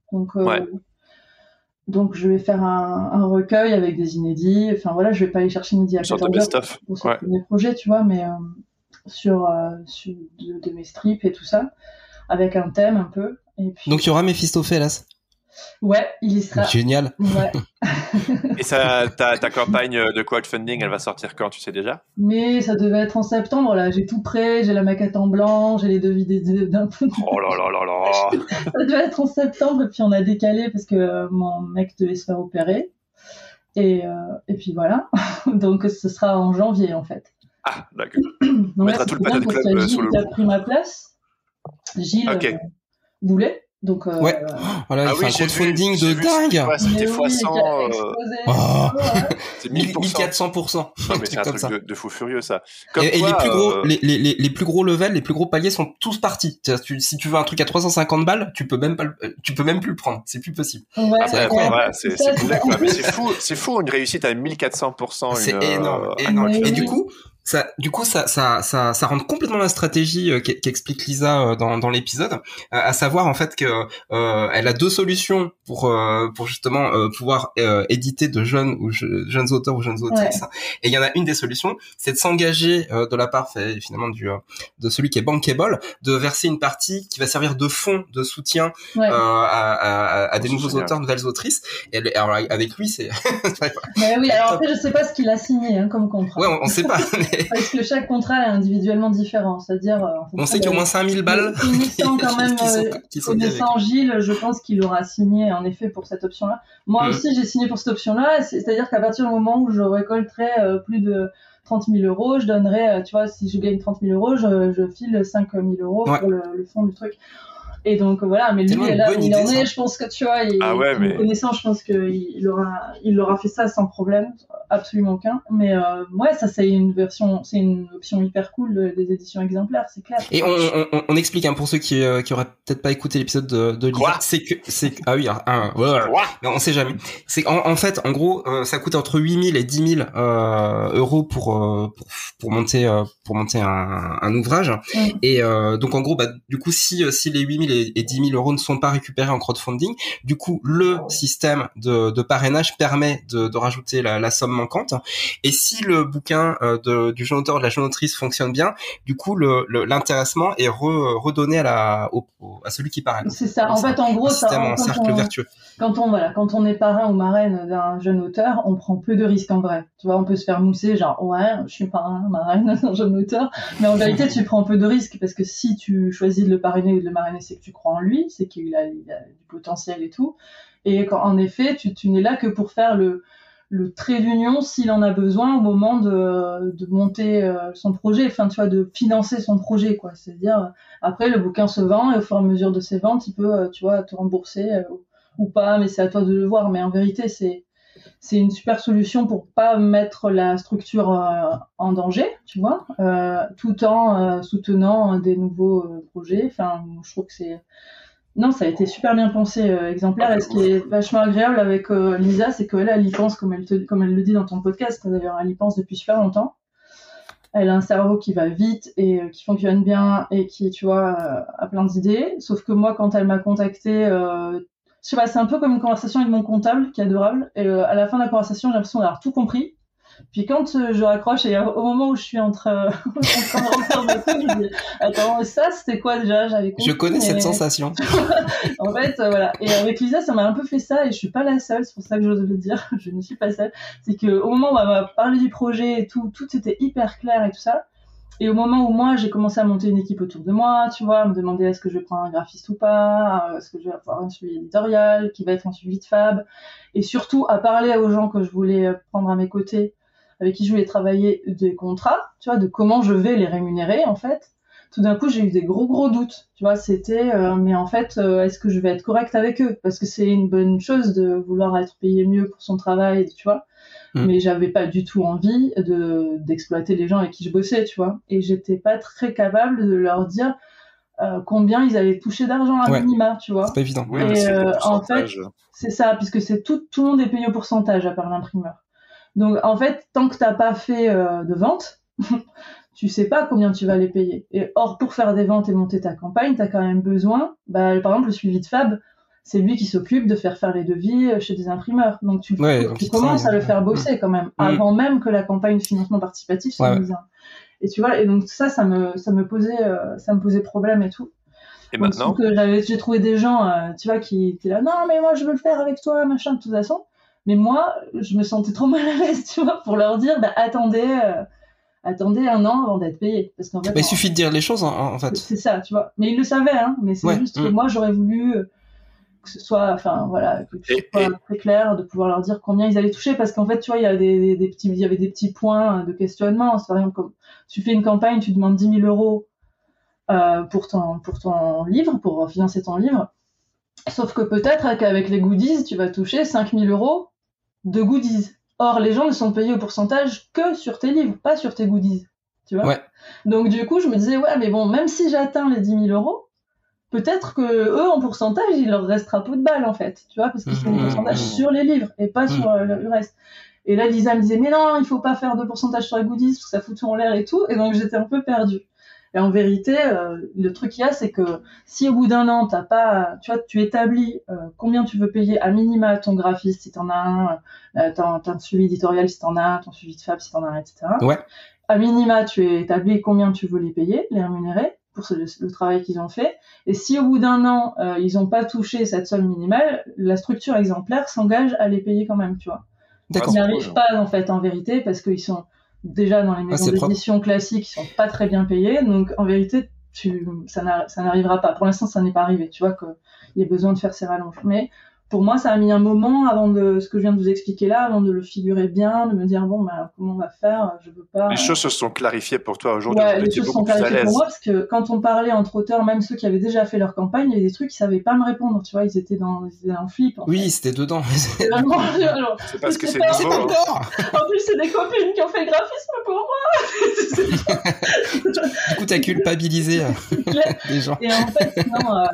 Speaker 4: Donc je vais faire un recueil avec des inédits. Enfin voilà, je vais pas aller chercher midi à 14h pour ce premier projet, tu vois, mais sur de mes strips et tout ça, avec un thème un peu. Et puis...
Speaker 3: Donc il y aura Méphistophélès.
Speaker 4: Ouais, il y sera.
Speaker 3: Génial.
Speaker 4: Ouais.
Speaker 2: Et ça, ta campagne de crowdfunding, elle va sortir quand, tu sais déjà?
Speaker 4: Mais ça devait être en septembre, là. J'ai tout prêt, j'ai la maquette en blanc, j'ai les devis d'un peu.
Speaker 2: Oh là là là là.
Speaker 4: Ça devait être en septembre, et puis on a décalé parce que mon mec devait se faire opérer. Et puis voilà. Donc ce sera en janvier, en fait.
Speaker 2: Ah, d'accord.
Speaker 4: On mettra tout le Patate Club sur le Gilles qui a pris ma place. Gilles Boulet. Donc,
Speaker 3: ouais. Voilà, il fait un crowdfunding de dingue.
Speaker 2: C'était x100. C'est
Speaker 3: 1400%.
Speaker 2: Non, mais c'est un truc de fou furieux, ça.
Speaker 3: Et les plus gros, les plus gros levels, les plus gros paliers sont tous partis. Si tu veux un truc à 350 balles, tu peux même plus le prendre. C'est plus possible.
Speaker 4: Ouais,
Speaker 2: c'est incroyable. Voilà, c'est cool, mais c'est fou, une réussite à 1400%.
Speaker 3: C'est énorme. Et du coup, ça rentre complètement la stratégie qu'explique Lisa dans l'épisode, à savoir en fait que elle a deux solutions pour justement pouvoir éditer de jeunes auteurs ou jeunes autrices. Ouais. Et il y en a une des solutions, c'est de s'engager de la part finalement de celui qui est bankable, de verser une partie qui va servir de fonds de soutien à des nouveaux auteurs, nouvelles autrices. Et alors avec lui, c'est.
Speaker 4: Mais oui, alors après je sais pas ce qu'il a signé comme contrat.
Speaker 3: Ouais, on sait pas.
Speaker 4: Parce que chaque contrat est individuellement différent, c'est-à-dire...
Speaker 3: on sait qu'il y a au moins 5000 balles.
Speaker 4: Connaissant quand même, connaissant Gilles, je pense qu'il aura signé en effet pour cette option-là. Moi aussi, j'ai signé pour cette option-là, c'est-à-dire qu'à partir du moment où je récolterai plus de 30 000 euros, je donnerai, tu vois, si je gagne 30 000 euros, je file 5 000 euros pour le fond du truc. Et donc voilà, mais lui, là où il en est, je pense que tu vois, connaissant, je pense qu'il aura fait ça sans problème, absolument aucun. Mais ouais, ça c'est une option hyper cool des éditions exemplaires, c'est clair.
Speaker 3: Et on explique pour ceux qui auraient peut-être pas écouté l'épisode de Lisa, mais on sait jamais. C'est en fait, en gros, ça coûte entre 8 000 et 10 000 euros pour monter un ouvrage. Et donc en gros, du coup, si les 8 000 et 10 000 euros ne sont pas récupérés en crowdfunding, du coup le système de parrainage permet de rajouter la somme manquante, et si le bouquin du jeune auteur, de la jeune autrice fonctionne bien, du coup l'intéressement est redonné à celui qui parraine.
Speaker 4: C'est ça, en fait en gros
Speaker 3: c'est un cercle vertueux.
Speaker 4: Quand on est parrain ou marraine d'un jeune auteur, on prend peu de risques en vrai. Tu vois, on peut se faire mousser, genre ouais, je suis parrain, marraine d'un jeune auteur, mais en vérité tu prends peu de risques, parce que si tu choisis de le parrainer ou de le marrainer, c'est que tu crois en lui, c'est qu'il a du potentiel et tout. Et en effet, tu n'es là que pour faire le trait d'union s'il en a besoin au moment de monter son projet, enfin tu vois, de financer son projet, quoi. C'est-à-dire après le bouquin se vend et au fur et à mesure de ses ventes, il peut tu vois, te rembourser ou pas, mais c'est à toi de le voir. Mais en vérité, c'est une super solution pour pas mettre la structure en danger, tu vois, tout en soutenant des nouveaux projets. Enfin, je trouve que Non, ça a été super bien pensé, exemplaire. Et ce qui est vachement agréable avec Lisa, c'est qu'elle, elle y pense, comme elle le dit dans ton podcast, d'ailleurs, elle y pense depuis super longtemps. Elle a un cerveau qui va vite et qui fonctionne bien et qui, tu vois, a plein d'idées. Sauf que moi, quand elle m'a contactée, je sais pas, c'est un peu comme une conversation avec mon comptable, qui est adorable. Et à la fin de la conversation, j'ai l'impression d'avoir tout compris. Puis quand je raccroche et au moment où je suis en train de refaire mes trucs, je me dis attends, ça c'était quoi déjà? J'avais compris.
Speaker 3: Je connais cette sensation.
Speaker 4: En fait, voilà. Et avec Lisa, ça m'a un peu fait ça et je suis pas la seule. C'est pour ça que j'ose le dire. Je ne suis pas seule. C'est que au moment où elle m'a parlé du projet et tout était hyper clair et tout ça. Et au moment où moi, j'ai commencé à monter une équipe autour de moi, tu vois, à me demander est-ce que je vais prendre un graphiste ou pas, est-ce que je vais avoir un suivi éditorial, qui va être un suivi de fab, et surtout à parler aux gens que je voulais prendre à mes côtés, avec qui je voulais travailler des contrats, tu vois, de comment je vais les rémunérer, en fait. Tout d'un coup, j'ai eu des gros doutes, tu vois, c'était, mais en fait, est-ce que je vais être correcte avec eux? Parce que c'est une bonne chose de vouloir être payé mieux pour son travail, tu vois. Mais j'avais pas du tout envie d'exploiter les gens avec qui je bossais, tu vois. Et j'étais pas très capable de leur dire combien ils allaient toucher d'argent à minima, tu vois.
Speaker 3: C'est pas évident.
Speaker 2: Oui,
Speaker 4: et en fait, c'est ça, puisque c'est tout le monde est payé au pourcentage à part l'imprimeur. Donc en fait, tant que t'as pas fait de vente, tu sais pas combien tu vas les payer. Et or, pour faire des ventes et monter ta campagne, t'as quand même besoin, par exemple, le suivi de fab, c'est lui qui s'occupe de faire les devis chez des imprimeurs. Donc tu commences à le faire bosser quand même, avant même que la campagne de financement participatif soit mise. Et tu vois, et donc ça me posait problème et tout.
Speaker 2: Et
Speaker 4: donc,
Speaker 2: maintenant
Speaker 4: j'ai trouvé des gens, tu vois, qui étaient là, non mais moi je veux le faire avec toi, machin, de toute façon. Mais moi, je me sentais trop mal à l'aise, tu vois, pour leur dire, attendez un an avant d'être payé. Parce qu'en fait,
Speaker 3: il suffit de dire les choses, en fait.
Speaker 4: C'est ça, tu vois. Mais ils le savaient, hein. Mais c'est juste que moi, j'aurais voulu que ce soit, enfin, voilà, que ce soit très clair de pouvoir leur dire combien ils allaient toucher. Parce qu'en fait, tu vois, il y avait des petits points de questionnement. C'est par exemple, comme tu fais une campagne, tu demandes 10 000 euros pour ton livre, pour financer ton livre. Sauf que peut-être qu'avec les goodies, tu vas toucher 5 000 euros de goodies. Or, les gens ne sont payés au pourcentage que sur tes livres, pas sur tes goodies. Tu vois ? Donc, du coup, je me disais, ouais, mais bon, même si j'atteins les 10 000 euros, peut-être que eux, en pourcentage, il leur restera peu de balles, en fait. Tu vois ? Parce que c'est un pourcentage sur les livres et pas sur le reste. Et là, Lisa me disait, mais non, il faut pas faire de pourcentage sur les goodies parce que ça fout tout en l'air et tout. Et donc, j'étais un peu perdue. Et en vérité, le truc qu'il y a, c'est que si au bout d'un an, tu établis combien tu veux payer à minima ton graphiste, si t'en as un, t'as un suivi éditorial si t'en as un, ton suivi de fab si t'en as un, etc. À minima, tu établis combien tu veux les payer, les rémunérer pour le travail qu'ils ont fait. Et si au bout d'un an, ils n'ont pas touché cette somme minimale, la structure exemplaire s'engage à les payer quand même, tu vois. Ils n'y arrivent pas, en fait, en vérité, parce qu'ils sont déjà dans les maisons d'édition classiques, ils sont pas très bien payés, donc en vérité, ça n'arrivera pas. Pour l'instant, ça n'est pas arrivé, tu vois, qu'il y ait besoin de faire ces rallonges. Mais pour moi, ça a mis un moment avant de ce que je viens de vous expliquer là, avant de le figurer bien, de me dire bon, comment on va faire, je veux pas.
Speaker 2: Les choses se sont clarifiées pour toi aujourd'hui.
Speaker 4: Ouais, les choses se sont clarifiées pour moi parce que quand on parlait entre auteurs, même ceux qui avaient déjà fait leur campagne, il y avait des trucs qu'ils savaient pas me répondre, tu vois, ils étaient dans flip.
Speaker 3: Oui, c'était dedans.
Speaker 4: C'est vraiment, alors,
Speaker 2: c'est parce que c'est nouveau.
Speaker 4: En plus, c'est des copines qui ont fait le graphisme pour moi.
Speaker 3: Du coup, t'as culpabilisé les gens.
Speaker 4: Et en fait,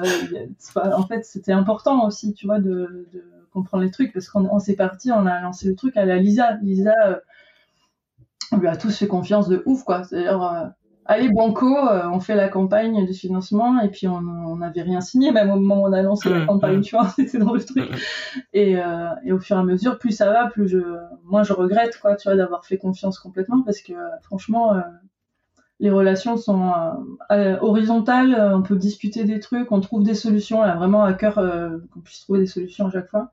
Speaker 4: en fait, c'était important aussi, tu vois, de comprendre les trucs parce qu'on s'est parti, on a lancé le truc à la Lisa. Lisa, on lui a tous fait confiance de ouf, quoi. C'est-à-dire, allez, banco, on fait la campagne de financement et puis on n'avait rien signé, même au moment où on a lancé la campagne, tu vois, c'était dans le truc. Et au fur et à mesure, plus ça va, plus moi je regrette, quoi, tu vois, d'avoir fait confiance complètement parce que franchement, les relations sont horizontales, on peut discuter des trucs, on trouve des solutions, elle a vraiment à cœur qu'on puisse trouver des solutions à chaque fois.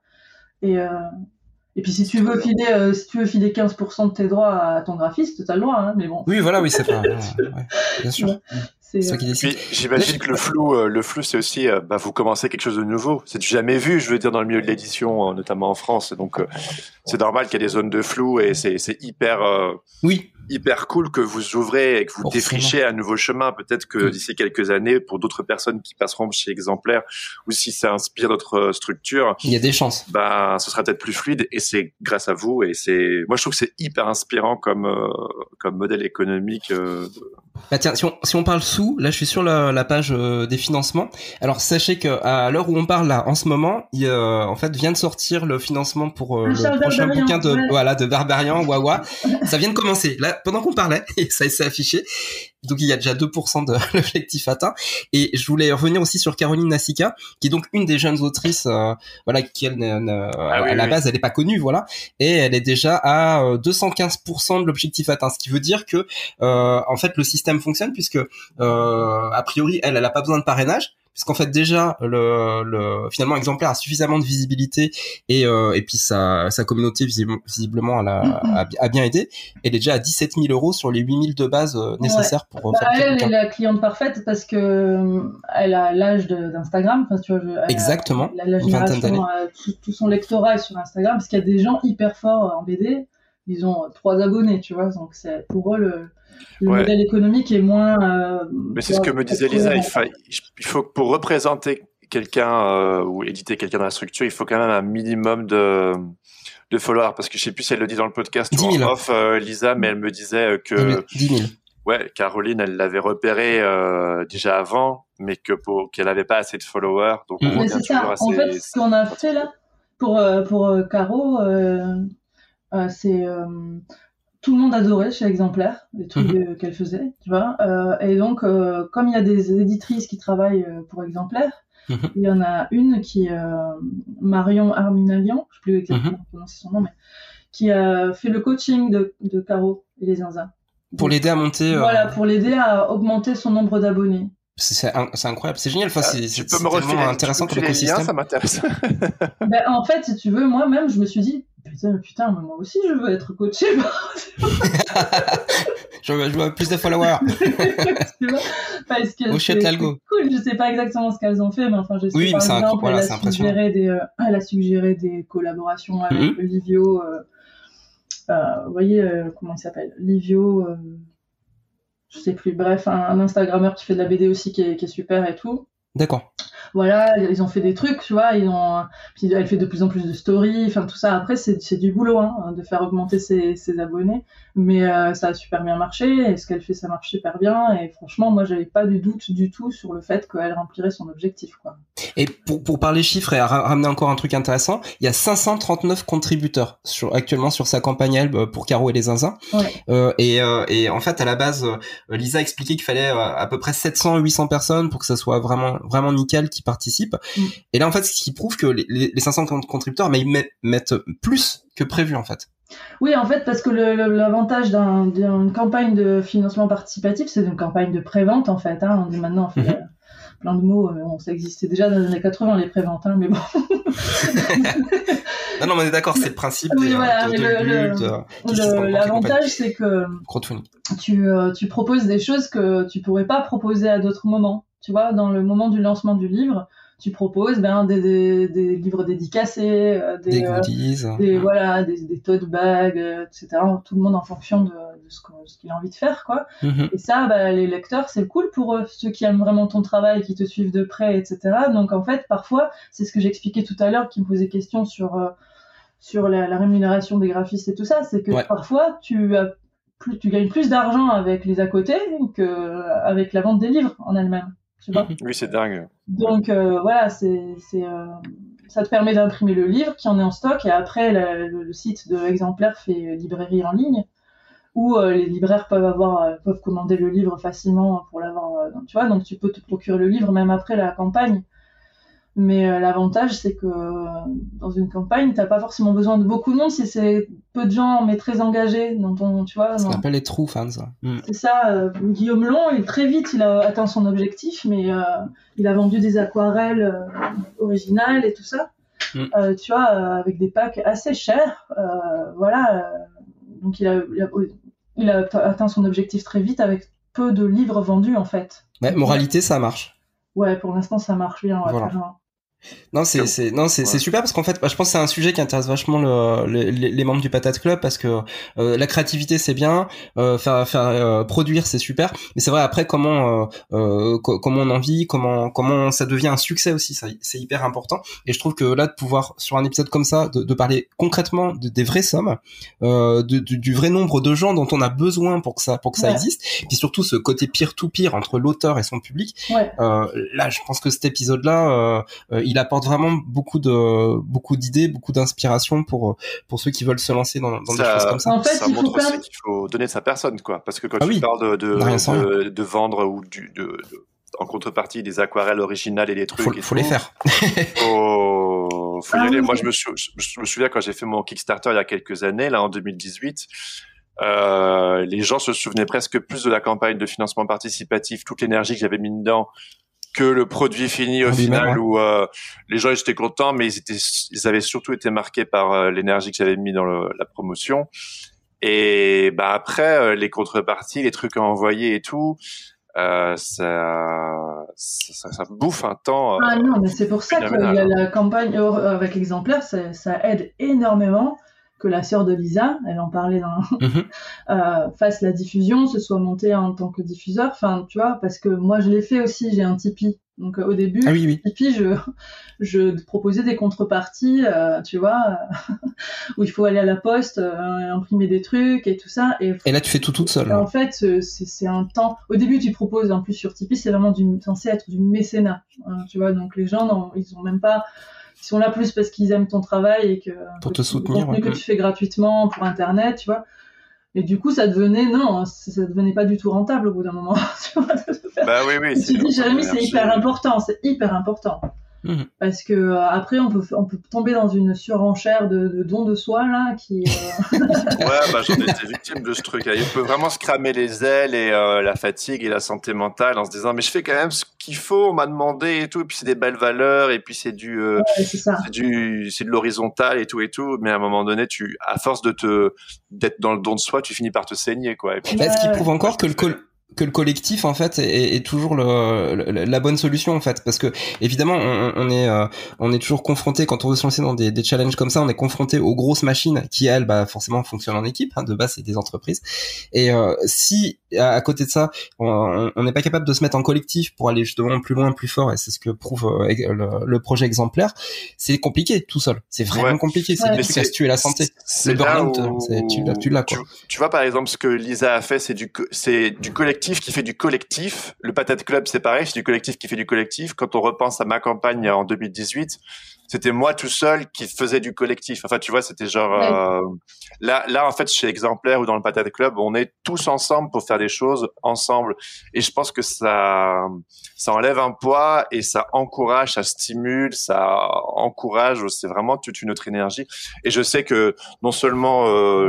Speaker 4: Et puis si tu veux filer 15% de tes droits à ton graphiste, t'as le droit, hein, mais bon.
Speaker 3: Oui, voilà, oui, c'est pas. Bien sûr. C'est ça qui décide.
Speaker 2: Puis, j'imagine que le flou, c'est aussi, vous commencez quelque chose de nouveau. C'est du jamais vu, je veux dire, dans le milieu de l'édition, notamment en France. Donc, c'est normal qu'il y ait des zones de flou et c'est hyper. Hyper cool que vous ouvrez et que vous défrichez un nouveau chemin. Peut-être que d'ici quelques années, pour d'autres personnes qui passeront chez Exemplaire, ou si ça inspire notre structure,
Speaker 3: il y a des chances.
Speaker 2: Ce sera peut-être plus fluide et c'est grâce à vous. Et moi, je trouve que c'est hyper inspirant comme modèle économique
Speaker 3: Bah tiens, si on parle sous, là je suis sur la page des financements. Alors sachez que à l'heure où on parle là, en ce moment, en fait vient de sortir le financement pour le prochain bouquin de Barbarian, Wawa. Ça vient de commencer. Là, pendant qu'on parlait, et ça s'est affiché. Donc il y a déjà 2% de l'objectif atteint. Et je voulais revenir aussi sur Caroline Nasica, qui est donc une des jeunes autrices, qui à la base elle est pas connue, voilà, et elle est déjà à 215% de l'objectif atteint, ce qui veut dire que en fait le système fonctionne puisque a priori elle a pas besoin de parrainage. Puisqu'en fait déjà finalement Exemplaire a suffisamment de visibilité et puis sa communauté visiblement a bien aidé. Elle est déjà à 17 000 € sur les 8 000 de base nécessaires pour faire
Speaker 4: elle est la cliente parfaite parce que elle a l'âge d'Instagram. Enfin, tu vois,
Speaker 3: exactement.
Speaker 4: La génération, tout son lectorat est sur Instagram parce qu'il y a des gens hyper forts en BD. Ils ont 3 abonnés, tu vois, donc c'est pour eux le modèle économique est moins.
Speaker 2: Mais c'est ce que me disait Lisa. Il faut que pour représenter quelqu'un ou éditer quelqu'un dans la structure, il faut quand même un minimum de followers. Parce que je sais plus si elle le dit dans le podcast ou en off, Lisa, mais elle me disait que
Speaker 3: 10 000.
Speaker 2: Ouais, Caroline, elle l'avait repéré déjà avant, mais qu'elle n'avait pas assez de followers. Donc on
Speaker 4: mais c'est ça. En fait, ce qu'on a fait là pour Caro, c'est tout le monde adorait chez Exemplaire les trucs qu'elle faisait, tu vois. Et donc, comme il y a des éditrices qui travaillent pour Exemplaire, il y en a une qui Marion Arminalian, je sais plus exactement prononcer son nom, mais qui a fait le coaching de Caro et les Zinzins.
Speaker 3: Pour l'aider à monter.
Speaker 4: Voilà, pour l'aider à augmenter son nombre d'abonnés.
Speaker 3: C'est incroyable, c'est génial. Enfin, c'est tellement intéressant comme
Speaker 2: écosystème. Ça m'intéresse.
Speaker 4: En fait, si tu veux, moi-même, je me suis dit, putain, moi aussi, je veux être coachée.
Speaker 3: je veux plus de followers.
Speaker 4: Tu vois, parce que
Speaker 3: c'est
Speaker 4: cool. Je sais pas exactement ce qu'elles ont fait, mais enfin, je sais par exemple, elle a suggéré des collaborations avec Livio. Vous voyez comment il s'appelle, Livio. Je sais plus. Bref, un Instagrammeur qui fait de la BD aussi qui est super et tout.
Speaker 3: D'accord.
Speaker 4: Voilà, ils ont fait des trucs, tu vois, puis elle fait de plus en plus de stories, enfin tout ça. Après, c'est du boulot, de faire augmenter ses abonnés, mais ça a super bien marché, et ce qu'elle fait, ça marche super bien, et franchement, moi, j'avais pas du doute du tout sur le fait qu'elle remplirait son objectif, quoi.
Speaker 3: Et pour parler chiffres et ramener encore un truc intéressant, il y a 539 contributeurs actuellement sur sa campagne pour Caro et les Zinzins.
Speaker 4: Ouais.
Speaker 3: Et en fait, à la base, Lisa expliquait qu'il fallait à peu près 700-800 personnes pour que ça soit vraiment nickel qui participent. Et là, en fait, ce qui prouve que les 500 contributeurs, mais ils mettent plus que prévu, en fait.
Speaker 4: Oui, en fait, parce que l'avantage d'une campagne de financement participatif, c'est une campagne de prévente, en fait. On dit maintenant, on fait plein de mots. Ça existait déjà dans les années 80, les préventes, mais bon.
Speaker 3: Non, mais on est d'accord, c'est le principe
Speaker 4: l'avantage, c'est que tu proposes des choses que tu pourrais pas proposer à d'autres moments. Tu vois, dans le moment du lancement du livre, tu proposes des livres dédicacés,
Speaker 3: des goodies,
Speaker 4: des tote bags, etc. Tout le monde en fonction de ce qu'il a envie de faire, quoi. Et ça, les lecteurs, c'est cool pour eux, ceux qui aiment vraiment ton travail, qui te suivent de près, etc. Donc en fait, parfois, c'est ce que j'expliquais tout à l'heure, qui me posait question sur la rémunération des graphistes et tout ça, c'est que parfois tu gagnes plus d'argent avec les à côté qu'avec la vente des livres en elle-même. Tu vois.
Speaker 2: Oui, c'est dingue.
Speaker 4: Donc voilà, ça te permet d'imprimer le livre qui en est en stock, et après le site de Exemplaire fait librairie en ligne où les libraires peuvent commander le livre facilement pour l'avoir. Tu vois, donc tu peux te procurer le livre même après la campagne. Mais l'avantage, c'est que dans une campagne, t'as pas forcément besoin de beaucoup de monde si c'est peu de gens mais très engagés dans ton, tu vois.
Speaker 3: Ce qu'on appelle les true fans.
Speaker 4: C'est ça. Guillaume Long, très vite, il a atteint son objectif, mais il a vendu des aquarelles originales et tout ça. Tu vois, avec des packs assez chers. Donc il a atteint son objectif très vite avec peu de livres vendus en fait.
Speaker 3: Ouais, moralité, ça marche.
Speaker 4: Ouais, pour l'instant, ça marche bien.
Speaker 3: Voilà. Non, c'est super parce qu'en fait, je pense que c'est un sujet qui intéresse vachement les membres du Patate Club parce que la créativité c'est bien, produire c'est super, mais c'est vrai après comment on en vit, comment ça devient un succès aussi, c'est hyper important. Et je trouve que là de pouvoir sur un épisode comme ça de parler concrètement des vraies sommes, du vrai nombre de gens dont on a besoin pour que ça existe, et puis surtout ce côté peer-to-peer entre l'auteur et son public. Là, je pense que cet épisode-là, il apporte vraiment beaucoup d'idées, beaucoup d'inspiration pour ceux qui veulent se lancer dans des choses comme ça.
Speaker 4: En fait,
Speaker 2: ça montre aussi qu'il faut donner de sa personne, quoi. Parce que quand tu parles de vendre ou en contrepartie des aquarelles originales et des trucs,
Speaker 3: faut les faire.
Speaker 2: faut y aller. Moi, je me souviens quand j'ai fait mon Kickstarter il y a quelques années, là en 2018. Les gens se souvenaient presque plus de la campagne de financement participatif, toute l'énergie que j'avais mis dedans, que le produit fini au final, où les gens étaient contents, mais ils avaient surtout été marqués par l'énergie que j'avais mis dans la promotion. Et après, les contreparties, les trucs à envoyer et tout, ça bouffe un temps.
Speaker 4: Non, mais c'est pour ça qu'il y a la campagne avec exemplaire, ça aide énormément que la sœur de Lisa, elle en parlait fasse la diffusion, se soit montée en tant que diffuseur, enfin, tu vois, parce que moi je l'ai fait aussi, j'ai un Tipeee. Donc au début, Tipeee, je proposais des contreparties, tu vois, où il faut aller à la poste, imprimer des trucs et tout ça. Et
Speaker 3: là, tu fais tout toute seule.
Speaker 4: En fait, c'est un temps. Au début, tu proposes, en plus sur Tipeee, c'est vraiment censé être du mécénat, tu vois. Donc les gens, ils ont même pas. Ils sont là plus parce qu'ils aiment ton travail et que
Speaker 3: pour te soutenir,
Speaker 4: que tu fais gratuitement pour Internet, tu vois. Et du coup, ça devenait pas du tout rentable au bout d'un moment. Tu vois,
Speaker 2: oui.
Speaker 4: Tu dis, Jérémy, c'est hyper important. Parce que après, on peut tomber dans une surenchère de dons de soi là, qui.
Speaker 2: J'en étais victime de ce truc. Il peut vraiment se cramer les ailes et la fatigue et la santé mentale en se disant, mais je fais quand même ce qu'il faut, on m'a demandé et tout, et puis c'est des belles valeurs, et puis c'est de l'horizontal et tout, mais à un moment donné, à force d'être dans le don de soi, tu finis par te saigner, quoi. Et puis,
Speaker 3: ce qui prouve encore que le collectif en fait est toujours la bonne solution en fait, parce que évidemment on est toujours confronté quand on veut se lancer dans des challenges comme ça, on est confronté aux grosses machines qui elles forcément fonctionnent en équipe, de base c'est des entreprises, et si à côté de ça on n'est pas capable de se mettre en collectif pour aller justement plus loin, plus fort, et c'est ce que prouve le projet exemplaire, c'est compliqué tout seul, c'est vraiment compliqué, c'est des trucs à se tuer la santé, le burn-out, tu l'as quoi.
Speaker 2: Tu vois par exemple ce que Lisa a fait, c'est du collectif qui fait du collectif. Le Patate Club, c'est pareil, c'est du collectif qui fait du collectif. Quand on repense à ma campagne en 2018, c'était moi tout seul qui faisais du collectif. Enfin, tu vois, c'était genre là en fait chez Exemplaire ou dans le Patate Club, on est tous ensemble pour faire des choses ensemble. Et je pense que ça enlève un poids et ça encourage, ça stimule, ça encourage. C'est vraiment toute une autre énergie. Et je sais que non seulement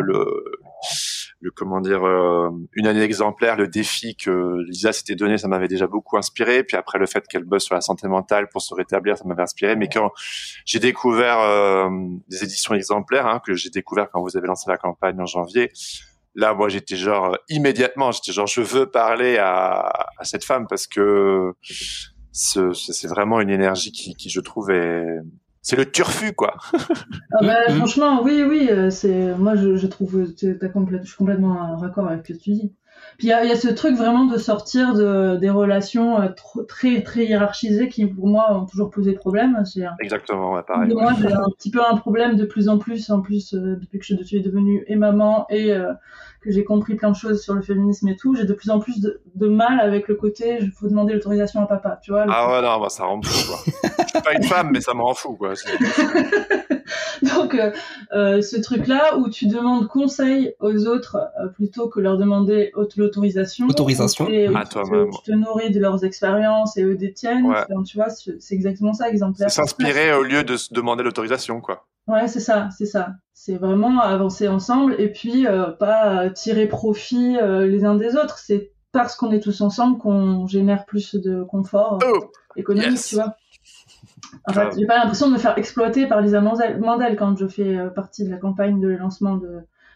Speaker 2: une année exemplaire, le défi que Lisa s'était donné, ça m'avait déjà beaucoup inspiré. Puis après, le fait qu'elle bosse sur la santé mentale pour se rétablir, ça m'avait inspiré. Mais quand j'ai découvert des éditions exemplaires, que j'ai découvert quand vous avez lancé la campagne en janvier, là, moi, j'étais genre je veux parler à cette femme parce que c'est vraiment une énergie qui je trouve c'est le turfu, quoi.
Speaker 4: Franchement, oui, moi, je trouve, je suis complètement en raccord avec ce que tu dis. Puis il y a ce truc vraiment de sortir des relations très, très hiérarchisées qui, pour moi, ont toujours posé problème.
Speaker 2: Exactement, pareil.
Speaker 4: Moi, j'ai un petit peu un problème de plus en plus, depuis que je suis devenue et maman et que j'ai compris plein de choses sur le féminisme et tout, j'ai de plus en plus de mal avec le côté il faut demander l'autorisation à papa, tu vois.
Speaker 2: Non, ça rend fou, quoi. Je suis pas une femme, mais ça me rend fou, quoi.
Speaker 4: Donc, ce truc-là où tu demandes conseil aux autres plutôt que leur demander l'autorisation.
Speaker 3: À
Speaker 2: toi-même.
Speaker 4: Tu te nourris de leurs expériences et eux des tiennes. Ouais. Enfin, tu vois, c'est exactement ça, exemplaire.
Speaker 2: C'est s'inspirer au lieu de se demander l'autorisation, quoi.
Speaker 4: Ouais, c'est ça. C'est vraiment avancer ensemble et puis pas tirer profit les uns des autres. C'est parce qu'on est tous ensemble qu'on génère plus de confort économique, tu vois. En fait, j'ai pas l'impression de me faire exploiter par Lisa Mandel quand je fais partie de la campagne de lancement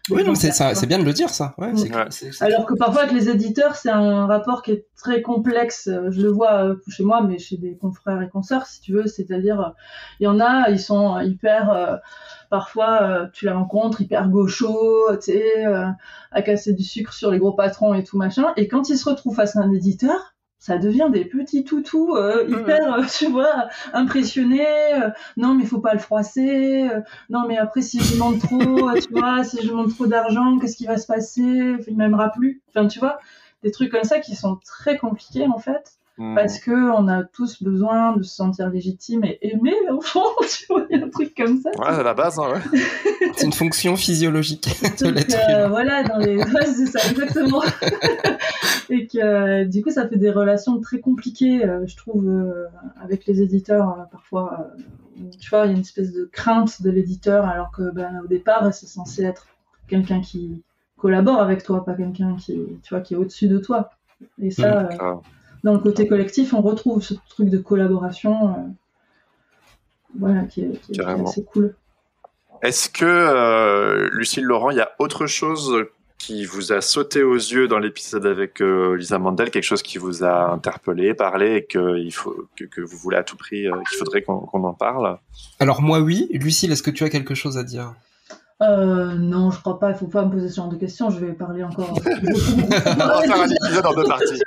Speaker 3: Oui, non, c'est bien de le dire, ça. Ouais,
Speaker 4: Alors que parfois, avec les éditeurs, c'est un rapport qui est très complexe. Je le vois chez moi, mais chez des confrères et consoeurs, si tu veux. C'est-à-dire, il y en a, ils sont hyper... parfois, tu les rencontres hyper gauchos, tu sais, à casser du sucre sur les gros patrons et tout machin. Et quand ils se retrouvent face à un éditeur, ça devient des petits toutous hyper, tu vois, impressionnés. Non, mais il faut pas le froisser. Non, mais après, si je demande trop, tu vois, si je demande trop d'argent, qu'est-ce qui va se passer? Il m'aimera plus. Enfin, tu vois, des trucs comme ça qui sont très compliqués, en fait. Parce que on a tous besoin de se sentir légitime et aimé, au fond, tu vois, il y a un truc comme ça.
Speaker 2: Ouais, c'est la base, hein, ouais.
Speaker 3: C'est une fonction physiologique de l'être humain.
Speaker 4: Voilà, ouais, c'est ça, exactement. Et que du coup, ça fait des relations très compliquées, je trouve, avec les éditeurs, parfois. Tu vois, il y a une espèce de crainte de l'éditeur, alors que au départ, c'est censé être quelqu'un qui collabore avec toi, pas quelqu'un qui est au-dessus de toi. Et ça... dans le côté collectif, on retrouve ce truc de collaboration qui est assez cool.
Speaker 2: Est-ce que, Lucille Laurent, il y a autre chose qui vous a sauté aux yeux dans l'épisode avec Lisa Mandel, quelque chose qui vous a interpellé, parlé, et que vous voulez à tout prix, qu'il faudrait qu'on en parle?
Speaker 3: Alors moi, oui. Lucille, est-ce que tu as quelque chose à dire?
Speaker 4: Non, je crois pas. Il faut pas me poser ce genre de questions. Je vais parler encore.
Speaker 2: On va faire un épisode en 2 parties.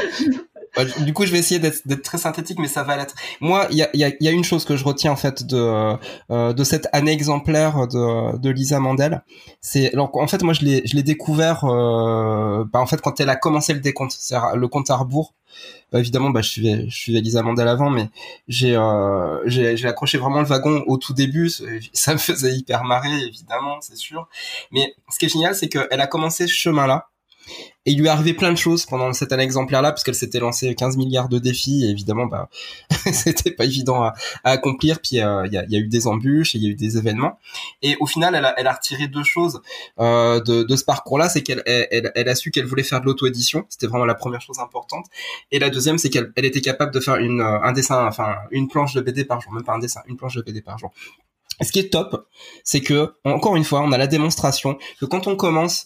Speaker 3: Du coup, je vais essayer d'être très synthétique, mais ça va l'être. Moi, il y a une chose que je retiens en fait de cette année exemplaire de Lisa Mandel. C'est alors en fait moi je l'ai découvert en fait quand elle a commencé le décompte, c'est le compte à rebours. Évidemment, je suivais Lisa Mandel avant, mais j'ai accroché vraiment le wagon au tout début. Ça me faisait hyper marrer, évidemment, c'est sûr. Mais ce qui est génial, c'est qu'elle a commencé ce chemin-là. Et il lui est arrivé plein de choses pendant cette année exemplaire-là, parce qu'elle s'était lancée 15 milliards de défis, et évidemment, c'était pas évident à accomplir. Puis il y a eu des embûches, et il y a eu des événements. Et au final, elle a retiré 2 choses de ce parcours-là, c'est qu'elle a su qu'elle voulait faire de l'auto-édition. C'était vraiment la première chose importante. Et la deuxième, c'est qu'elle était capable de faire un dessin, enfin une planche de BD par jour, même pas un dessin, une planche de BD par jour. Ce qui est top, c'est que, encore une fois, on a la démonstration que quand on commence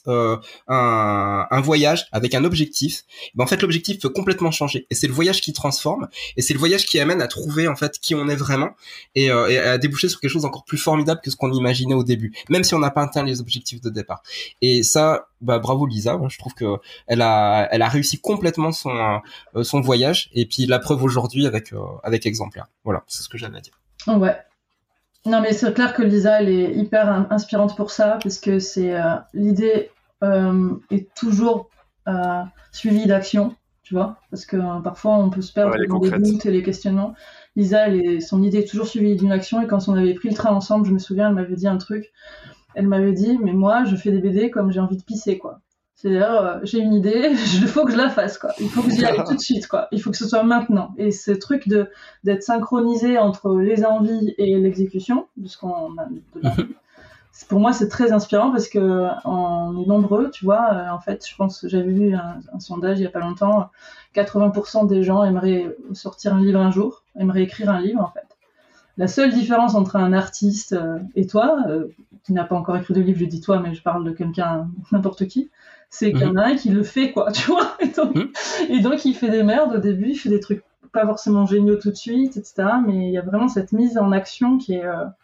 Speaker 3: un voyage avec un objectif, en fait, l'objectif peut complètement changer. Et c'est le voyage qui transforme, et c'est le voyage qui amène à trouver en fait qui on est vraiment, et à déboucher sur quelque chose d'encore plus formidable que ce qu'on imaginait au début, même si on n'a pas atteint les objectifs de départ. Et ça, bravo Lisa, je trouve que elle a réussi complètement son voyage, et puis la preuve aujourd'hui avec Exemplaire. Voilà, c'est ce que j'avais à dire.
Speaker 4: Ouais. Non, mais c'est clair que Lisa, elle est hyper inspirante pour ça, parce que l'idée est toujours suivie d'action, tu vois, parce que parfois on peut se perdre dans les doutes et les questionnements. Lisa, son idée est toujours suivie d'une action, et quand on avait pris le train ensemble, je me souviens, elle m'avait dit un truc. Elle m'avait dit, mais moi, je fais des BD comme j'ai envie de pisser, quoi. C'est-à-dire, j'ai une idée, il faut que je la fasse, quoi. Il faut que j'y aille tout de suite, quoi. Il faut que ce soit maintenant. Et ce truc d'être synchronisé entre les envies et l'exécution, de ce qu'on a de l'envie, pour moi, c'est très inspirant, parce que on est nombreux, tu vois. En fait, je pense que j'avais vu un sondage il y a pas longtemps, 80% des gens aimeraient sortir un livre un jour, aimeraient écrire un livre, en fait. La seule différence entre un artiste et toi, qui n'a pas encore écrit de livre, je dis toi, mais je parle de quelqu'un, n'importe qui, c'est qu'il y en a un qui le fait, quoi, tu vois. Et donc, il fait des merdes au début, il fait des trucs pas forcément géniaux tout de suite, etc. Mais il y a vraiment cette mise en action qui est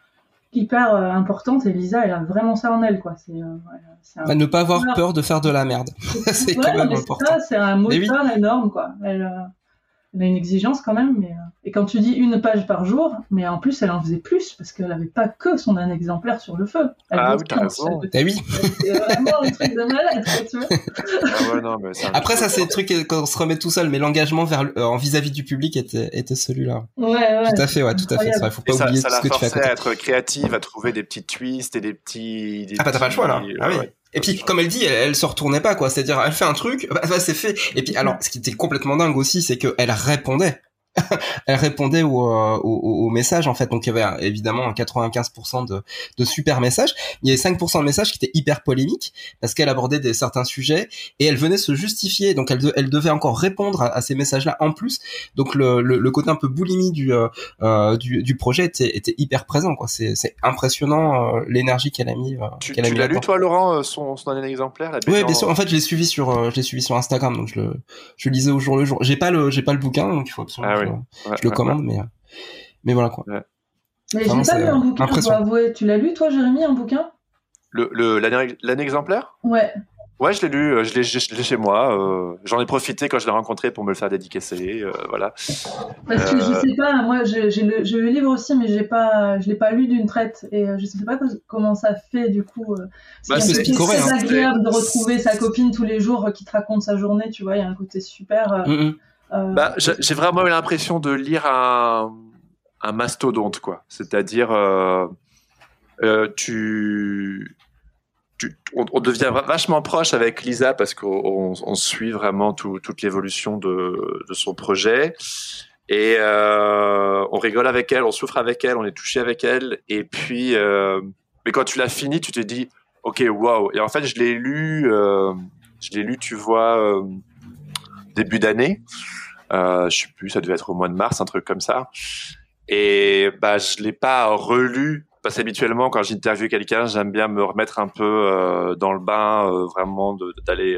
Speaker 4: hyper importante, et Lisa, elle a vraiment ça en elle, quoi.
Speaker 3: Ne pas avoir peur de faire de la merde. C'est quand même important.
Speaker 4: C'est un moteur énorme, quoi. Elle a une exigence quand même, et quand tu dis 1 page par jour, mais en plus elle en faisait plus, parce qu'elle n'avait pas que son un exemplaire sur le feu.
Speaker 2: Oui, t'as raison.
Speaker 3: Oui.
Speaker 4: C'est vraiment un truc de malade, tu vois.
Speaker 2: Non, mais
Speaker 3: après ça, c'est le truc qu'on se remet tout seul, mais l'engagement vis-à-vis du public était celui-là.
Speaker 4: Ouais.
Speaker 3: Tout à fait, ouais, tout à fait. Il faut pas oublier tout ce que tu fais à côté.
Speaker 2: Ça l'a forcé à être créative, à trouver des petits twists et des petits.
Speaker 3: T'as pas le choix là. Oui. Et puis, comme elle dit, elle se retournait pas, quoi. C'est-à-dire, elle fait un truc, c'est fait. Et puis, alors, ce qui était complètement dingue aussi, c'est qu'elle répondait. elle répondait aux messages en fait. Donc il y avait évidemment 95% de super messages. Il y avait 5% de messages qui étaient hyper polémiques parce qu'elle abordait certains sujets et elle venait se justifier. Donc elle devait encore répondre à ces messages-là en plus. Donc le côté un peu boulimie du projet était hyper présent, quoi. C'est impressionnant l'énergie qu'elle a mis.
Speaker 2: Tu l'as lu toi, Laurent, son dernier exemplaire?
Speaker 3: Oui, bien sûr. En fait, je l'ai suivi sur Instagram, donc je lisais au jour le jour. J'ai pas le bouquin, donc il faut absolument je le commande, mais voilà quoi.
Speaker 4: Ouais. Mais j'ai pas lu un bouquin, je dois avouer. Tu l'as lu toi, Jérémy, un bouquin?
Speaker 2: L'année exemplaire?
Speaker 4: Ouais.
Speaker 2: Ouais, je l'ai lu, je l'ai chez moi. J'en ai profité quand je l'ai rencontré pour me le faire dédicacer, voilà.
Speaker 4: Parce que je sais pas, moi j'ai le livre aussi, mais je l'ai pas lu d'une traite et je sais pas comment ça fait du coup.
Speaker 3: C'est
Speaker 4: très agréable de retrouver sa copine tous les jours qui te raconte sa journée, tu vois, il y a un côté super.
Speaker 2: J'ai vraiment eu l'impression de lire un mastodonte, quoi. C'est-à-dire, on devient vachement proche avec Lisa parce qu'on suit vraiment toute l'évolution de son projet et on rigole avec elle, on souffre avec elle, on est touché avec elle et puis mais quand tu l'as fini tu te dis ok, waouh. Et en fait je l'ai lu tu vois début d'année, je sais plus, ça devait être au mois de mars, un truc comme ça, et je l'ai pas relu. Parce qu'habituellement, quand j'interviewe quelqu'un, j'aime bien me remettre un peu dans le bain, vraiment d'aller.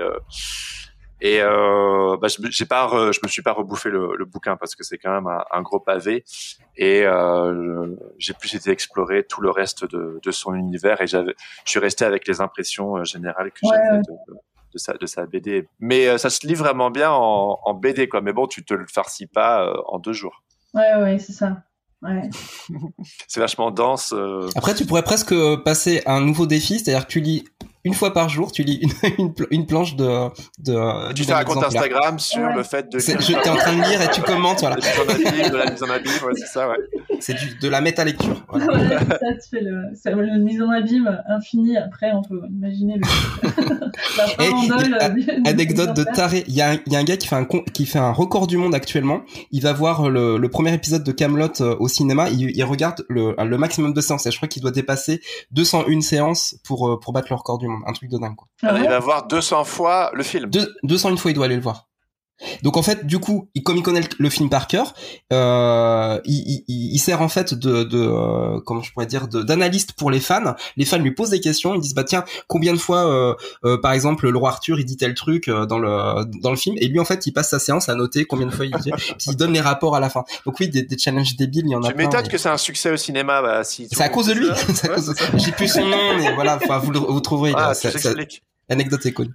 Speaker 2: Je me suis pas rebouffé le bouquin parce que c'est quand même un gros pavé, et j'ai plus été explorer tout le reste de son univers, et je suis resté avec les impressions générales que j'avais de sa BD. Mais ça se lit vraiment bien en BD, quoi. Mais bon, tu te le farcis pas en 2 jours.
Speaker 4: Ouais, c'est ça. Ouais.
Speaker 2: C'est vachement dense.
Speaker 3: Après, tu pourrais presque passer à un nouveau défi, c'est-à-dire que tu lis une fois par jour, tu lis une planche de
Speaker 2: tu fais un compte Instagram sur le fait de.
Speaker 3: T'es en train de lire et tu commentes, voilà.
Speaker 2: De la mise en abîme, ouais, c'est ça, ouais.
Speaker 3: C'est de la méta-lecture.
Speaker 4: Voilà. Ouais, ça tu fais le mise en abîme infini. Après, on peut imaginer la farandole.
Speaker 3: Anecdote de taré. Il y a un gars qui fait un record du monde actuellement. Il va voir le premier épisode de Kaamelott au cinéma. Il regarde le maximum de séances. Et je crois qu'il doit dépasser 201 séances pour battre le record du monde. Un truc de dingue, quoi.
Speaker 2: Il va voir 200 fois le film.
Speaker 3: 201 fois, il doit aller le voir. Donc en fait, du coup, comme il connaît le film par cœur, il sert en fait comment je pourrais dire, d'analyste pour les fans. Les fans lui posent des questions, ils disent tiens, combien de fois par exemple le roi Arthur il dit tel truc dans le film, et lui en fait il passe sa séance à noter combien de fois il dit, puis il donne les rapports à la fin. Donc oui, des challenges débiles, il y en a plein.
Speaker 2: Tu m'étonnes que c'est un succès au cinéma, si.
Speaker 3: C'est à cause de lui. J'ai plus son nom, mais voilà, enfin vous trouverez. L'anecdote est connue.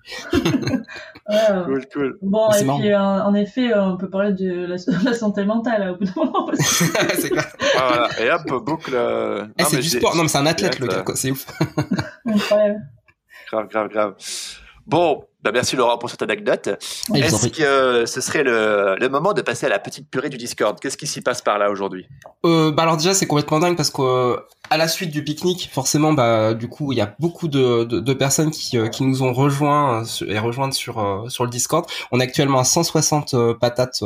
Speaker 2: Cool.
Speaker 4: Bon, et puis en effet, on peut parler de la santé mentale au bout d'un moment.
Speaker 3: C'est clair.
Speaker 2: Voilà. Et hop, boucle.
Speaker 3: C'est du sport. Non, mais c'est un athlète, le gars, quoi. C'est ouf.
Speaker 4: Incroyable.
Speaker 2: Grave. Bon, merci Laurent pour cette anecdote. Est-ce que ce serait le moment de passer à la petite purée du Discord? Qu'est-ce qui s'y passe par là aujourd'hui?
Speaker 3: Alors déjà, c'est complètement dingue parce que à la suite du pique-nique, forcément, du coup, il y a beaucoup de personnes qui nous ont rejointes sur le Discord. On est actuellement à 160 patates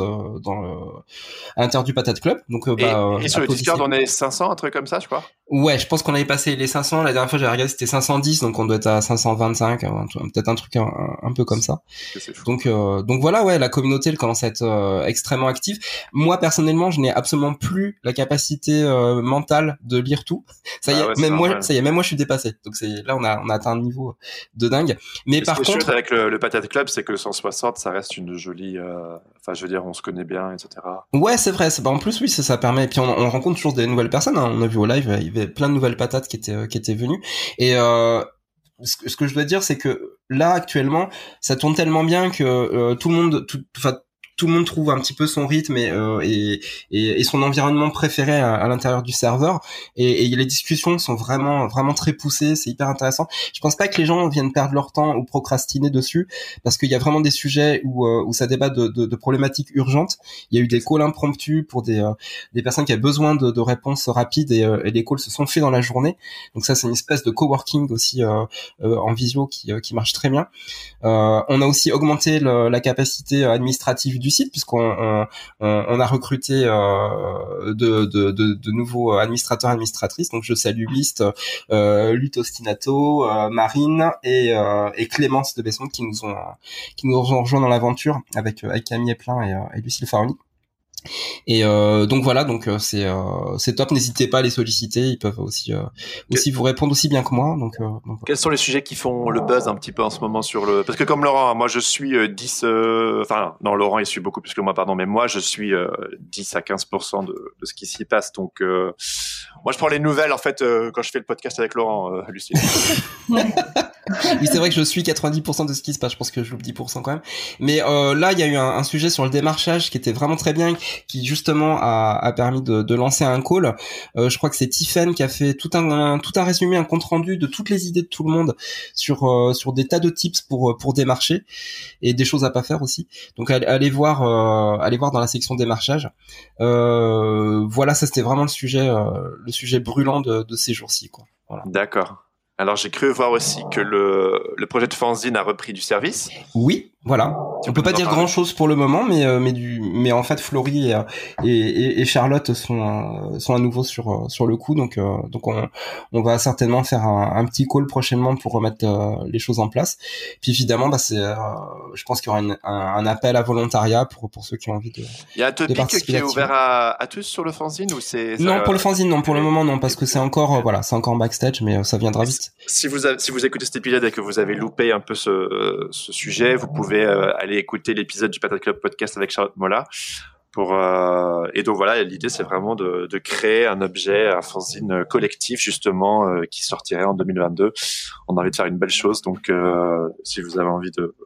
Speaker 3: à l'intérieur du Patate Club. Donc
Speaker 2: et sur le Discord, on est 500, un truc comme ça, je crois.
Speaker 3: Ouais, je pense qu'on avait passé les 500. La dernière fois, j'avais regardé, c'était 510, donc on doit être à 525, peut-être un truc un peu comme ça. Donc voilà, ouais, la communauté elle commence à être extrêmement active. Moi personnellement, je n'ai absolument plus la capacité mentale de lire tout. Ça y est, même moi je suis dépassé. Donc là on a atteint un niveau de dingue. Mais par contre, ce qui est chouette
Speaker 2: avec le Patate Club, c'est que le 160, ça reste une jolie. Enfin, je veux dire, on se connaît bien, etc.
Speaker 3: Ouais, c'est vrai. En plus, oui, ça permet. Et puis on rencontre toujours des nouvelles personnes. Hein. On a vu au live, il y avait plein de nouvelles patates qui étaient venues. Et ce que je dois dire, c'est que là actuellement, ça tourne tellement bien que tout le monde trouve un petit peu son rythme et son environnement préféré à l'intérieur du serveur, et les discussions sont vraiment très poussées, c'est hyper intéressant. Je pense pas que les gens viennent perdre leur temps ou procrastiner dessus, parce qu'il y a vraiment des sujets où ça débat de problématiques urgentes. Il y a eu des calls impromptus pour des personnes qui avaient besoin de réponses rapides, et les calls se sont faits dans la journée. Donc ça, c'est une espèce de coworking aussi en visio qui marche très bien. On a aussi augmenté la capacité administrative du site, puisqu'on on a recruté de nouveaux administrateurs administratrices. Donc je salue List, Lutte Ostinato, Marine et Clémence de Besson qui nous ont rejoint dans l'aventure avec Camille Eplin et Lucille Faroni. Et donc voilà, donc c'est top. N'hésitez pas à les solliciter, ils peuvent aussi vous répondre aussi bien que moi. Donc
Speaker 2: quels sont les sujets qui font le buzz un petit peu en ce moment sur le, parce que comme Laurent, moi je suis 10 enfin non, Laurent il suit beaucoup plus que moi, pardon, mais moi je suis 10 à 15% de ce qui s'y passe. Donc moi je prends les nouvelles en fait quand je fais le podcast avec Laurent, Lucie.
Speaker 3: Oui, c'est vrai que je suis 90% de ce qui se passe, je pense que je loupe 10% quand même. Mais là, il y a eu un sujet sur le démarchage qui était vraiment très bien, qui justement a permis de lancer un call. Je crois que c'est Tiffen qui a fait tout un résumé, un compte rendu de toutes les idées de tout le monde sur des tas de tips pour démarcher et des choses à pas faire aussi. Donc allez voir dans la section démarchage. Voilà, ça c'était vraiment le sujet brûlant de ces jours-ci, quoi. Voilà.
Speaker 2: D'accord. Alors j'ai cru voir aussi que le projet de fanzine a repris du service.
Speaker 3: Oui, voilà. On peut pas dire grand chose pour le moment, mais en fait Florie et Charlotte sont à nouveau sur le coup, donc on va certainement faire un petit call prochainement pour remettre les choses en place. Puis évidemment, je pense qu'il y aura un appel à volontariat pour ceux qui ont envie de.
Speaker 2: Il y a un topic qui est ouvert à tous sur le fanzine ou c'est
Speaker 3: non, pour le fanzine non, pour le moment non, parce que c'est encore c'est encore en backstage, mais ça viendra vite.
Speaker 2: Si vous écoutez cet épisode et que vous avez loupé un peu ce sujet, vous pouvez aller écouter l'épisode du Patate Club podcast avec Charlotte Molla. Et donc voilà, l'idée c'est vraiment de créer un objet, un fanzine collectif justement qui sortirait en 2022. On a envie de faire une belle chose, donc si vous avez envie de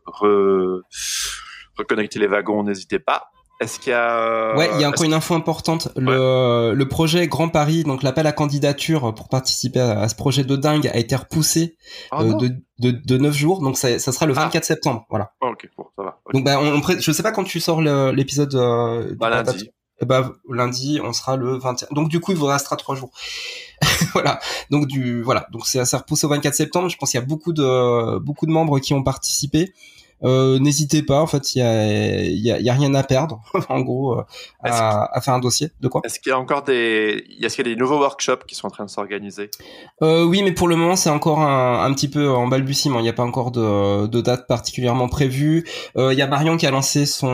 Speaker 2: reconnecter les wagons, n'hésitez pas. Est-ce qu'il y a...
Speaker 3: Ouais, il y a encore une info importante. Le projet Grand Paris, donc l'appel à candidature pour participer à ce projet de dingue a été repoussé de 9 jours. Donc ça sera le 24 septembre. Voilà.
Speaker 2: Oh, ok, bon, ça va. Okay.
Speaker 3: Donc je sais pas quand tu sors l'épisode
Speaker 2: lundi.
Speaker 3: Lundi, on sera le 21. Donc du coup, il vous restera 3 jours. Voilà. Donc Donc c'est repoussé au 24 septembre. Je pense qu'il y a beaucoup de membres qui ont participé. N'hésitez pas, en fait, il y a rien à perdre, en gros, à faire un dossier. De quoi?
Speaker 2: Est-ce qu'il y a encore des nouveaux workshops qui sont en train de s'organiser?
Speaker 3: Oui, mais pour le moment, c'est encore un petit peu en balbutiement. Il n'y a pas encore de date particulièrement prévue. Il y a Marion qui a lancé son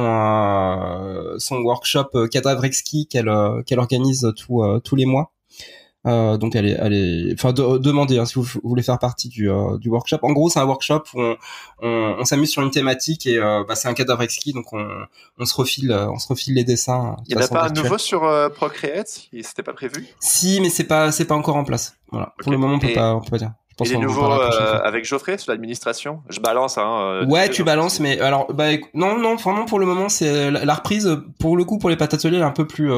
Speaker 3: workshop Cadavre Exquis qu'elle organise tous les mois. Donc demandez si vous voulez faire partie du workshop. En gros, c'est un workshop où on s'amuse sur une thématique et c'est un cadavre exquis, donc on se refile les dessins.
Speaker 2: Il n'y en a pas un nouveau sur Procreate? C'était pas prévu?
Speaker 3: Si, mais c'est pas encore en place. Voilà. Okay. Pour le moment, on peut pas dire.
Speaker 2: Et les nouveaux avec Geoffrey sur l'administration, je balance.
Speaker 3: Ouais, tu balances, mais alors non, vraiment pour le moment c'est la reprise pour le coup pour les patateliers un peu plus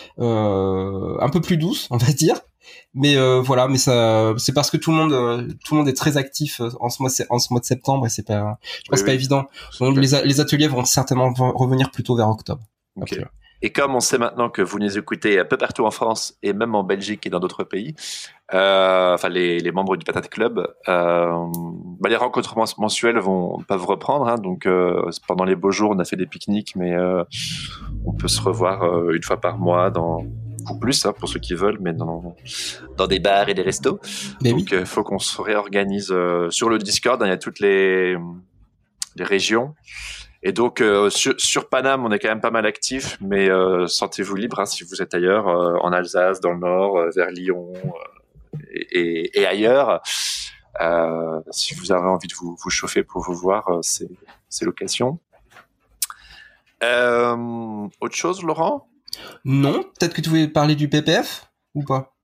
Speaker 3: douce, on va dire. Mais voilà, mais ça c'est parce que tout le monde est très actif en ce mois de septembre et c'est pas, je pense pas évident. Donc les ateliers vont certainement revenir plutôt vers octobre.
Speaker 2: Okay. Et comme on sait maintenant que vous nous écoutez un peu partout en France et même en Belgique et dans d'autres pays, les membres du Patate Club, les rencontres mensuelles peuvent reprendre. Hein, donc pendant les beaux jours, on a fait des pique-niques, mais on peut se revoir une fois par mois ou plus pour ceux qui veulent, mais dans des bars et des restos. Mais donc il faut qu'on se réorganise sur le Discord. Hein, il y a toutes les régions. Et donc sur Paname, on est quand même pas mal actifs, mais sentez-vous libre si vous êtes ailleurs, en Alsace, dans le Nord, vers Lyon et ailleurs. Si vous avez envie de vous chauffer pour vous voir, c'est l'occasion. Autre chose, Laurent?
Speaker 3: Non, peut-être que tu voulais parler du PPF ou pas?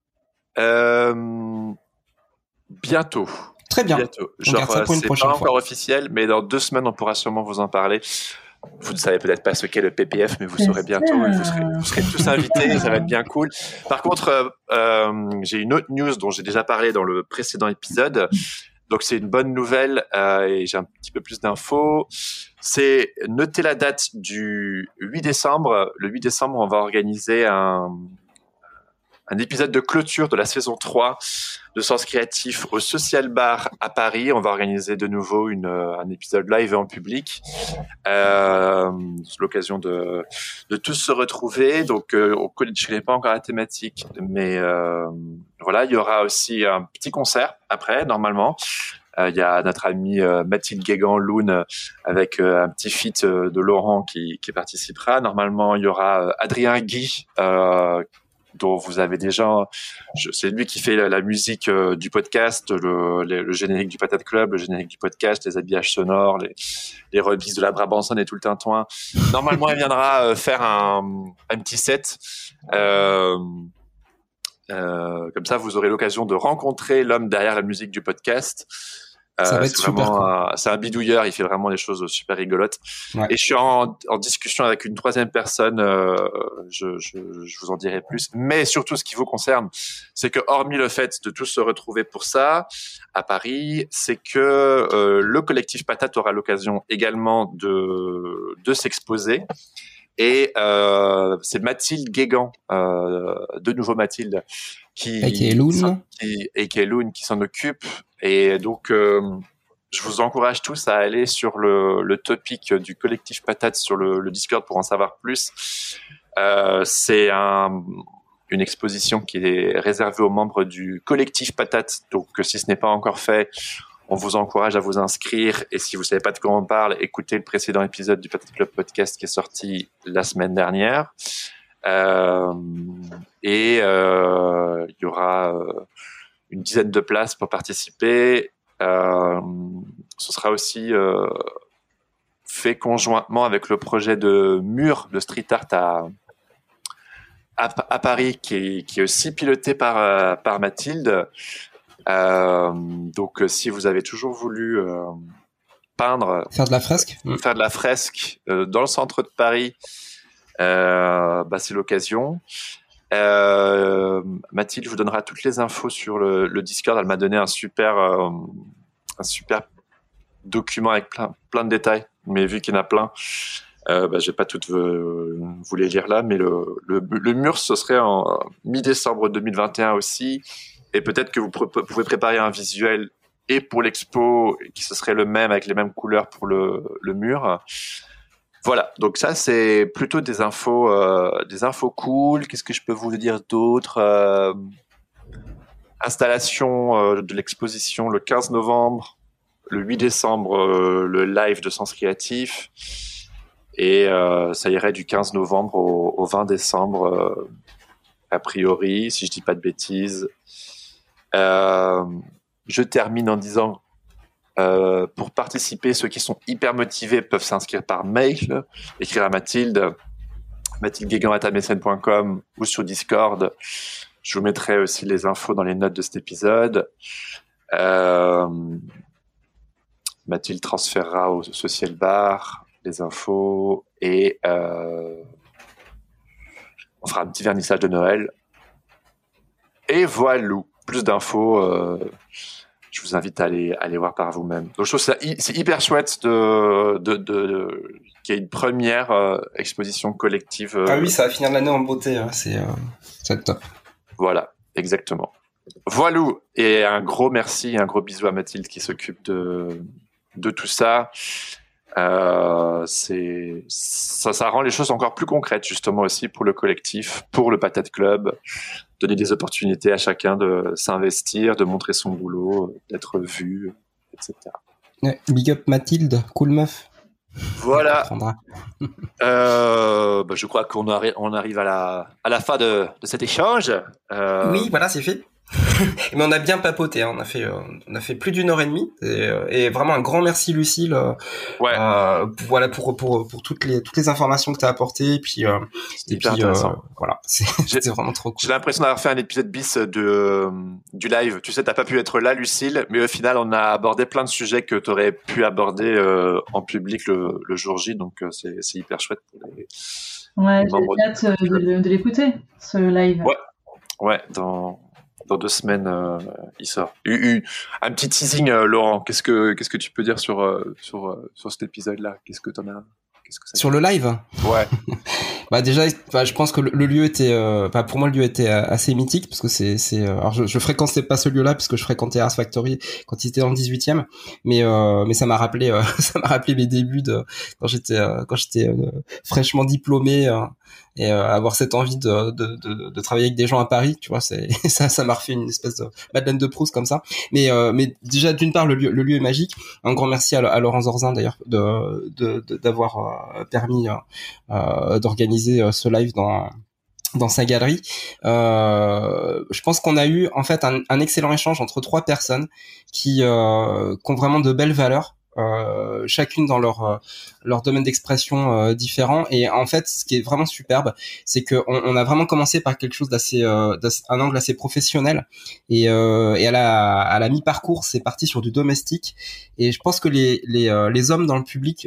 Speaker 2: Bientôt.
Speaker 3: Très bien.
Speaker 2: Bientôt. Genre, c'est pas encore officiel, mais dans 2 semaines, on pourra sûrement vous en parler. Vous ne savez peut-être pas ce qu'est le PPF, mais vous saurez bientôt. Et vous serez tous invités, ça va être bien cool. Par contre, j'ai une autre news dont j'ai déjà parlé dans le précédent épisode. Donc, c'est une bonne nouvelle et j'ai un petit peu plus d'infos. C'est notez la date du 8 décembre. Le 8 décembre, on va organiser un un épisode de clôture de la saison 3 de Sens Créatif au Social Bar à Paris. On va organiser de nouveau un épisode live et en public. C'est l'occasion de tous se retrouver. Donc, je ne connais pas encore la thématique, mais voilà, il y aura aussi un petit concert après, normalement. Il y a notre amie Mathilde Guégan-Loun avec un petit feat de Laurent qui participera. Normalement, il y aura Adrien Guy, dont vous avez déjà... c'est lui qui fait la musique du podcast, le générique du Patate Club, le générique du podcast, les habillages sonores, les rebises de la Brabançonne et tout le tintouin. Normalement, il viendra faire un petit set. Comme ça, vous aurez l'occasion de rencontrer l'homme derrière la musique du podcast.
Speaker 3: Ça va être super cool.
Speaker 2: C'est un bidouilleur, il fait vraiment des choses super rigolotes.
Speaker 3: Ouais.
Speaker 2: Et je suis en discussion avec une troisième personne, je vous en dirai plus. Mais surtout, ce qui vous concerne, c'est que hormis le fait de tous se retrouver pour ça à Paris, c'est que le collectif Patate aura l'occasion également de s'exposer. Et c'est Mathilde Guégan, de nouveau Mathilde, qui s'en occupe. Et donc, je vous encourage tous à aller sur le topic du collectif Patate sur le Discord pour en savoir plus. C'est une exposition qui est réservée aux membres du collectif Patate. Donc, si ce n'est pas encore fait, on vous encourage à vous inscrire. Et si vous savez pas de quoi on parle, écoutez le précédent épisode du Patate Club Podcast qui est sorti la semaine dernière. Il y aura une dizaine de places pour participer. Ce sera aussi fait conjointement avec le projet de mur de street art à Paris, qui est aussi piloté par Mathilde. Donc, si vous avez toujours voulu
Speaker 3: faire de la fresque
Speaker 2: dans le centre de Paris, c'est l'occasion. Mathilde vous donnera toutes les infos sur le Discord. Elle m'a donné un super document avec plein de détails, mais vu qu'il y en a plein, je vais pas toutes vous les lire là, mais le mur, ce serait en mi-décembre 2021 aussi, et peut-être que vous pouvez préparer un visuel et pour l'expo, qui ce serait le même avec les mêmes couleurs pour le mur. Voilà, donc ça c'est plutôt des infos cool. Qu'est-ce que je peux vous dire d'autre? Installation de l'exposition le 15 novembre, le 8 décembre le live de Sens Créatif, et ça irait du 15 novembre au 20 décembre a priori, si je dis pas de bêtises. Je termine en disant pour participer, ceux qui sont hyper motivés peuvent s'inscrire par mail, écrire à Mathilde guégan@msn.com ou sur Discord. Je vous mettrai aussi les infos dans les notes de cet épisode. Mathilde transférera au Social Bar les infos et on fera un petit vernissage de Noël. Et voilà, plus d'infos. Je vous invite à aller voir par vous-même. Donc, je trouve c'est hyper chouette qu'il y ait une première exposition collective.
Speaker 3: Ah oui, ça va finir l'année en beauté. Hein. C'est top. Voilà,
Speaker 2: exactement. Voilà. Et un gros merci, un gros bisou à Mathilde qui s'occupe de tout ça. Ça rend les choses encore plus concrètes, justement, aussi pour le collectif, pour le Patate Club. Donner des opportunités à chacun de s'investir, de montrer son boulot, d'être vu, etc.
Speaker 3: Big up Mathilde, cool meuf.
Speaker 2: Voilà. Je crois qu'on arrive à la fin de cet échange.
Speaker 3: Oui, voilà, c'est fait. Mais on a bien papoté, hein. On a fait plus d'1h30 et vraiment un grand merci Lucille. Voilà pour toutes les informations que tu as apportées et puis intéressant. Voilà, c'était vraiment trop cool.
Speaker 2: J'ai l'impression d'avoir fait un épisode bis du live. Tu sais, t'as pas pu être là, Lucille, mais au final, on a abordé plein de sujets que tu aurais pu aborder en public le jour J, donc c'est hyper chouette pour les
Speaker 4: j'ai hâte de l'écouter, ce live.
Speaker 2: Ouais, dans 2 semaines, il sort. Un petit teasing, Laurent. Qu'est-ce que tu peux dire sur cet épisode-là? Qu'est-ce que t'en as?
Speaker 3: Sur le live?
Speaker 2: Ouais.
Speaker 3: Bah déjà, je pense que le lieu était, pour moi le lieu était assez mythique parce que c'est. Alors je fréquentais pas ce lieu-là parce que je fréquentais Ars Factory quand il était dans le 18e, mais ça m'a rappelé mes débuts quand j'étais fraîchement diplômé. Et avoir cette envie de travailler avec des gens à Paris, tu vois, ça m'a refait une espèce de Madeleine de Proust comme ça. Mais déjà d'une part le lieu est magique. Un grand merci à Laurent Zorzin d'ailleurs d'avoir permis d'organiser ce live dans sa galerie. Je pense qu'on a eu en fait un excellent échange entre 3 personnes qui ont vraiment de belles valeurs. Chacune dans leur domaine d'expression différent, et en fait ce qui est vraiment superbe, c'est que on a vraiment commencé par quelque chose d'assez un angle assez professionnel, et à la mi-parcours c'est parti sur du domestique, et je pense que les hommes dans le public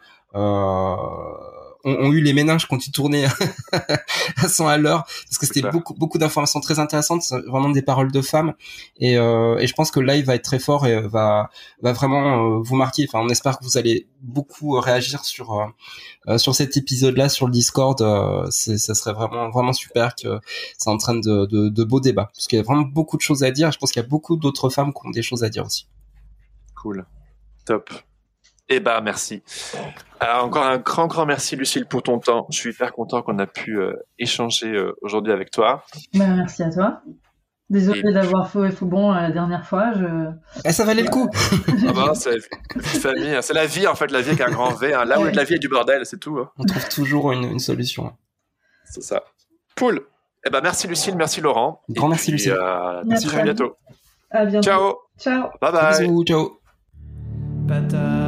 Speaker 3: ont eu les méninges quand ils tournaient à 100 à l'heure, parce que c'était beaucoup d'informations très intéressantes, vraiment des paroles de femmes, et je pense que le live va être très fort et va vraiment vous marquer. Enfin, on espère que vous allez beaucoup réagir sur cet épisode-là sur le Discord. Ça serait vraiment super que ça entraîne de beaux débats, parce qu'il y a vraiment beaucoup de choses à dire. Je pense qu'il y a beaucoup d'autres femmes qui ont des choses à dire aussi.
Speaker 2: Cool, top. Eh ben, merci. Alors, encore un grand merci, Lucille, pour ton temps. Je suis hyper content qu'on a pu échanger aujourd'hui avec toi.
Speaker 4: Merci à toi. Désolé d'avoir faux et faux bon la dernière fois.
Speaker 3: Ça valait le coup.
Speaker 2: Ah ben, c'est famille. C'est la vie, en fait, la vie avec un grand V. Hein. Là où la vie est du bordel, c'est tout. Hein.
Speaker 3: On trouve toujours une solution.
Speaker 2: C'est ça. Cool. Eh ben, merci, Lucille. Merci, Laurent.
Speaker 3: Grand merci, Lucille.
Speaker 2: Merci, à bientôt.
Speaker 4: À bientôt.
Speaker 2: Ciao.
Speaker 4: Ciao.
Speaker 2: Bye bye.
Speaker 3: Bisous, ciao.
Speaker 5: Patate.